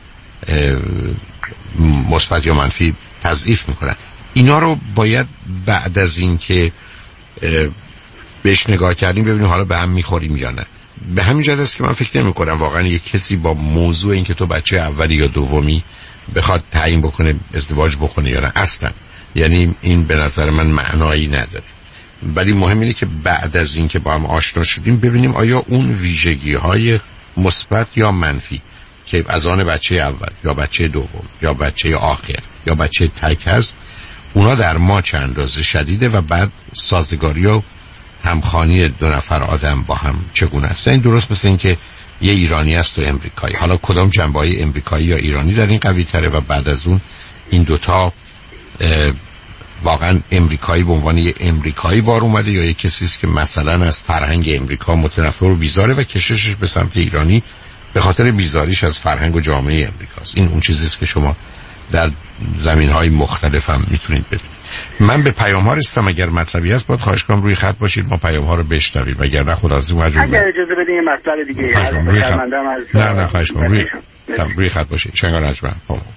مثبت یا منفی تضعیف میکنن. اینا رو باید بعد از این که بهش نگاه کردیم ببینیم حالا به هم میخوریم یا نه. به همین جهت است که من فکر نمی کنم واقعا یک کسی با موضوع این که تو بچه اولی یا دومی بخواد تعیین بکنه ازدواج بکنه یا نه اصلا. یعنی این به نظر من معنایی نداره. ولی مهم اینه که بعد از این که با هم آشنا شدیم ببینیم آیا اون ویژگی های مثبت یا منفی که از آن بچه اول یا بچه دوم یا بچه آخر یا بچه تک هست، اونا در ما چه اندازه شدیده و بعد سازگاری و همخوانی دو نفر آدم با هم چگونه است. این درست مثل این که یه ایرانی است و امریکایی، حالا کدام جنبه‌های امریکایی یا ایرانی در این قوی تره و بعد از اون این دوتا واقعا امریکایی به عنوان یه امریکایی بار اومده یا یه کسی است که مثلا از فرهنگ امریکا متنفر و بیزاره و کششش به سمت ایرانی به خاطر بیزاریش از فرهنگ و جامعه امریکاست. این اون چیزی است که شما در زمین‌های مختلف هم میتونید ببینید. من به پیام‌ها رسیدم، اگر مطلبی هست باید خواهش کنم روی خط باشید، ما پیام‌ها رو بشنویم، اگر نه خداحافظی مجبور. اگر اجازه بدید یه مطلب دیگه نه خواهش کنم روی خط باشید. شنگان اجمن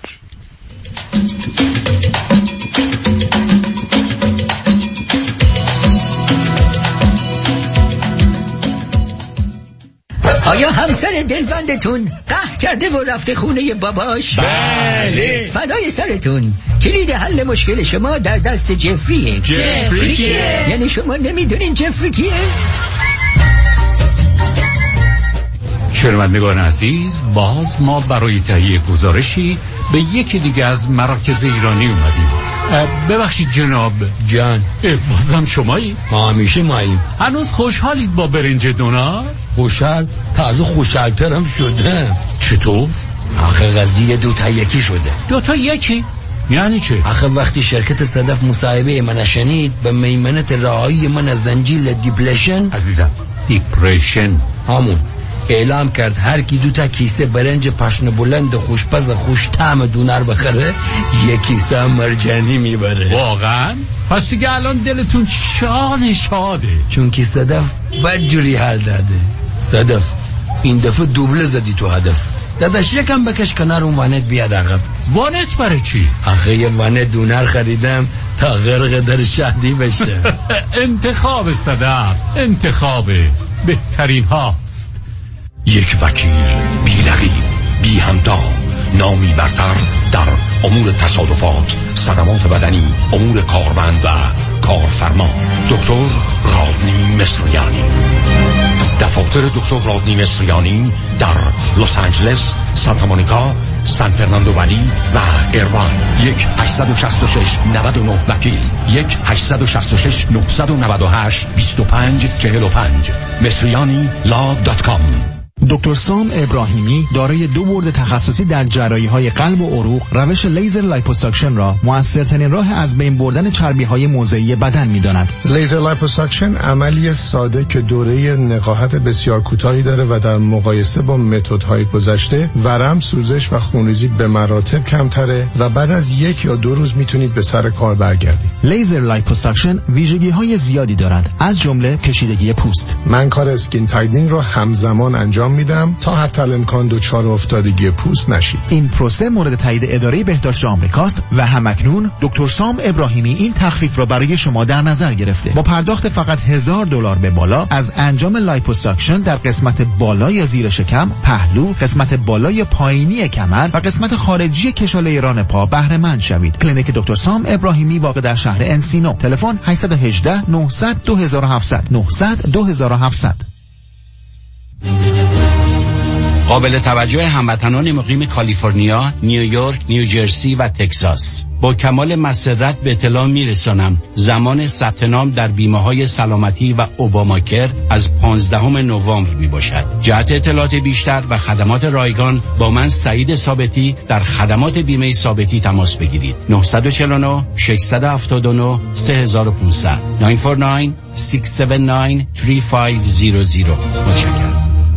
آیا همسر دلبندتون قهر کرده و رفته خونه باباش؟ بله. فدای سرتون، کلید حل مشکل شما در دست جفریه. جفری کیه؟ یعنی شما نمیدونین جفری کیه؟ شنوندگان عزیز، باز ما برای تهیه گزارشی به یکی دیگه از مراکز ایرانی اومدیم. ببخشید جناب. جان. بازم شمایی؟ ما همیشه ماییم. هنوز خوشحالید با برنج دونار؟ خوشحال؟ تازه خوشحالترم شدم. چطور؟ آخه قضیه دوتا یکی شده. دوتا یکی؟ یعنی چه؟ آخه وقتی شرکت صدف مصاحبه من شنید به میمنت رهایی من از زنجیل دیپلشن، عزیزم دیپرشن همون اعلام کرد هر کی دوتا کیسه برنج پاشن بلند خوشپز خوش طعم دونر بخره یک کیسه مرجانی میبره. واقعا؟ پس دیگه الان دلتون شاده چون که صدف بدجوری حل داده. صدف این دفعه دوبله زدی تو هدف. داداش یکم بکش کنار اون وانت بیاد عقب. وانت برای چی؟ آخه یه وانت دونر خریدم تا غرق در شهدی بشه. انتخاب صدف انتخاب بهترین هاست. یک وکیل بی رقیب بی همتا، نامی برتر در امور تصادفات، صدمات بدنی، امور کارمند و کارفرما، دکتر رادنی مصریانی. دفاتر دکتر رادنی مصریانی در لس آنجلس، سانتا مونیکا، سان فرناندو ولی و ایرواین. 1-866-99 وکیل 1-866-998-2545 مصریانی لا.com. دکتر سام ابراهیمی دارای 2 بورد تخصصی در جراحی‌های قلب و عروق، روش لیزر لایپوساکشن را مؤثرترین راه از بین بردن چربی‌های موضعی بدن می‌داند. لیزر لایپوساکشن عملی ساده که دوره نقاهت بسیار کوتاهی داره و در مقایسه با متدهای گذشته ورم، سوزش و خونریزی به مراتب کمتره و بعد از 1 یا 2 روز میتونید به سر کار برگردید. لیزر لایپوساکشن ویژگی‌های زیادی دارد، از جمله کشیدگی پوست. من کار اسکین تایدینگ رو همزمان انجام میدم تا حتی الامکان دچار افتادگی پوست نشید. این پروسه مورد تایید اداره بهداشت آمریکاست و همکنون دکتر سام ابراهیمی این تخفیف را برای شما در نظر گرفته. با پرداخت فقط $1000 به بالا از انجام لایپوساکشن در قسمت بالای زیر شکم، پهلو، قسمت بالای پایینی کمر و قسمت خارجی کشاله ران پا بهره مند شوید. کلینیک دکتر سام ابراهیمی واقع در شهر انسینو. تلفن 818 900 2700 900 2700. قابل توجه هموطنان مقیم کالیفرنیا، نیویورک، نیوجرسی و تگزاس. با کمال مسرت به اطلاع میرسانم زمان ثبت نام در بیمه‌های سلامتی و اوباماکر از 15 نوامبر می باشد. جهت اطلاعات بیشتر و خدمات رایگان با من سعید ثابتی در خدمات بیمه ثابتی تماس بگیرید. 949 679 3500 949 679 3500. متشکرم.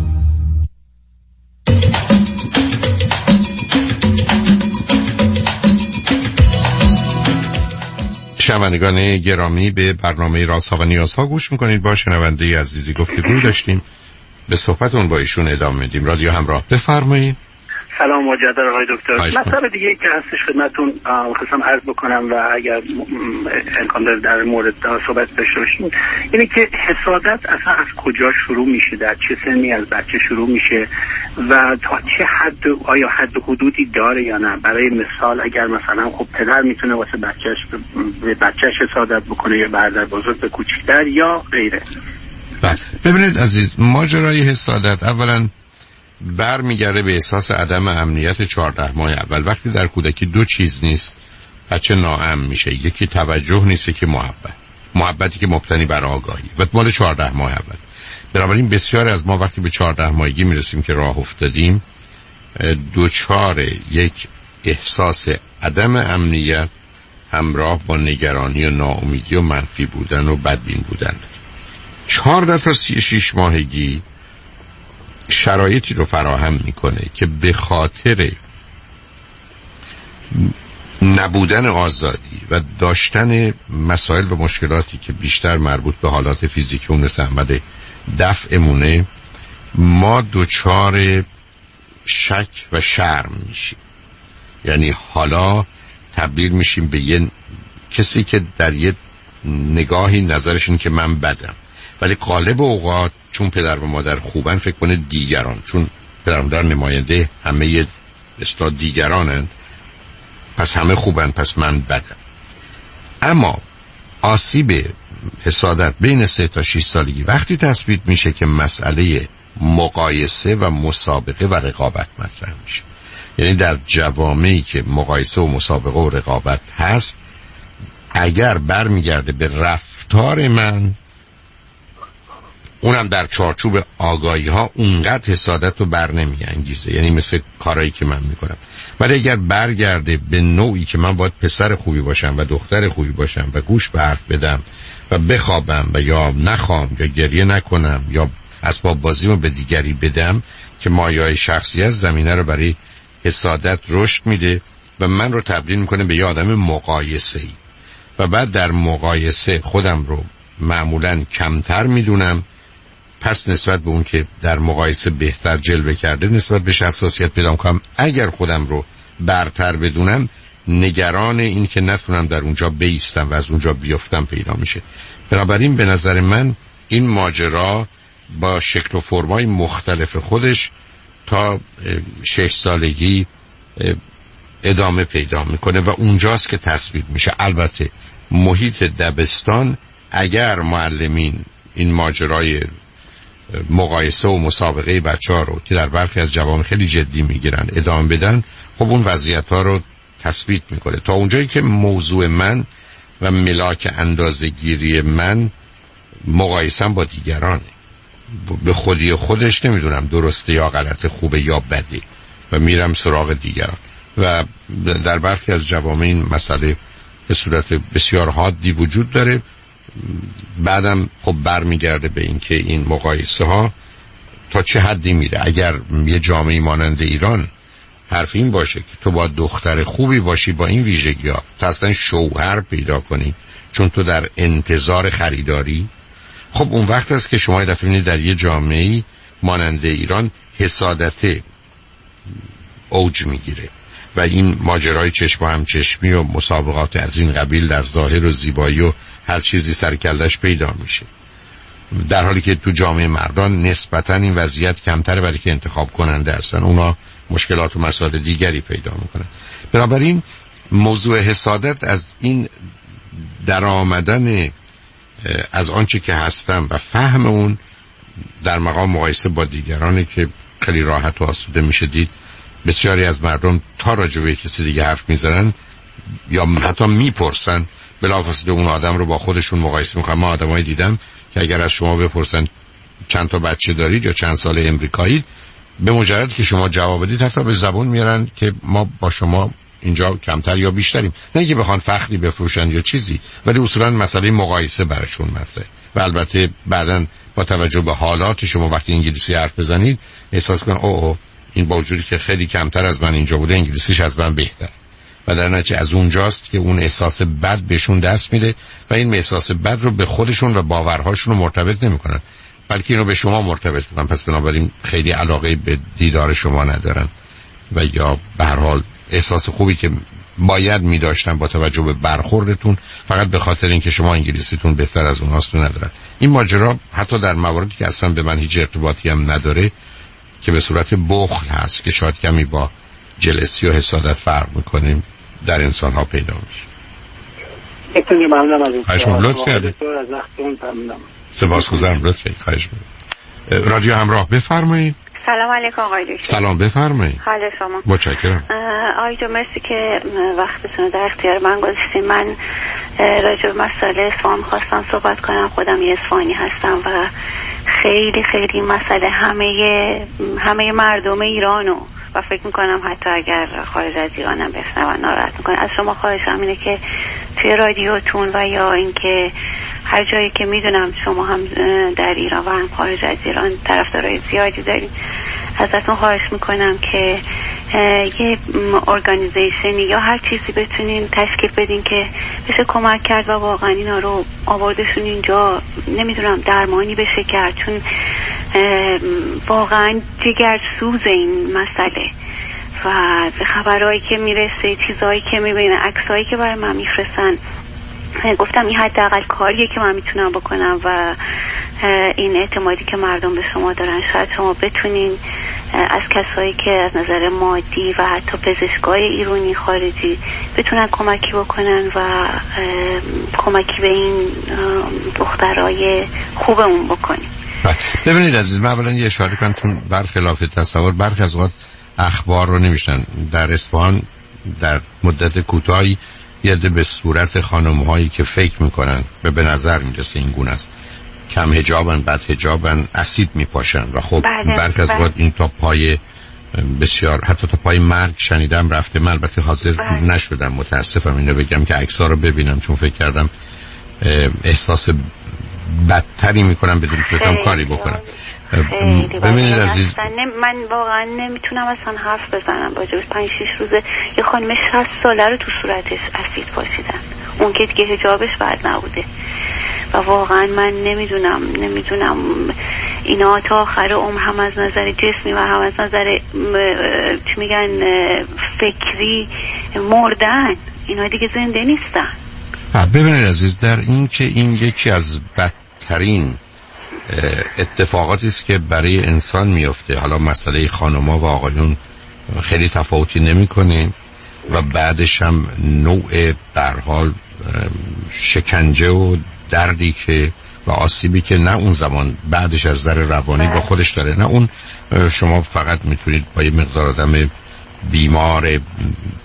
شنوندگان گرامی، به برنامه رازها و نیازها گوش میکنید. با شنونده عزیزی گفتگو داشتیم، به صحبتون با ایشون ادامه میدیم. رادیو همراه، بفرمایید. سلام مجدد آقای دکتر. مطلب دیگه که هستش خدمتتون خواستم عرض بکنم و اگر امکان داره در مورد صحبت داشته باشیم، اینه که حسادت اصلا از کجا شروع میشه، در چه سنی از بچه شروع میشه و تا چه حد، آیا حد حدودی داره یا نه؟ برای مثال اگر مثلا خب پدر میتونه واسه بچهش حسادت بکنه یا برادر بزرگ به کوچیک‌تر یا غیره. ببینید عزیز، ماجرای حسادت اولا برمیگرده به احساس عدم امنیت 14 ماه اول. وقتی در کودکی 2 چیز نیست بچه ناامن میشه، یکی توجه نیست، یکی محبتی که مبتنی بر آگاهی و مال 14 ماه اول. بنابراین بسیاری از ما وقتی به 14 ماهگی میرسیم که راه افتادیم دوچار یک احساس عدم امنیت همراه با نگرانی و ناامیدی و منفی بودن و بدبین بودن. 14 تا 36 ماهگی شرایطی رو فراهم میکنه که به خاطر نبودن آزادی و داشتن مسائل و مشکلاتی که بیشتر مربوط به حالات فیزیکی اون مثل عمل دفعمونه، ما دوچار شک و شرم میشیم. یعنی حالا تبدیل میشیم به یه کسی که در یه نگاهی نظرش این که من بدم، ولی غالب اوقات چون پدر و مادر خوبن فکر کنه دیگران، چون پدر و مادر نماینده همه استاد دیگرانند، پس همه خوبن، پس من بدم. اما آسیب حسادت بین 3 تا 6 سالگی وقتی تثبیت میشه که مسئله مقایسه و مسابقه و رقابت مطرح میشه. یعنی در جوامعی که مقایسه و مسابقه و رقابت هست، اگر برمیگرده به رفتار من، اونم در چارچوب آگاهی ها، اونقدر حسادت رو بر نمی انگیزه. یعنی مثل کارهایی که من میکنم. ولی اگر برگرده به نوعی که من باید پسر خوبی باشم و دختر خوبی باشم و گوش به حرف بدم و بخوابم و یا نخوام یا گریه نکنم یا اسباب بازیمو به دیگری بدم، که مایه‌های شخصیت زمینه رو برای حسادت رشد میده و من رو تبدیل میکنه به یه آدم مقایسه‌ای و بعد در مقایسه خودم رو معمولاً کمتر میدونم. پس نسبت به اون که در مقایسه بهتر جلوه کرده نسبت بهش حساسیت پیدا میکنم. اگر خودم رو برتر بدونم، نگران این که نتونم در اونجا بایستم و از اونجا بیافتم پیدا میشه. بنابراین به نظر من این ماجرا با شکل و فرمای مختلف خودش تا 6 سالگی ادامه پیدا میکنه و اونجاست که تثبیت میشه. البته محیط دبستان، اگر معلمین این ماجرای مقایسه و مسابقه بچه‌ها رو که در برخی از جوامع خیلی جدی میگیرن ادامه بدن، خب اون وضعیت‌ها رو تثبیت میکنه. تا اونجایی که موضوع من و ملاک اندازه‌گیری من مقایسه‌ام با دیگرانه، به خودی خودش نمیدونم درسته یا غلطه، خوبه یا بده و میرم سراغ دیگران. و در برخی از جوامع این مسئله به صورت بسیار حادی وجود داره. بعدم خب برمیگرده به این که این مقایسه ها تا چه حدی میره. اگر یه جامعه مانند ایران حرف این باشه که تو با دختر خوبی باشی با این ویژگی ها تا اصلا شوهر پیدا کنی چون تو در انتظار خریداری، خب اون وقت است که شما دفعه می‌بینید در یه جامعه مانند ایران حسادت اوج میگیره و این ماجرای چشم و همچشمی و مسابقات از این قبیل در ظاهر و زیبایی و هر چیزی سر کلش پیدا میشه، در حالی که تو جامعه مردان نسبتاً این وضعیت کمتره برای که انتخاب کننده هستن، اونا مشکلات و مسائل دیگری پیدا میکنن. بنابراین موضوع حسادت از این در آمدن از آنچه که هستم و فهم اون در مقام مقایسه با دیگرانی که خیلی راحت و آسوده میشه دید. بسیاری از مردم تا راجع به کسی دیگه حرف میزنن یا حتی میپرسن بلافاصله اون آدم رو با خودشون مقایسه میکنن. ما آدمایی دیدم که اگر از شما بپرسن چند تا بچه دارید یا چند سال امریکایید، به مجرد که شما جواب بدید حتی به زبون میارن که ما با شما اینجا کمتر یا بیشتریم. نه اینکه بخوان فخری بفروشن یا چیزی، ولی اصولا مسئله مقایسه براشون مطرحه. و البته بعداً با توجه به حالات شما وقتی انگلیسی حرف بزنید احساس کنن اوه این با وجودی که خیلی کمتر از من اینجا بوده انگلیسیش از من بهتر. و در نتیجه از اونجاست که اون احساس بد بهشون دست میده و این احساس بد رو به خودشون و باورهاشون رو مرتبط نمیکنن، بلکه اینو به شما مرتبط میکنن. پس بنابراین خیلی علاقه به دیدار شما ندارن و یا به هر حال احساس خوبی که باید می‌داشتن با توجه به برخوردتون فقط به خاطر اینکه شما انگلیسیتون بهتر از اونهاست ندارن. این ماجرا حتی در مواردی که اصلا به من هیچ ارتباطی هم نداره که به صورت بخل هست که شاید کمی با جلسی و حسادت فرق می‌کنیم در انسان‌ها پیدا میشه. خیلی ممنونم از این. خواهش می‌کنم لطف کردید. سپاسگزارم لطفاً. خواهش می‌کنم. رادیو همراه بفرمایید. سلام علیکم آقای دکتر. سلام بفرمایید. حال شما؟ متشکرم. آقای دکتر مرسی که وقتتون در اختیار من گذاشتین. من راجع به مسئله اصفهان خواستم صحبت کنم. خودم یه اصفهانی هستم و خیلی خیلی این مسئله همه مردم ایرانو و فکر میکنم حتی اگر خارج از ایرانم بشنون ناراحت میکنه. از شما خواهشم اینه که توی رادیوتون و یا اینکه هر جایی که میدونم شما هم در ایران و هم خارج از ایران طرفدارای زیادی دارین، ازتون خواهش میکنم که یه ارگانیزیشنی یا هر چیزی بتونین تشکیل بدین که بشه کمک کرد و واقعا اینا رو آوردشون اینجا، نمیدونم درمانی بشه کرد، چون واقعا جگر سوز این مسئله و خبرهایی که میرسه، چیزهایی که میبینن، عکسایی که برای من میفرستن، گفتم این حداقل کاریه که من میتونم بکنم و این اعتمادی که مردم به شما دارن شاید شما بتونین از کسایی که از نظر مادی و حتی پزشکای ایرانی خارجی بتونن کمکی بکنن و کمکی به این دخترای خوبمون بکنین. ببینید عزیز، من اولا یه اشاره کنم چون برخلاف تصور برخی از اوقات اخبار رو نمیشنن. در اصفهان در مدت کوتاهی یه به صورت خانم‌هایی که فکر میکنن به نظر میرسه این گونه است، کم حجابن، بد حجابن، اسید میپاشن و خب برخی از اوقات این تا پای بسیار حتی تا پای مرگ شنیدم رفته. من البته حاضر نشدم متاسفم اینو بگم که عکس‌ها رو ببینم چون فکر کردم احساس بدتری میکنم بدون که بتونم کاری بکنم. ببینید عزیز، من واقعا نمیتونم اصلا حرف بزنم با جوز 5-6 روزه یه خانم 60 ساله رو تو صورتش اسید پاشیدن، اون که دیگه حجابش بد نبوده و واقعا من نمیدونم اینا تا آخر عمر هم از نظر جسمی و هم از نظر چی میگن فکری مردن، اینا دیگه زنده نیستن. ببینید عزیز، در این که این یکی از بدترین اتفاقاتی است که برای انسان میفته. حالا مسئله خانم‌ها و آقایون خیلی تفاوتی نمی‌کنه و بعدش هم نوع در حال شکنجه و دردی که و آسیبی که نه اون زمان بعدش از نظر روانی با خودش داره، نه اون شما فقط میتونید با یه مقدار آدم بیمار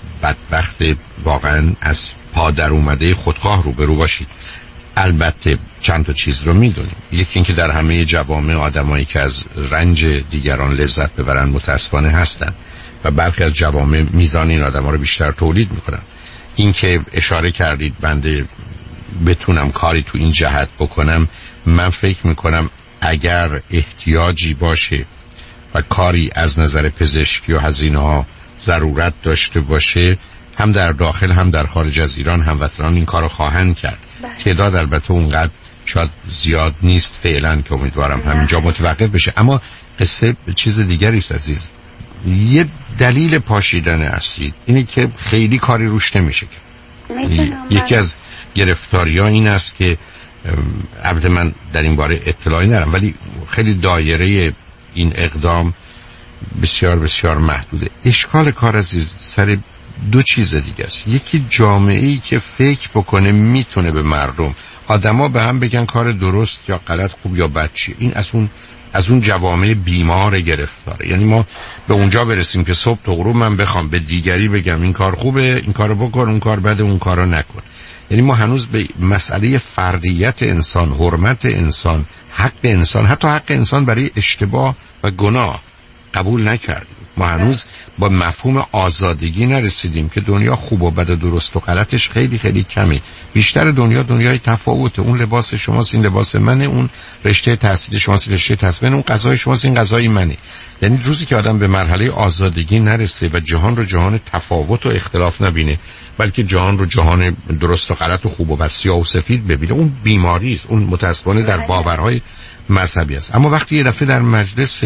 بدبخت واقعا از پا در اومده خودخواه روبرو باشید. البته چند تا چیز رو میدونیم. یکی اینکه در همه جوامع آدمایی که از رنج دیگران لذت ببرن متاسفانه هستن و برخی از جوامع میزان این آدما رو بیشتر تولید میکنن. اینکه اشاره کردید بنده بتونم کاری تو این جهت بکنم، من فکر میکنم اگر احتیاجی باشه و کاری از نظر پزشکی و هزینه ها ضرورت داشته باشه، هم در داخل هم در خارج از ایران هموطنان این کارو خواهند کرد. تعداد البته اونقدر شاید زیاد نیست فعلا که امیدوارم همینجا متوقف بشه. اما قصه چیز دیگری است عزیز. یه دلیل پاشیدن هستید اینه که خیلی کاری روش نمیشه کرد. یکی از گرفتاری‌ها این است که البته من در این باره اطلاعی ندارم ولی خیلی دایره این اقدام بسیار بسیار محدوده. اشکال کار عزیز سر دو چیز دیگه است. یکی جامعه‌ای که فکر بکنه میتونه به مردم آدما به هم بگن کار درست یا غلط، خوب یا بد چیه. این از اون جوامع بیمار گرفتاره. یعنی ما به اونجا برسیم که صبح تا غروب من بخوام به دیگری بگم این کار خوبه، این کارو بکن، اون کار بده، اون کارو نکن. یعنی ما هنوز به مسئله فردیت انسان، حرمت انسان، حق انسان، حتی حق انسان برای اشتباه و گناه قبول نکردیم. ما هنوز با مفهوم آزادگی نرسیدیم که دنیا خوب و بد و درست و غلطش خیلی خیلی کمی. بیشتر دنیا دنیای تفاوته. اون لباس شماست، این لباس منه، اون رشته تحصیل شماست، رشته تحصیل منه، اون غذای شماست، این غذای منه. یعنی روزی که آدم به مرحله آزادگی نرسه و جهان رو جهان تفاوت و اختلاف نبینه بلکه جهان رو جهان درست و غلط و خوب و بد، سیاه و سفید ببینه، اون بیماری است. اون متأسفانه در باورهای مذهبی است. اما وقتی یه دفعه در مجلس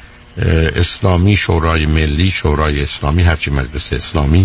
اسلامی، شورای ملی، شورای اسلامی، هرچی مجلس اسلامی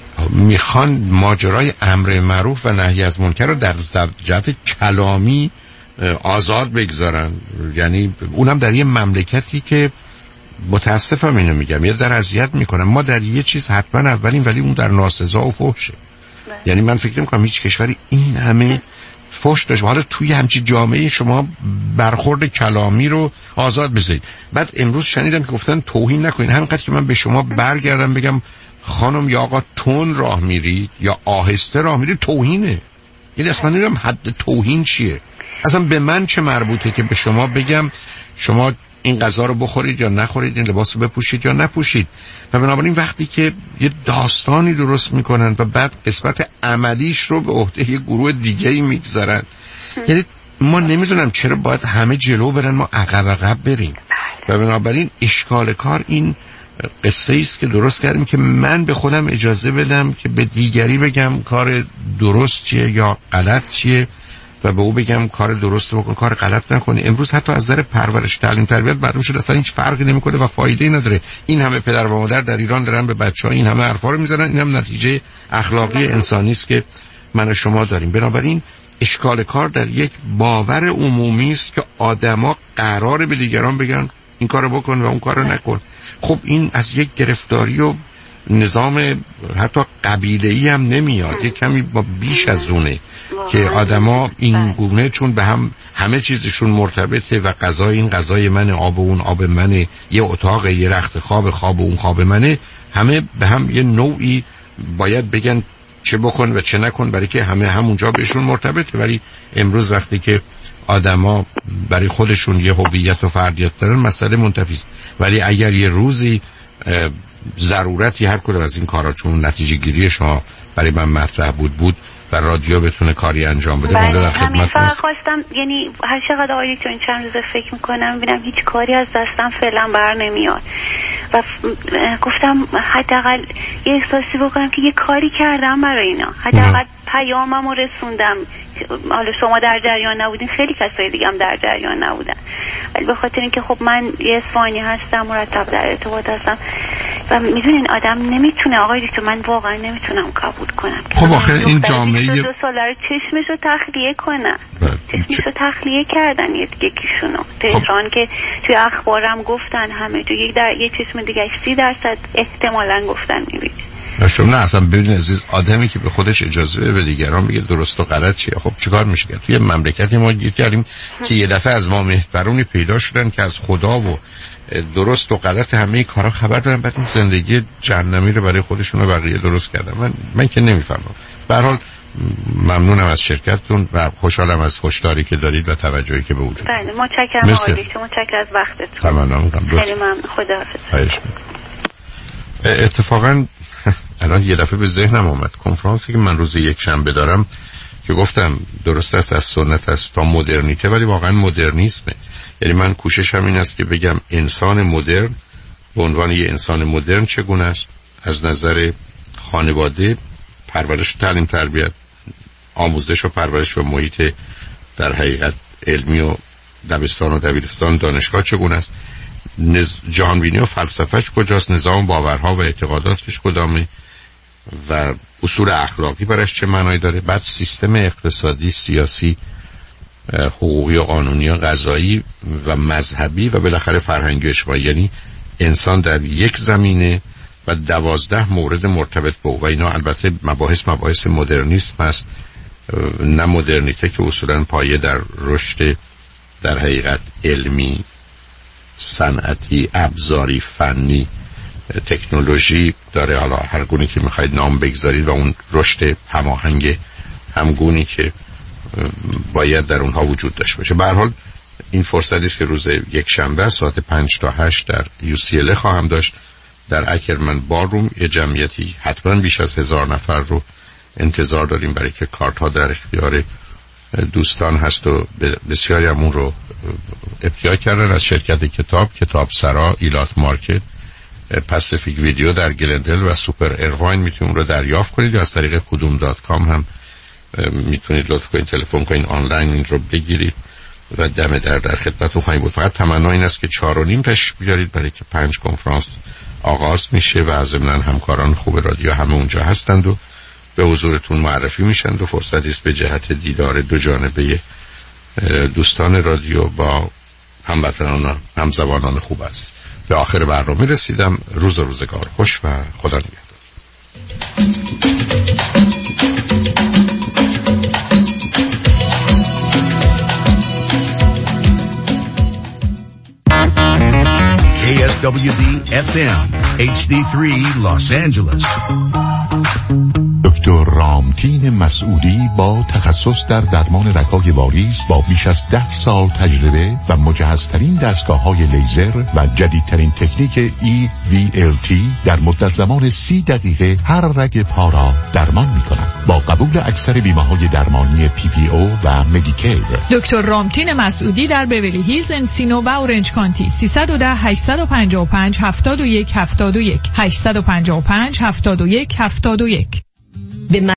میخوان ماجرای امر معروف و نهی از منکر رو در جهت کلامی آزاد بگذارن، یعنی اونم در یه مملکتی که متاسفم اینو میگم یه در اذیت میکنم. ما در یه چیز حتما اولیم ولی اون در ناسزا و فحشه. یعنی من فکر نمیکنم هیچ کشوری این همه فحش داشته. حالا توی همچین جامعه شما برخورد کلامی رو آزاد بذارید. بعد امروز شنیدم که گفتن توهین نکنین. همینقدر که من به شما برگردم بگم خانم یا آقا تون راه میرید یا آهسته راه میرید، توهینه. یعنی اصلا نمیدونم حد توهین چیه. اصلا به من چه مربوطه که به شما بگم شما این غذا رو بخورید یا نخورید، این لباس رو بپوشید یا نپوشید. و بنابراین وقتی که یه داستانی درست میکنن و بعد قسمت عملیش رو به عهده یه گروه دیگه‌ای میگذارن، یعنی ما نمیدونم چرا باید همه جلو برن ما عقب بریم. و بنابراین اشکال کار این قصه است که درست کردیم که من به خودم اجازه بدم که به دیگری بگم کار درست چیه یا غلط چیه و به او بگم کار درست بکن، کار غلط نکنی. امروز حتی از نظر پرورش، تعلیم، تربیت معلوم شد اصلا هیچ فرقی نمیکنه و فایده‌ای نداره. این همه پدر و مادر در ایران دارن به بچه‌ها این همه حرفا رو میزنن، این هم نتیجه اخلاقی انسانی است که من و شما داریم. بنابراین اشکال کار در یک باور عمومی است که آدما قراره به دیگران بگن این کارو بکن و اون کارو نکن. خب این از یک گرفتاری و نظام حتی قبیله‌ای هم نمیاد، یک کمی با بیش از اونه که آدما این گونه چون به هم همه چیزشون مرتبطه و غذای این غذای منه، آب اون آب منه، یه اتاق، یه رخت خواب اون خواب منه، همه به هم یه نوعی باید بگن چه بکن و چه نکن برای که همه همونجا بهشون مرتبطه. ولی امروز وقتی که آدما برای خودشون یه هویت و فردیت دارن مسئله منتفی است. ولی اگر یه روزی ضرورتی هر کدوم از این کارا چون نتیجه گیری شما برای من مطرح بود و رادیو بتونه کاری انجام بده، من در خدمت هستم. خواستم یعنی هر چقدر آقای دکتر این چند روزه فکر میکنم میبینم هیچ کاری از دستم فعلا بر نمیاد و گفتم حداقل یه احساسی بکنم که یه کاری کردم برای اینا، حداقل پیامم رو رسوندم. حالا شما در جریان نبودین، خیلی کسای دیگه هم در جریان نبودن، ولی به خاطر اینکه خب من یه اصفهانی هستم، مرتب در ارتباط هستم و میدونین آدم نمیتونه، آقای دکتر من واقعا نمیتونم قبول کنم. خب آخه این جامعه 2 سال رو چشمشو تخلیه کنن، چشمشو تخلیه کردن یکیشونو. تهران که توی اخبارم گفتن همه جو در یه چشم دیگه 30% احتمالاً گفتن میبینید. نه اصلا ببینید عزیز، آدمی که به خودش اجازه بده به دیگران بگه درست و غلط چیه، خب چیکار میشه کرد؟ توی مملکتی ما دیدیم که یه دفعه از ما مهربونی پیدا شدن که از خدا و درست و غلط همه کارا خبر دارن، بعد این زندگی جهنمی رو برای خودشون و بقیه درست کردن. من که نمیفهمم. به هر حال ممنونم از شرکتتون و خوشحالم از هشداری که دارید و توجهی که به وجود. بله متشکرم آقای دکتر، متشکرم از وقتتون. ممنونم. خیلی ممنون. خداحافظ. اتفاقا الان یه دفعه به ذهنم اومد کنفرانسی که من روز یک شنبه دارم که گفتم درست است از سنت است تا مدرنیته، ولی واقعا مدرنیسمه. یعنی من کوششم این است که بگم انسان مدرن به عنوان یه انسان مدرن چگونه است از نظر خانواده، پرورش و تعلیم تربیت، آموزش و پرورش و محیط در حقیقت علمی و دبستان و دبیرستان دانشگاه چگونه است، جهانبینی و فلسفهش کجاست، نظام باورها و اعتقاداتش کدامه و اصول اخلاقی برش چه معنایی داره، بعد سیستم اقتصادی، سیاسی، حقوقی و قانونی و قضایی و مذهبی و بالاخره فرهنگی و اجتماعی. یعنی انسان در یک زمینه و 12 مورد مرتبط به و اینا البته مباحث مدرنیسم هست، نه مدرنیته که اصولا پایه در رشد در حقیقت علمی، صنعتی، ابزاری، فنی، تکنولوژی داره، حالا هر گونی که میخواید نام بگذارید، و اون رشد هماهنگ همگونی که باید در اونها وجود داشته باشه. به هر حال این فرصتی است که روز یک شنبه ساعت 5 تا 8 در UCLA خواهم داشت در اکرمن باروم. یه جمعیتی حتما بیش از 1000 نفر رو انتظار داریم، برای که کارت ها در اختیار دوستان هست و بسیاری همون رو ابتیا کردن از شرکت کتاب سرا، ایلات مارکت، پاسیفیک ویدیو در گلندل و سوپر ایرواین. میتونید رو دریافت کنید یا از طریق kudum.com هم میتونید لطف کنید تلفن کنید آنلاین این رو بگیرید و دم در خدمتتون خواهیم بود. فقط تمنا این است که 4:30 تشریف بیارید، برای که 5 کنفرانس آغاز میشه و ضمناً همکاران خوب رادیو همه اونجا هستند و به حضورتون معرفی میشن و فرصتی است به جهت دیدار دو جانبه دوستان رادیو با هموطنان همزبانان خوب است. به آخر برنامه رسیدم. روز و روزگار خوش و خدا نگهدار. KSWB FM HD3 Los Angeles. دکتر رامتین مسعودی با تخصص در درمان رگ‌های واریس با بیش از 10 سال تجربه و مجهزترین دستگاه‌های لیزر و جدیدترین تکنیک EVLT در مدت زمان 30 دقیقه هر رگ پا را درمان می‌کند با قبول اکثر بیمه‌های درمانی PPO و مدیکیر. دکتر رامتین مسعودی در بیولی هیلز، انسینو و اورنج کانتی. 310 855 71 71 855 71 71.